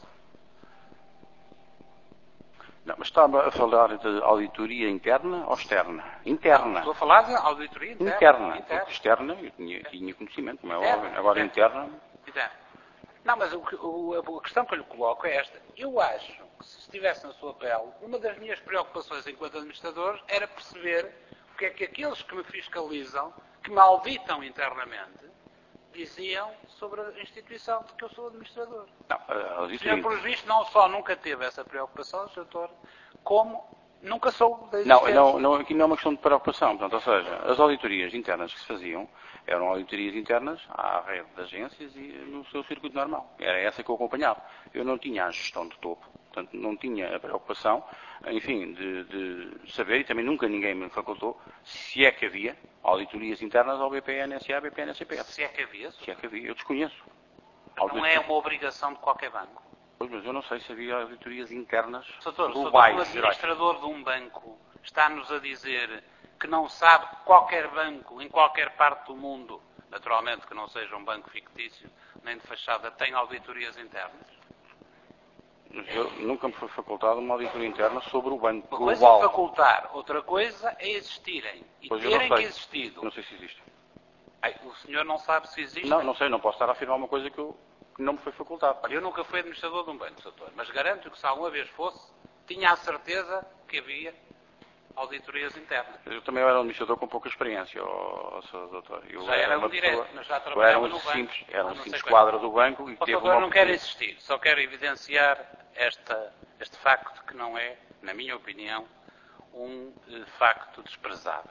Não, mas estava a falar de auditoria interna ou externa? Interna. Não, estou a falar de auditoria interna. Interna. Porque externa eu tinha conhecimento, como é óbvio. Agora interna... Não, mas a questão que eu lhe coloco é esta. Eu acho que se estivesse na sua pele, uma das minhas preocupações enquanto administrador era perceber o que é que aqueles que me fiscalizam, que me auditam internamente, diziam sobre a instituição de que eu sou administrador. Não, O senhor, por visto, não só nunca teve essa preocupação, doutor, como nunca soube da existência. Não, aqui não é uma questão de preocupação. Portanto, ou seja, as auditorias internas que se faziam eram auditorias internas à rede de agências e no seu circuito normal. Era essa que eu acompanhava. Eu não tinha a gestão de topo, portanto, não tinha a preocupação, enfim, de saber, e também nunca ninguém me facultou, se é que havia auditorias internas ao BPN-SA, BPN-CPF. Se é que havia? Se é que havia, eu desconheço. Não é uma obrigação de qualquer banco. Pois, mas eu não sei se havia auditorias internas globais. O administrador de um banco está-nos a dizer que não sabe que qualquer banco, em qualquer parte do mundo, naturalmente que não seja um banco fictício, nem de fachada, tem auditorias internas? Eu nunca me foi facultada uma auditoria interna sobre o banco global. Uma coisa é facultar, outra coisa é existirem. E pois terem que existido. Não sei se existe. O senhor não sabe se existe? Não sei, não posso estar a afirmar uma coisa que não me foi facultado. Olha, eu nunca fui administrador de um banco, doutor, mas garanto que se alguma vez fosse, tinha a certeza que havia auditorias internas. Eu também era um administrador com pouca experiência, doutor. Já era um direto, mas já trabalhava no banco. Era um simples quadro do banco e teve doutor, não quero insistir, só quero evidenciar este facto que não é, na minha opinião, um facto desprezável.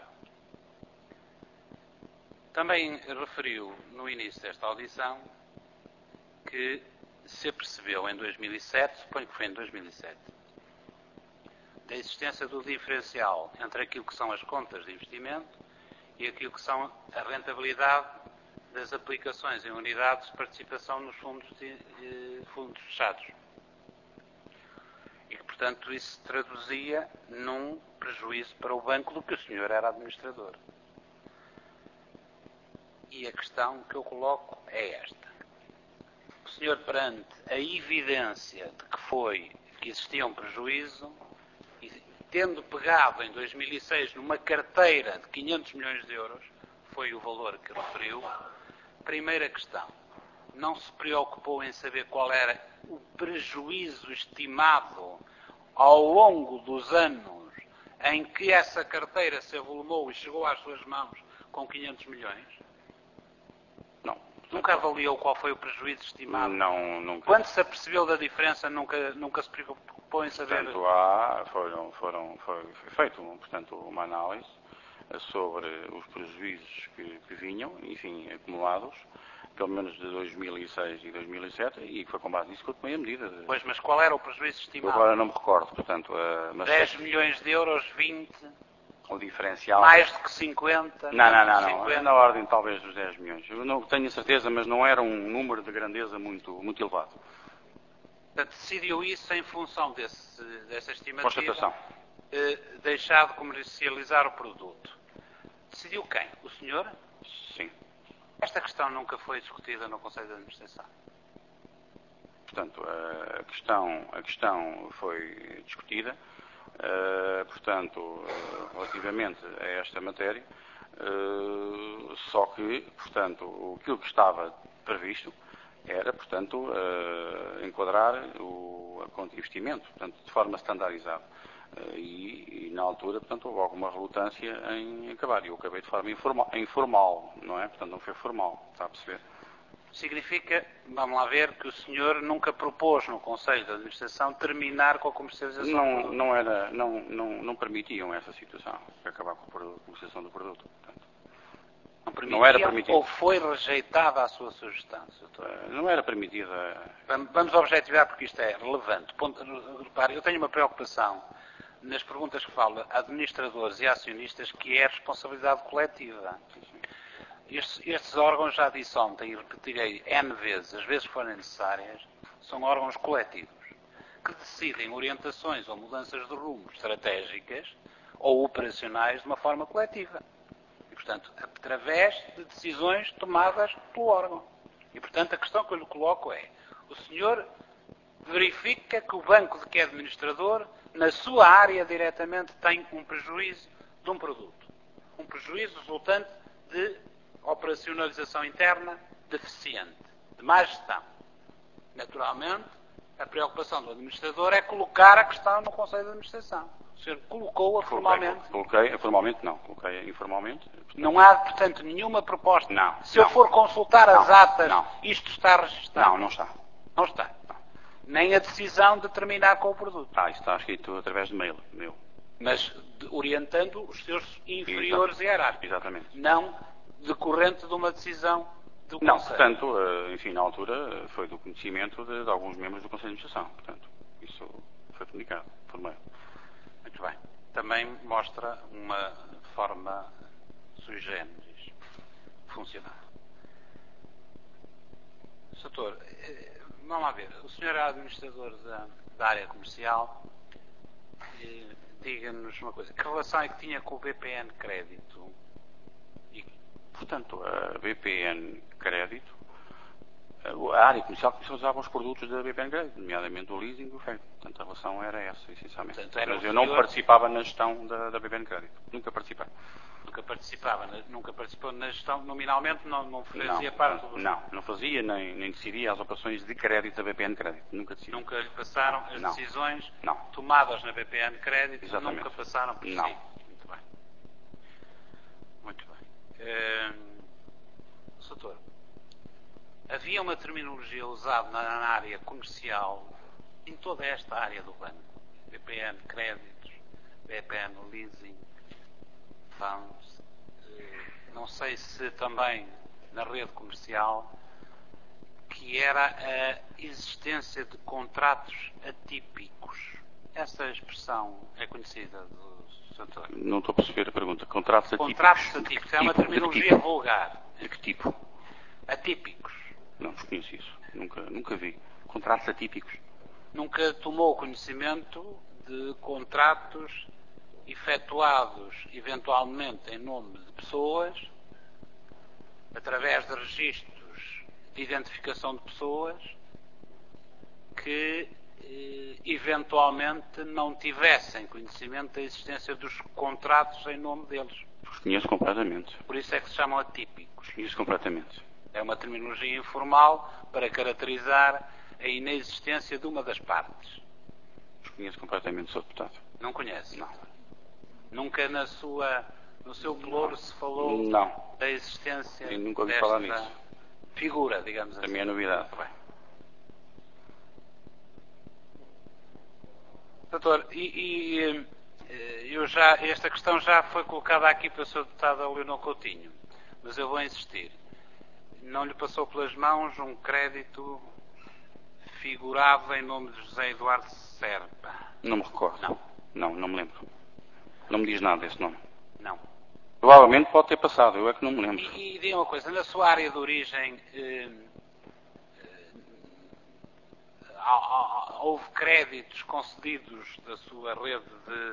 Também referiu no início desta audição que se apercebeu em 2007, suponho que foi em 2007, da existência do diferencial entre aquilo que são as contas de investimento e aquilo que são a rentabilidade das aplicações em unidades de participação nos fundos fechados. E que, portanto, isso se traduzia num prejuízo para o banco do que o senhor era administrador. E a questão que eu coloco é esta. O senhor, perante a evidência de que existia um prejuízo, e tendo pegado em 2006 numa carteira de 500 milhões de euros, foi o valor que referiu, primeira questão, não se preocupou em saber qual era o prejuízo estimado ao longo dos anos em que essa carteira se avolumou e chegou às suas mãos com 500 milhões? Não. Nunca avaliou qual foi o prejuízo estimado? Não, nunca. Quando se apercebeu da diferença, nunca se preocupou em saber? Portanto, foi feito, portanto, uma análise sobre os prejuízos que vinham, enfim, acumulados, pelo menos de 2006 e 2007, e foi com base nisso que eu tomei a medida. Pois, mas qual era o prejuízo estimado? Eu agora não me recordo, portanto... Mas 10 milhões de euros, 20? O diferencial... Mais do que 50? Não. Na ordem talvez dos 10 milhões. Eu não tenho certeza, mas não era um número de grandeza muito elevado. Portanto, decidiu isso em função dessa estimativa... Constatação. Deixar de comercializar o produto. Decidiu quem? O senhor? Sim. Esta questão nunca foi discutida no Conselho de Administração. Portanto, a questão foi discutida, relativamente a esta matéria, só que, portanto, aquilo que estava previsto era, portanto, enquadrar a conta de investimento, portanto, de forma standardizada. E na altura, portanto, houve alguma relutância em acabar. Eu acabei de forma informal, não é? Portanto, não foi formal, está a perceber? Significa, vamos lá ver, que o senhor nunca propôs no Conselho de Administração terminar com a comercialização do produto? Não permitiam essa situação, acabar com a comercialização do produto. Portanto, não era permitido. Ou foi rejeitada a sua sugestão, doutor? Não era permitida. Vamos objetivar porque isto é relevante. Repare, eu tenho uma preocupação nas perguntas que falo a administradores e acionistas, que é a responsabilidade coletiva. Estes órgãos, já disse ontem e repetirei N vezes, as vezes que forem necessárias, são órgãos coletivos, que decidem orientações ou mudanças de rumo estratégicas ou operacionais de uma forma coletiva. E, portanto, através de decisões tomadas pelo órgão. E, portanto, a questão que eu lhe coloco é, o senhor verifica que o banco de que é administrador, na sua área diretamente, tem um prejuízo de um produto. Um prejuízo resultante de operacionalização interna deficiente, de má gestão. Naturalmente, a preocupação do administrador é colocar a questão no Conselho de Administração. O senhor colocou-a formalmente? Coloquei formalmente, não. Coloquei informalmente. Portanto, não há, portanto, nenhuma proposta? Não. Se eu for consultar as atas, isto está registrado? Não está. Não está? Não. Nem a decisão de terminar com o produto? Isso está escrito através de mail, meu. Mas orientando os seus inferiores hierárquicos? Exatamente. Não decorrente de uma decisão do Conselho? Não, portanto, enfim, na altura foi do conhecimento de alguns membros do Conselho de Administração. Portanto, isso foi comunicado por mail. Muito bem. Também mostra uma forma sui generis de funcionar. Doutor, vamos lá ver. O senhor é administrador da área comercial. Diga-nos uma coisa. Que relação é que tinha com o BPN Crédito? Portanto, a BPN Crédito, a área comercial comercializava os produtos da BPN Crédito, nomeadamente o leasing e o crédito. Portanto, a relação era essa, essencialmente. Portanto, mas eu não participava na gestão da BPN Crédito. Nunca participei. Nunca participou na gestão, nominalmente não fazia parte do... Não fazia, nem decidia as operações de crédito da BPN Crédito. Nunca decidia. Nunca lhe passaram as decisões tomadas na BPN Crédito? Exatamente. Nunca passaram por si? Não. Muito bem. Muito bem. Doutor, havia uma terminologia usada na área comercial, em toda esta área do banco, BPN Créditos, BPN Leasing, Funds, não sei se também na rede comercial, que era a existência de contratos atípicos. Essa expressão é conhecida do Sr. Não estou a perceber a pergunta. Contratos atípicos? Contratos atípicos. É uma terminologia vulgar. De que tipo? Atípicos. Não desconheço isso. Nunca vi. Contratos atípicos. Nunca tomou conhecimento de contratos efetuados eventualmente em nome de pessoas, através de registros de identificação de pessoas, que eventualmente não tivessem conhecimento da existência dos contratos em nome deles. Desconheço completamente. Por isso é que se chamam atípicos. Desconheço completamente. É uma terminologia informal para caracterizar a inexistência de uma das partes. Desconheço completamente, Sr. Deputado. Não conhece? Não. Nunca no seu pelouro se falou da existência Eu nunca ouvi falar nisso. Figura, digamos assim. Também é novidade. Bem. Doutor, Esta questão já foi colocada aqui pelo Sr. Deputado Leonor Coutinho, mas eu vou insistir. Não lhe passou pelas mãos um crédito figurava em nome de José Eduardo Serpa? Não me recordo. Não. Não me lembro. Não me diz nada esse nome. Não. Provavelmente pode ter passado, eu é que não me lembro. E diga uma coisa, na sua área de origem houve créditos concedidos da sua rede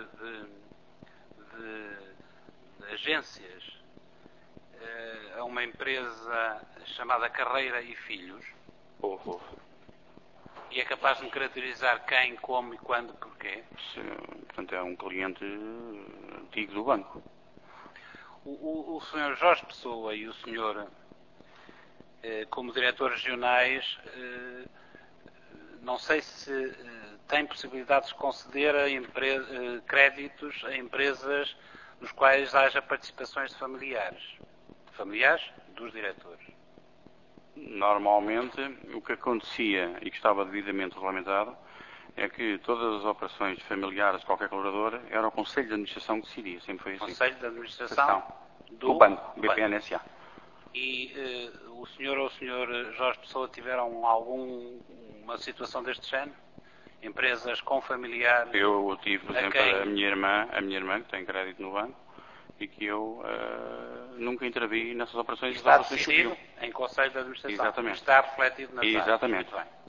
de agências a uma empresa chamada Carreira e Filhos? Houve. E é capaz de me caracterizar quem, como e quando, porquê? Portanto, é um cliente antigo do banco. O Sr. Jorge Pessoa e o Sr. Como diretores regionais, não sei se têm possibilidade de conceder créditos a empresas nos quais haja participações de familiares dos diretores. Normalmente, o que acontecia e que estava devidamente regulamentado é que todas as operações familiares de qualquer colaborador era o Conselho de Administração que decidia. Sempre foi assim. Conselho de Administração do Banco, BPN-SA. E o senhor ou o Sr. Jorge Pessoa tiveram alguma situação deste género? Empresas com familiares? Eu tive, por exemplo, a minha irmã, que tem crédito no banco, e que eu nunca intervi nessas operações. Está decidido em Conselho de Administração. Exatamente. Está refletido na Exatamente. Muito bem.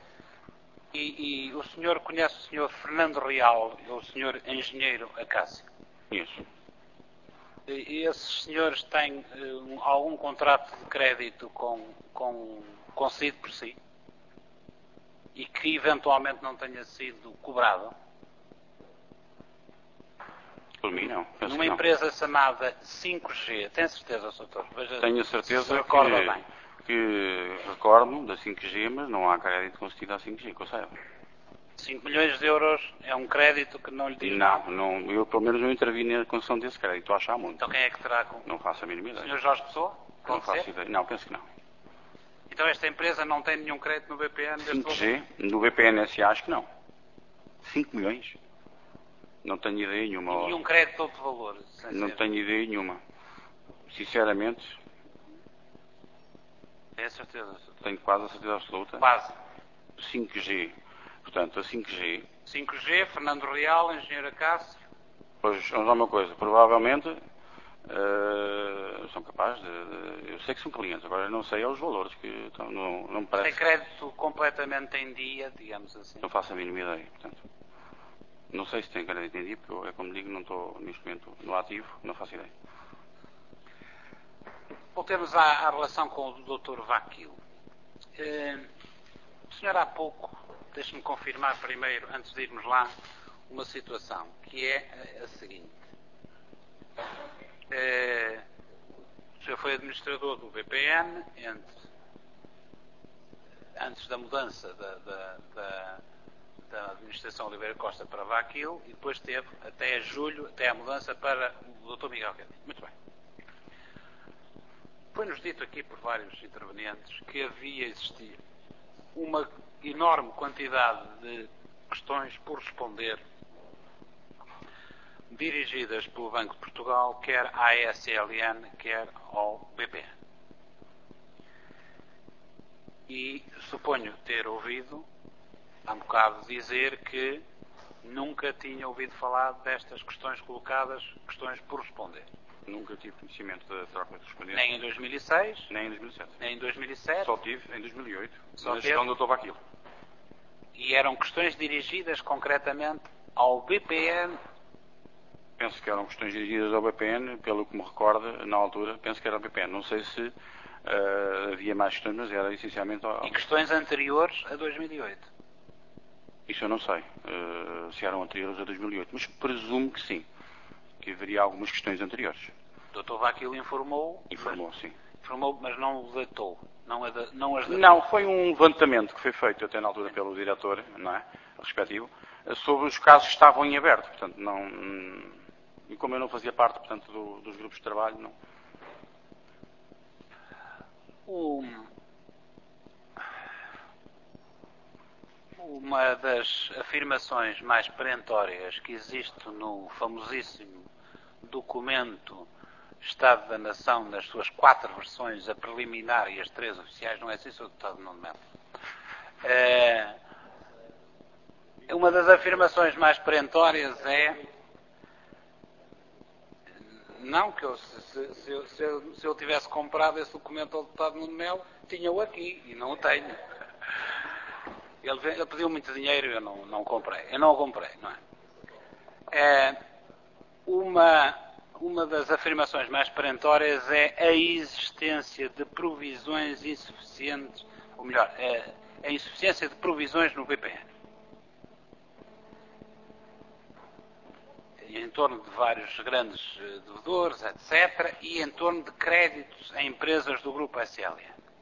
E o senhor conhece o Sr. Fernando Real, o Sr. Engenheiro Acácio? Conheço. E esses senhores têm algum contrato de crédito concedido por si? E que eventualmente não tenha sido cobrado? Por mim, não. Numa empresa chamada 5G, tem certeza, Sr. Veja, tenho a certeza que recordo da 5G, mas não há crédito concedido à 5G, que eu saiba. 5 milhões de euros é um crédito que não lhe diz nada? Não, eu pelo menos não intervi na concessão desse crédito, estou a achar muito. Então quem é que terá? Não faço a mínima ideia. Sr. Jorge Pessoa? Não faço ideia. Não, penso que não. Então esta empresa não tem nenhum crédito no BPN? 5G? No BPN-SA acho que não. 5 milhões? Não tenho ideia nenhuma. E nenhum crédito de outro valor? Não tenho ideia nenhuma. Sinceramente. Tem a certeza? Tenho quase a certeza absoluta. Quase. 5G. Portanto, a 5G. 5G, Fernando Real, Engenheiro Acácio. Pois, vamos lá uma coisa. Provavelmente são capazes de. Eu sei que são clientes, agora não sei os valores que estão. Não me parece. Tem crédito completamente em dia, digamos assim. Não faço a mínima ideia, portanto. Não sei se tem crédito em dia, porque eu, é como digo, não estou neste momento no ativo, não faço ideia. Voltemos à relação com o Dr. Vaquil. O senhor há pouco, deixe-me confirmar primeiro, antes de irmos lá, uma situação, que é a seguinte. O senhor foi administrador do BPN antes da mudança da administração Oliveira Costa para Vaquil e depois teve até julho, até a mudança para o Dr. Miguel Cadinho. Muito bem. Foi-nos dito aqui por vários intervenientes que existia uma enorme quantidade de questões por responder dirigidas pelo Banco de Portugal, quer à ASLN, quer ao BPN. E suponho ter ouvido há um bocado dizer que nunca tinha ouvido falar destas questões colocadas, questões por responder. Nunca tive conhecimento da troca de correspondência. Nem em 2006? Nem em 2007. Nem em 2007? Só tive em 2008, na gestão do Dr. Vaquil. E eram questões dirigidas concretamente ao BPN? Penso que eram questões dirigidas ao BPN, pelo que me recordo, na altura, penso que era ao BPN. Não sei se havia mais questões, mas era essencialmente ao... E questões anteriores a 2008? Isso eu não sei, se eram anteriores a 2008, mas presumo que sim, que haveria algumas questões anteriores. O Dr. Vaquil informou? Informou, sim. Informou, mas não datou? Não as datou? Não, foi um levantamento que foi feito até na altura pelo diretor, não é, respectivo, sobre os casos que estavam em aberto, portanto, não... E como eu não fazia parte, portanto, dos grupos de trabalho, não... O Uma das afirmações mais perentórias que existe no famosíssimo documento Estado da Nação, nas suas 4 versões, a preliminar e as 3 oficiais, não é assim, Sr. Deputado Nuno Melo? Uma das afirmações mais perentórias é... Não, que se eu tivesse comprado esse documento ao deputado Nuno Melo, tinha-o aqui, e não o tenho. Ele pediu muito dinheiro e eu não comprei. Eu não o comprei, não é? Uma das afirmações mais perentórias é a existência de provisões insuficientes, ou melhor, a insuficiência de provisões no BPN. Em torno de vários grandes devedores, etc., e em torno de créditos a empresas do grupo SLN.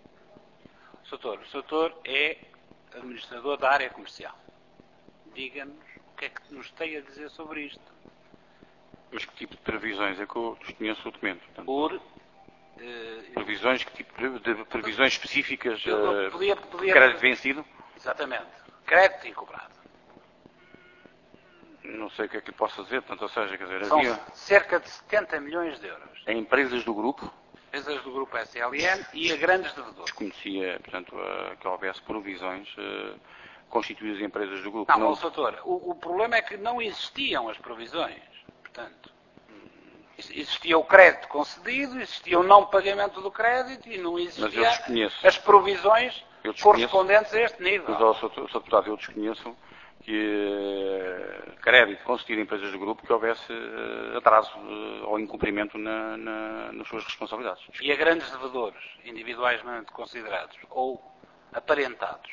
O Soutor é administrador da área comercial. Diga-nos o que é que nos tem a dizer sobre isto. Mas que tipo de previsões é que eu desconheço o documento? Portanto, Previsões, que tipo de previsões específicas? Podia crédito vencido? Exatamente. Crédito incobrado. Não sei o que é que lhe posso dizer, portanto, ou seja, quer dizer, São havia cerca de 70 milhões de euros. em empresas do grupo, Empresas do grupo SLN e a grandes devedores. desconhecia, portanto, que houvesse provisões constituídas em empresas do grupo. Não, doutor, o problema é que não existiam as provisões. Portanto, existia o crédito concedido, existia o não pagamento do crédito e não existiam as provisões correspondentes a este nível. Mas, Sr. Deputado, eu desconheço que crédito concedido a empresas do grupo que houvesse atraso ou incumprimento nas suas responsabilidades. E a grandes devedores, individualmente considerados ou aparentados,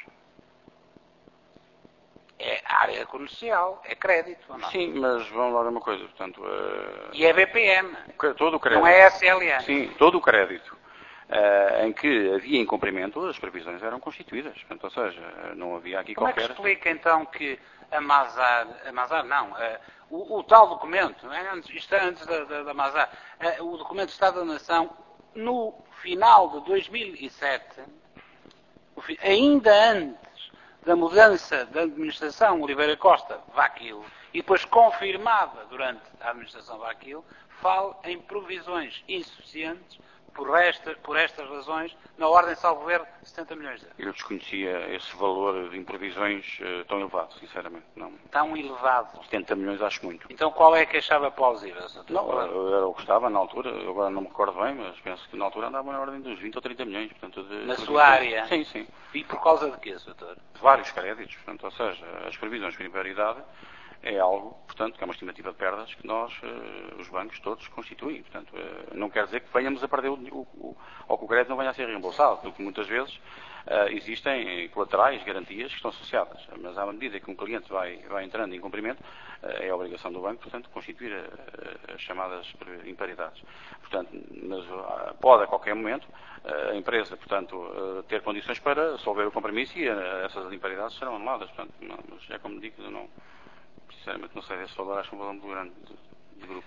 é área comercial, é crédito ou não? Sim, mas vamos lá ver uma coisa, portanto... E é BPM, todo o crédito, não é SLN. Sim, todo o crédito em que havia incumprimento, as previsões eram constituídas. Portanto, ou seja, não havia aqui qualquer... Como é que explica então que a Mazar não, o tal documento, isto é antes da Mazar, o documento de Estado da Nação, no final de 2007, ainda antes da mudança da administração Oliveira Costa-Vaquil, e depois confirmada durante a administração Vaquil, fala em provisões insuficientes por estas razões, na ordem, salvo ver, 70 milhões de euros. Eu desconhecia esse valor de imprevisões tão elevado, sinceramente. Não. Tão elevado? 70 milhões acho muito. Então qual é que achava plausível, Sr. Não, eu gostava na altura, eu agora não me recordo bem, mas penso que na altura andava na ordem dos 20 ou 30 milhões. Portanto, na sua área? Sim, sim. E por causa de quê, Sr. De vários créditos, portanto, ou seja, as previsões de prioridade é algo, portanto, que é uma estimativa de perdas que nós, os bancos todos, constituem. Portanto, não quer dizer que venhamos a perder ou que o crédito não venha a ser reembolsado, porque muitas vezes existem colaterais, garantias que estão associadas. Mas à medida que um cliente vai entrando em cumprimento, é a obrigação do banco, portanto, constituir as chamadas imparidades. Portanto, mas pode a qualquer momento a empresa, portanto, ter condições para solver o compromisso e essas imparidades serão anuladas. Portanto, mas é como digo, eu não... Sinceramente, não sei se esse valor, acho um valor muito grande de grupo.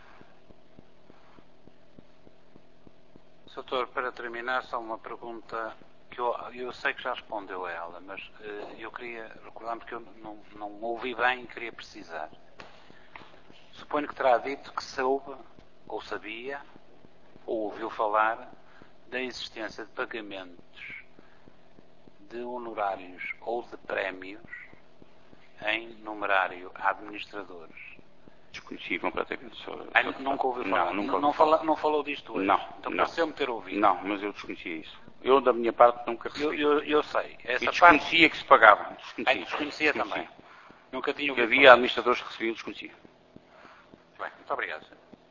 Doutor, para terminar, só uma pergunta que eu sei que já respondeu a ela, mas eu queria recordar, porque eu não ouvi bem e queria precisar. Suponho que terá dito que soube, ou sabia, ou ouviu falar da existência de pagamentos de honorários ou de prémios em numerário a administradores. Desconheci completamente. Nunca ouviu falar? Não falou disto hoje? Não. Então pareceu-me ter ouvido. Não, mas eu desconhecia isso. Eu, da minha parte, nunca recebi. Eu sei. E desconhecia que se pagava. Desconhecia também. Nunca tinha ouvido. Que havia administradores que recebiam, desconhecia. Bem, muito obrigado.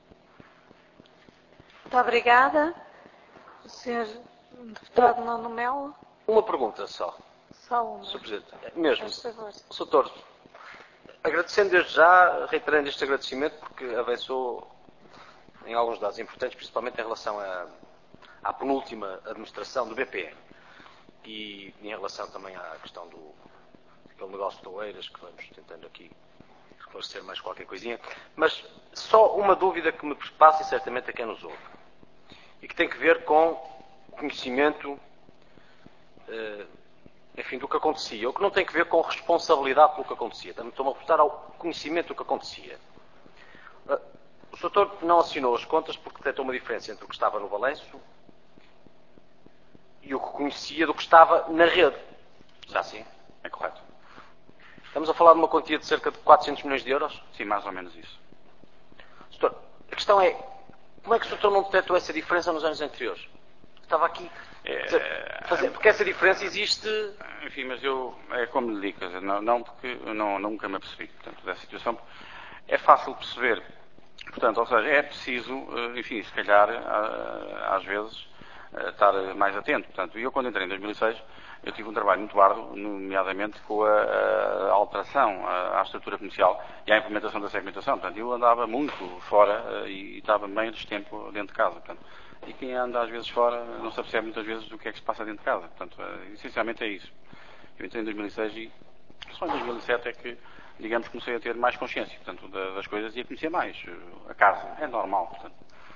Muito obrigada. O Sr. Deputado Nuno Melo. Uma pergunta só. Só uma. Sr. Presidente. Mesmo. Sr. Doutor, agradecendo desde já, reiterando este agradecimento, porque avançou em alguns dados importantes, principalmente em relação à penúltima administração do BPN e em relação também à questão daquele negócio de Oeiras, que vamos tentando aqui esclarecer mais qualquer coisinha. Mas só uma dúvida que me passa, e certamente a quem nos ouve, e que tem que ver com o conhecimento enfim, do que acontecia, o que não tem que ver com responsabilidade pelo que acontecia. Estou-me a reportar ao conhecimento do que acontecia. O Sr. Doutor não assinou as contas porque detectou uma diferença entre o que estava no balanço e o que conhecia do que estava na rede. Está assim? É correto. Estamos a falar de uma quantia de cerca de 400 milhões de euros? Sim, mais ou menos isso. Doutor, a questão é, como é que o Sr. Doutor não detectou essa diferença nos anos anteriores? Estava aqui... Porque essa diferença existe... Enfim, mas é como lhe digo, porque eu nunca me apercebi, portanto, dessa situação. É fácil perceber, portanto, ou seja, é preciso, enfim, se calhar, às vezes, estar mais atento. Portanto, eu quando entrei em 2006, eu tive um trabalho muito árduo, nomeadamente com a alteração à estrutura comercial e à implementação da segmentação. Portanto, eu andava muito fora e estava menos tempo dentro de casa. Portanto, e quem anda às vezes fora não se apercebe muitas vezes do que é que se passa dentro de casa. Portanto, essencialmente é isso. Eu entrei em 2006 e só em 2007 é que, digamos, comecei a ter mais consciência, portanto, das coisas e a conhecer mais a casa. É normal, portanto.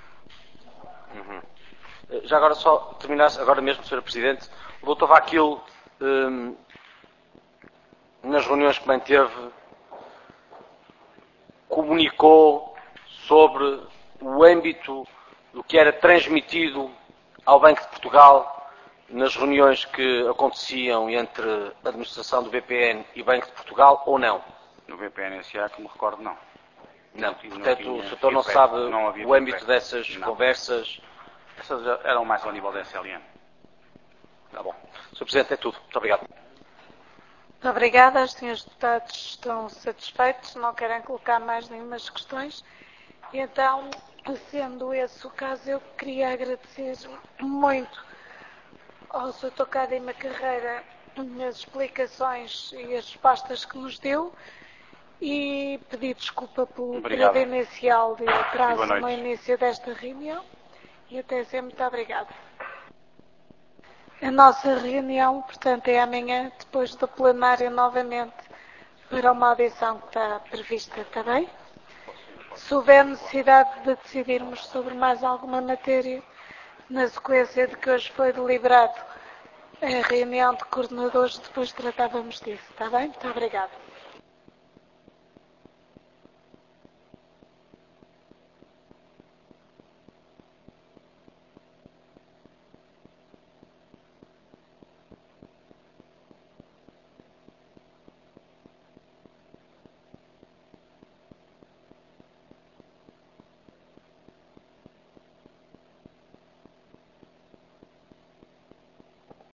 Já agora só terminar, agora mesmo, Sr. Presidente, o Dr. Vakil, nas reuniões que manteve, comunicou sobre o âmbito do que era transmitido ao Banco de Portugal nas reuniões que aconteciam entre a administração do BPN e Banco de Portugal, ou não? No BPN-SA, que me recordo, não. Não, portanto, o Sr. não sabe o âmbito dessas conversas? Essas eram mais ao nível da SLM. Tá bom. Sr. Presidente, é tudo. Muito obrigado. Muito obrigada. Os senhores deputados estão satisfeitos, não querem colocar mais nenhumas questões. E então, sendo esse o caso, eu queria agradecer muito ao Sr. Dr. Cadima Carreira as explicações e as respostas que nos deu e pedir desculpa pelo período inicial de atraso no início desta reunião. E até sempre, muito obrigada. A nossa reunião, portanto, é amanhã, depois do plenário novamente, para uma audição que está prevista, está bem? Se houver necessidade de decidirmos sobre mais alguma matéria, na sequência de que hoje foi deliberado a reunião de coordenadores, depois tratávamos disso, está bem? Muito obrigada.